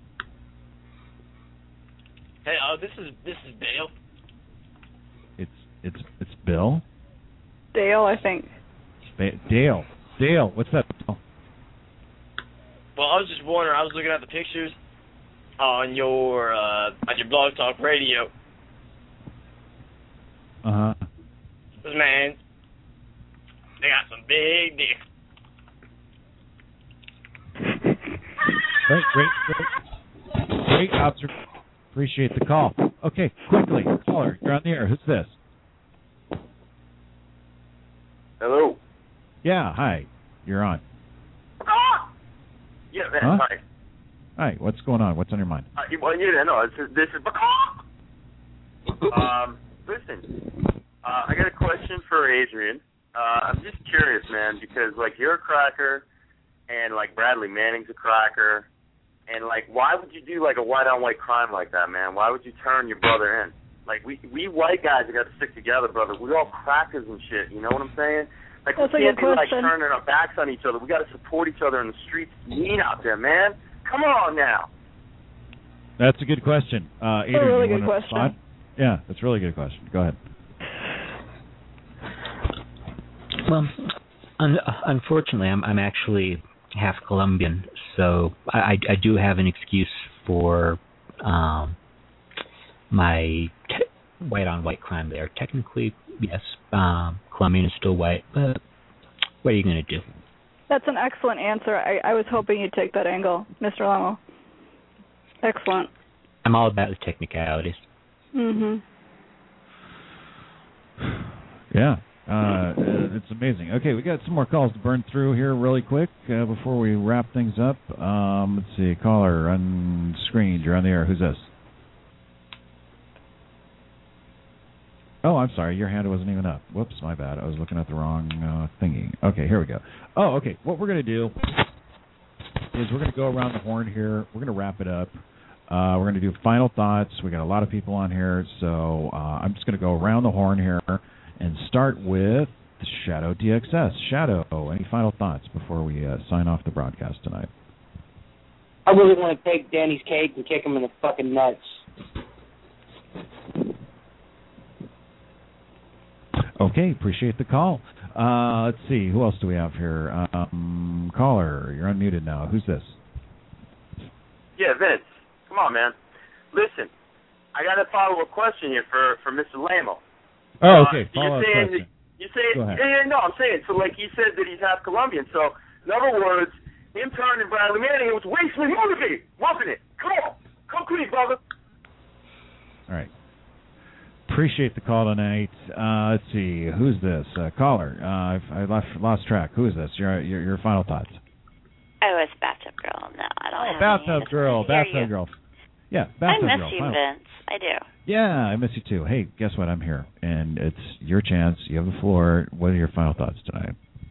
Speaker 1: Hey, this is Dale.
Speaker 3: It's Bill.
Speaker 7: Dale, I think.
Speaker 3: Dale. What's up, Bill?
Speaker 1: Well, I was just wondering. I was looking at the pictures on your Blog Talk Radio.
Speaker 3: Uh-huh.
Speaker 1: Man, they got some big dicks.
Speaker 3: Great observation. Appreciate the call. Okay, quickly, caller, you're on the air. Who's this?
Speaker 18: Hello.
Speaker 3: Yeah, hi. You're on.
Speaker 18: Yeah, man.
Speaker 3: Huh?
Speaker 18: Hi.
Speaker 3: Hi. What's going on? What's on your mind?
Speaker 18: This is. Listen. I got a question for Adrian. I'm just curious, man, because you're a cracker, and Bradley Manning's a cracker, and why would you do a white-on-white crime like that, man? Why would you turn your brother in? We white guys have got to stick together, brother. We're all crackers and shit. You know what I'm saying? We can't be turning our backs on each other. We got to support each other in the streets. Mean out there, man. Come on now.
Speaker 3: That's a good question. Adrian,
Speaker 7: a really
Speaker 3: you
Speaker 7: good
Speaker 3: want to
Speaker 7: question.
Speaker 3: respond? Yeah, that's a really good question. Go ahead.
Speaker 11: Well, unfortunately, I'm actually half Colombian, so I do have an excuse for my white-on-white crime there. Technically, yes, Colombian is still white, but what are you going to do?
Speaker 7: That's an excellent answer. I was hoping you'd take that angle, Mr. Lamo. Excellent.
Speaker 11: I'm all about the technicalities.
Speaker 7: Mm-hmm.
Speaker 3: Yeah. It's amazing. Okay, we got some more calls to burn through here really quick before we wrap things up. Let's see. Caller on screen. You're on the air. Who's this? Oh, I'm sorry. Your hand wasn't even up. Whoops, my bad. I was looking at the wrong thingy. Okay, here we go. Oh, okay. What we're going to do is we're going to go around the horn here. We're going to wrap it up. We're going to do final thoughts. We got a lot of people on here, so I'm just going to go around the horn here and start with Shadow DXS. Shadow, any final thoughts before we sign off the broadcast tonight?
Speaker 21: I really want to take Danny's cake and kick him in the fucking nuts.
Speaker 3: Okay, appreciate the call. Let's see, who else do we have here? Caller, you're unmuted now. Who's this?
Speaker 18: Yeah, Vince. Come on, man. Listen, I got a follow-up question here for Mr. Lamo.
Speaker 3: Oh, okay. Follow-up question.
Speaker 18: You're saying, I'm saying, so he said that he's half Colombian. So, in other words, him turning Bradley Manning, it was racially motivated, wasn't it? Come on. Come clean, brother.
Speaker 3: All right. Appreciate the call tonight. Let's see. Who's this? Caller. I lost track. Who is this? Your final thoughts.
Speaker 22: Oh, it's Bathtub Girl. No, I don't have
Speaker 3: Bathtub Girl. Bathtub Girl. Yeah, Bathtub Girl.
Speaker 22: I miss you, Vince. I do.
Speaker 3: Yeah, I miss you too. Hey, guess what? I'm here, and it's your chance. You have the floor. What are your final thoughts tonight?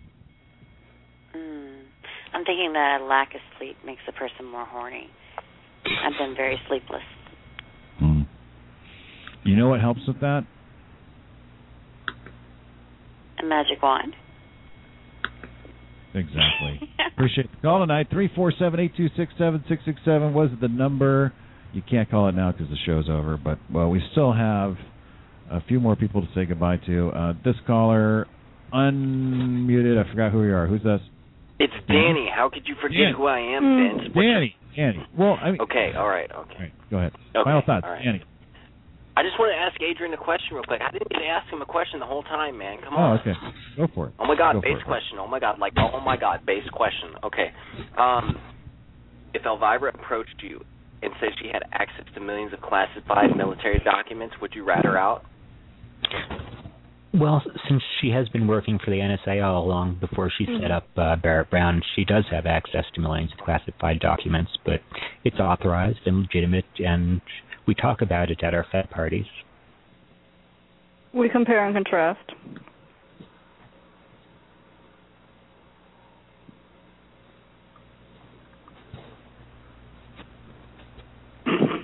Speaker 22: I'm thinking that a lack of sleep makes a person more horny. I've been very sleepless.
Speaker 3: You know what helps with that?
Speaker 22: A magic wand.
Speaker 3: Exactly. Appreciate the call tonight. 347-826-7667 was the number. You can't call it now because the show's over, but we still have a few more people to say goodbye to. This caller, unmuted. I forgot who you are. Who's this?
Speaker 10: It's Danny. How could you forget who I am, Vince?
Speaker 3: Danny. Well, I mean.
Speaker 10: Okay. All right. Okay.
Speaker 3: All right, go ahead.
Speaker 10: Okay,
Speaker 3: final thoughts,
Speaker 10: right.
Speaker 3: Danny.
Speaker 10: I just want to ask Adrian a question real quick. I didn't get to ask him a question the whole time, man. Come on.
Speaker 3: Oh, okay. Go for it.
Speaker 10: Oh, my God, base question. Oh, my God, base question. Okay. If Elvira approached you and said she had access to millions of classified military documents, would you rat her out?
Speaker 11: Well, since she has been working for the NSA all along before she set up Barrett Brown, she does have access to millions of classified documents, but it's authorized and legitimate, and we talk about it at our Fed parties.
Speaker 7: We compare and contrast.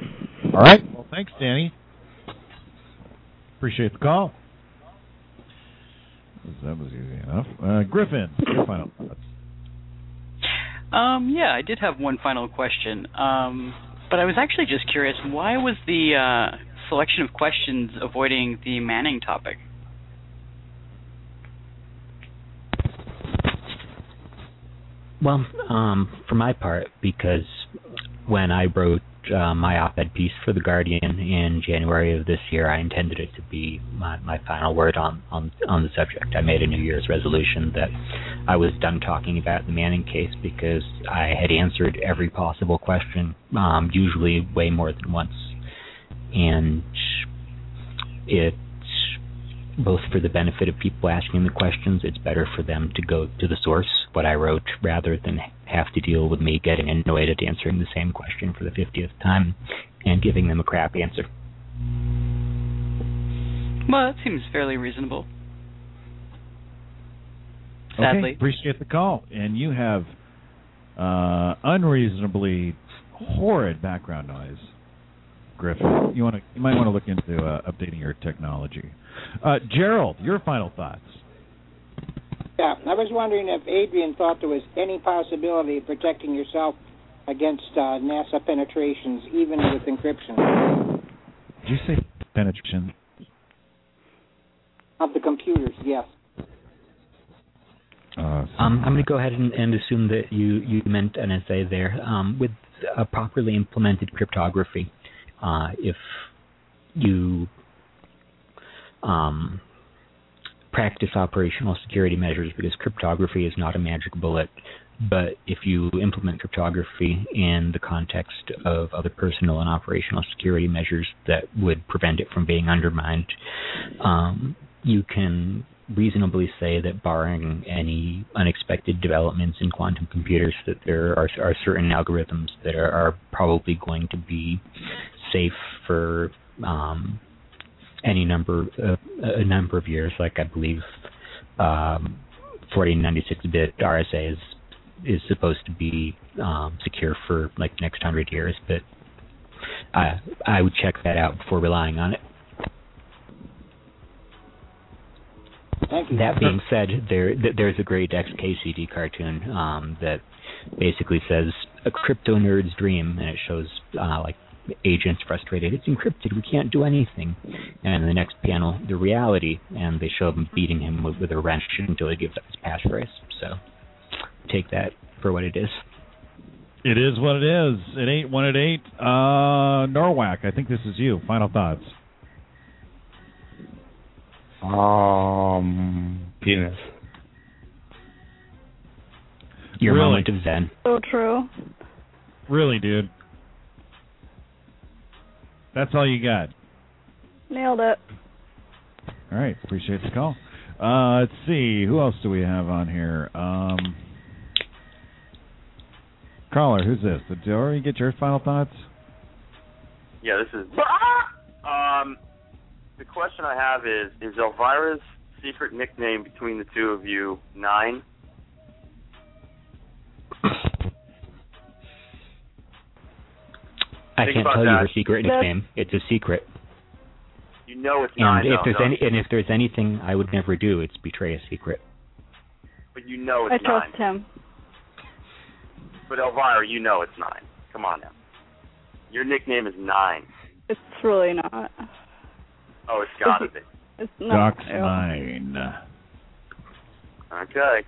Speaker 3: All right. Well, thanks, Danny. Appreciate the call. easy enough. Griffin, your final thoughts.
Speaker 12: Yeah, I did have one final question. But I was actually just curious, why was the selection of questions avoiding the Manning topic?
Speaker 11: Well, for my part, because when I wrote my op-ed piece for The Guardian in January of this year, I intended it to be my final word on the subject. I made a New Year's resolution that I was done talking about the Manning case because I had answered every possible question, usually way more than once. And it's both for the benefit of people asking the questions, it's better for them to go to the source, what I wrote, rather than have to deal with me getting annoyed at answering the same question for the 50th time and giving them a crap answer.
Speaker 12: Well, that seems fairly reasonable. Sadly.
Speaker 3: Okay, appreciate the call. And you have unreasonably horrid background noise, Griffin. You might want to look into updating your technology. Gerald, your final thoughts.
Speaker 9: Yeah, I was wondering if Adrian thought there was any possibility of protecting yourself against NASA penetrations, even with encryption.
Speaker 3: Did you say penetration?
Speaker 9: Of the computers, yes.
Speaker 11: I'm going to go ahead and assume that you meant NSA there. With a properly implemented cryptography, if you practice operational security measures, because cryptography is not a magic bullet, but if you implement cryptography in the context of other personal and operational security measures that would prevent it from being undermined, you can reasonably say that barring any unexpected developments in quantum computers, that there are certain algorithms that are probably going to be safe for a number of years. Like I believe 4096-bit RSA is supposed to be secure for like the next 100 years, but I would check that out before relying on it.
Speaker 9: Thank you.
Speaker 11: That being said, there's a great XKCD cartoon that basically says a crypto nerd's dream, and it shows like agents frustrated. It's encrypted. We can't do anything. And in the next panel, the reality, and they show him beating him with a wrench until he gives up his passphrase. So take that for what it is.
Speaker 3: It is what it is. It ain't what it ain't. Norwalk, I think this is you. Final thoughts.
Speaker 5: Penis.
Speaker 11: Your
Speaker 3: really?
Speaker 11: moment of zen.
Speaker 7: So true.
Speaker 3: Really, dude. That's all you got.
Speaker 7: Nailed it.
Speaker 3: All right, appreciate the call. Let's see, who else do we have on here? Caller, who's this? Did you already get your final thoughts?
Speaker 6: Yeah, this is. The question I have is Elvira's secret nickname between the two of you 9?
Speaker 11: I can't tell you her secret nickname. It's a secret.
Speaker 6: You know it's 9.
Speaker 11: And if there's anything I would never do, it's betray a secret.
Speaker 6: But you know it's 9.
Speaker 7: I trust him.
Speaker 6: But Elvira, you know it's 9. Come on now. Your nickname is 9.
Speaker 7: It's really not.
Speaker 6: Oh, it's gotta be.
Speaker 7: It's not.
Speaker 3: Doc's 9.
Speaker 6: Okay.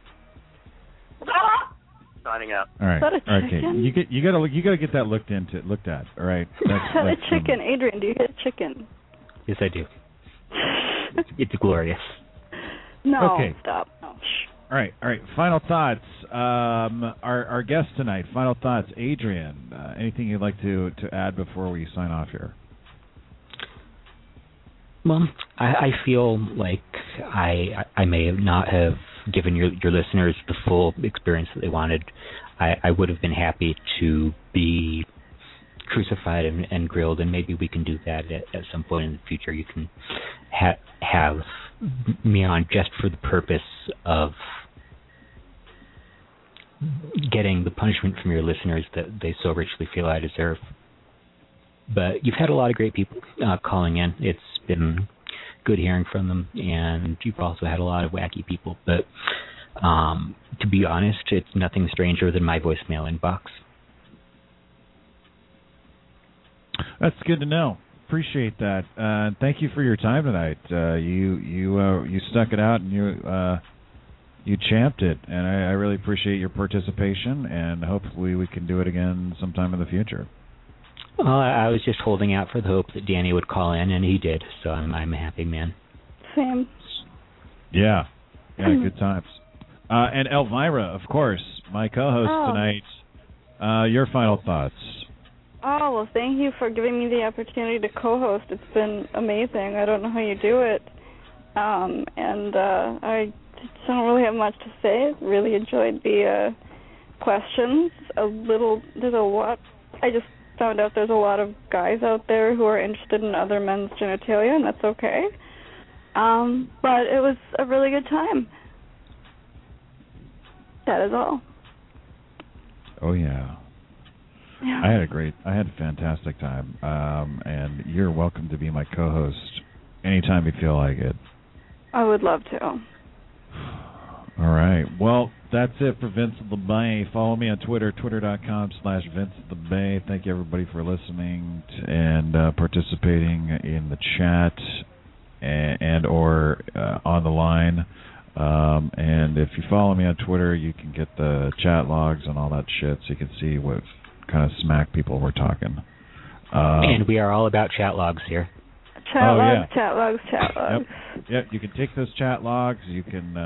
Speaker 6: Signing out.
Speaker 3: All right.
Speaker 7: Is that a chicken?
Speaker 3: Okay. You gotta get that looked at. All right.
Speaker 7: That's a chicken, Adrian. Do you get chicken?
Speaker 11: Yes, I do. It's glorious.
Speaker 7: No.
Speaker 3: Okay.
Speaker 7: Stop. No.
Speaker 3: All right. Final thoughts. Our guest tonight. Final thoughts, Adrian. Anything you'd like to add before we sign off here?
Speaker 11: Well, I feel like I may not have given your listeners the full experience that they wanted. I would have been happy to be crucified and grilled, and maybe we can do that at some point in the future. You can have me on just for the purpose of getting the punishment from your listeners that they so richly feel I deserve. But you've had a lot of great people calling in. It's been good hearing from them, and you've also had a lot of wacky people. But to be honest, it's nothing stranger than my voicemail inbox.
Speaker 3: That's good to know. Appreciate that. Thank you for your time tonight. You stuck it out and you champed it, and I really appreciate your participation. And hopefully we can do it again sometime in the future.
Speaker 11: Well, I was just holding out for the hope that Danny would call in, and he did. So I'm a happy man.
Speaker 7: Same.
Speaker 3: Yeah, good times. And Elvira, of course, my co-host tonight. Your final thoughts.
Speaker 7: Oh, well, thank you for giving me the opportunity to co-host. It's been amazing. I don't know how you do it. I don't really have much to say. Really enjoyed the questions. There's a lot. I just found out there's a lot of guys out there who are interested in other men's genitalia, and that's okay. But it was a really good time. That is all.
Speaker 3: Oh, yeah.
Speaker 7: Yeah.
Speaker 3: I had a fantastic time, and you're welcome to be my co-host anytime you feel like it.
Speaker 7: I would love to.
Speaker 3: All right. Well, that's it for Vince of the Bay. Follow me on Twitter, twitter.com/Vince of the Bay. Thank you, everybody, for listening and participating in the chat and or on the line. And if you follow me on Twitter, you can get the chat logs and all that shit, so you can see what kind of smack people we're talking.
Speaker 11: And we are all about chat logs here.
Speaker 7: Chat logs.
Speaker 3: Yep. You can take those chat logs. You can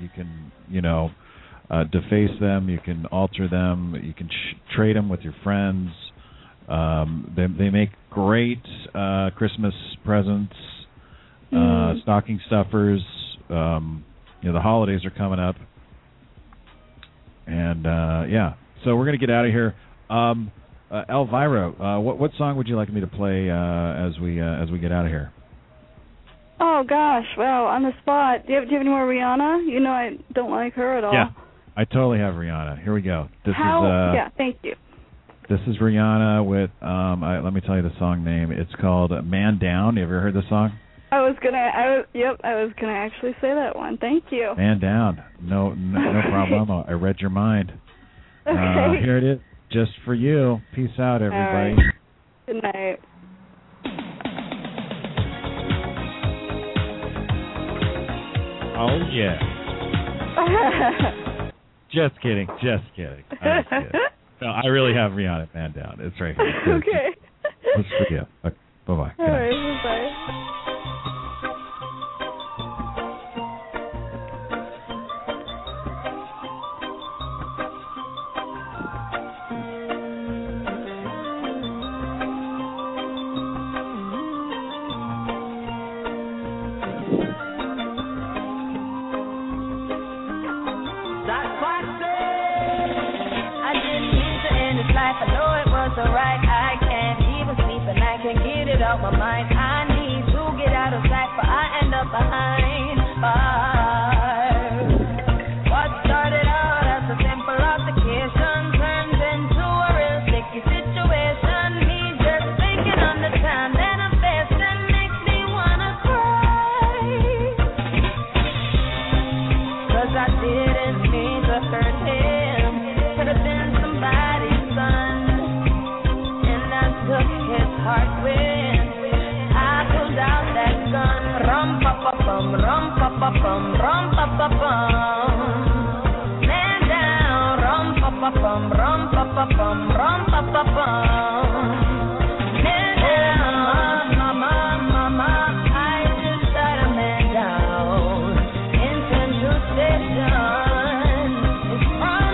Speaker 3: deface them. You can alter them. You can trade them with your friends. They make great Christmas presents, stocking stuffers. The holidays are coming up, and so we're gonna get out of here. Elvira, what song would you like me to play as we get out of here?
Speaker 7: Oh gosh, well, on the spot. Do you have any more Rihanna? You know I don't like her at all.
Speaker 3: Yeah, I totally have Rihanna. Here we go.
Speaker 7: Yeah, thank you.
Speaker 3: This is Rihanna with let me tell you the song name. It's called "Man Down." You ever heard the song?
Speaker 7: I was gonna actually say that one. Thank you.
Speaker 3: Man Down. No problem. I read your mind.
Speaker 7: Okay.
Speaker 3: Here it is. Just for you. Peace out, everybody.
Speaker 7: All right. Good night.
Speaker 3: Oh, yeah. Just kidding. I'm just kidding. No, I really have Rihanna Man Down. It's right here.
Speaker 7: Okay.
Speaker 3: Let's forget. Okay, bye-bye.
Speaker 7: All right, bye-bye.
Speaker 5: My mind, I need to get out of sight, but I end up behind bars. What started out as a simple altercation turns into a real sticky situation. Me just thinking on the time that I'm facing makes me wanna cry. 'Cause I didn't mean to hurt him. Could have been somebody's son, and I took his heart with. Rum pa pa bum, rum pa pa bum. Man down, rum pa pa bum, rum pa pa bum, rum pa pa bum. Man down, mama, I just got a man down in Central Station. It's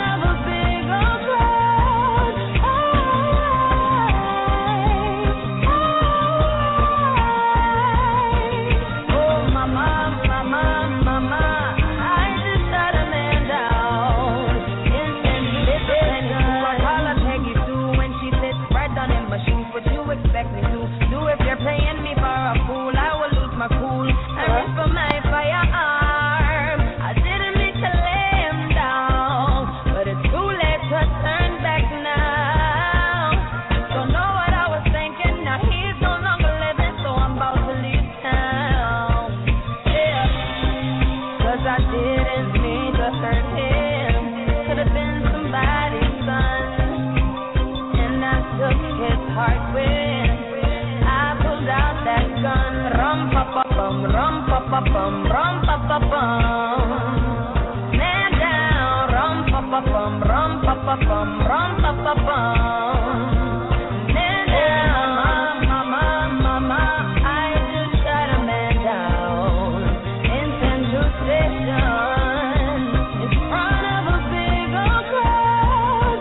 Speaker 5: hurt him. Could have been somebody's son, and I took his heart when I pulled out that gun. Rum pa pa bum, rum pa pa bum, rum pa pa bum. Man down, rum pa pa bum, rum pa pa bum, rum pa pa bum. Man down, mama, mama, I just shot a man down in Central Station in front of a big old crowd.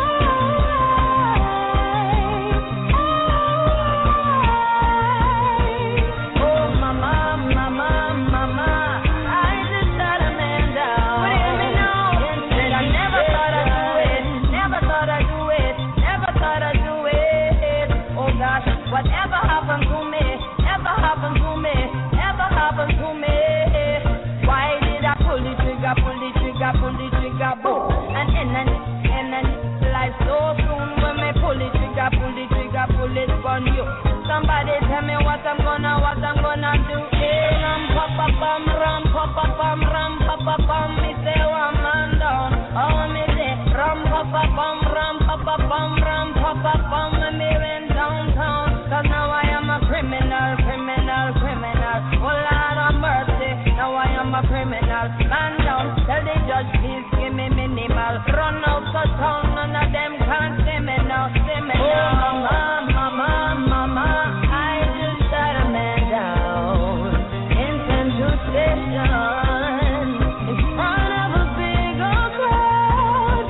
Speaker 5: Oh, mama, mama, mama, I just shot a man down. What do you mean now? Said I never thought I'd do it, never thought I'd do it, never thought I'd do it. Oh gosh, whatever happened to me, ever happened to me, ever happened to me. Why did I pull the trigger, pull the trigger, pull the trigger, boom? And then life so soon when me pull the trigger, pull it on you. Somebody tell me what I'm gonna do. Ram pa pa bum, ram pa pa bum, ram pa pa bum. Me say one man down, oh me say ram pa pa bum, ram pa pa bum, ram pa pa bum. Me went downtown, 'cause now I am a criminal. Oh Lord have mercy, now I am a criminal. Man down, tell the judge please give me minimal. Run out of town, none of them can't see me now. Oh mama, mama, I just shot a man down in Central Station in front of a big old crowd.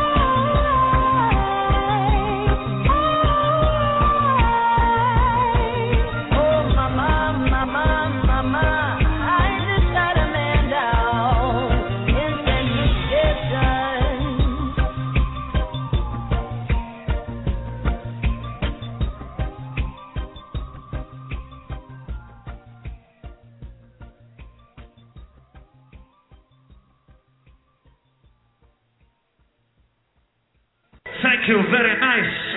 Speaker 5: Oh mama, mama, mama, I just shot a man down in Central Station.
Speaker 2: Thank you, very nice.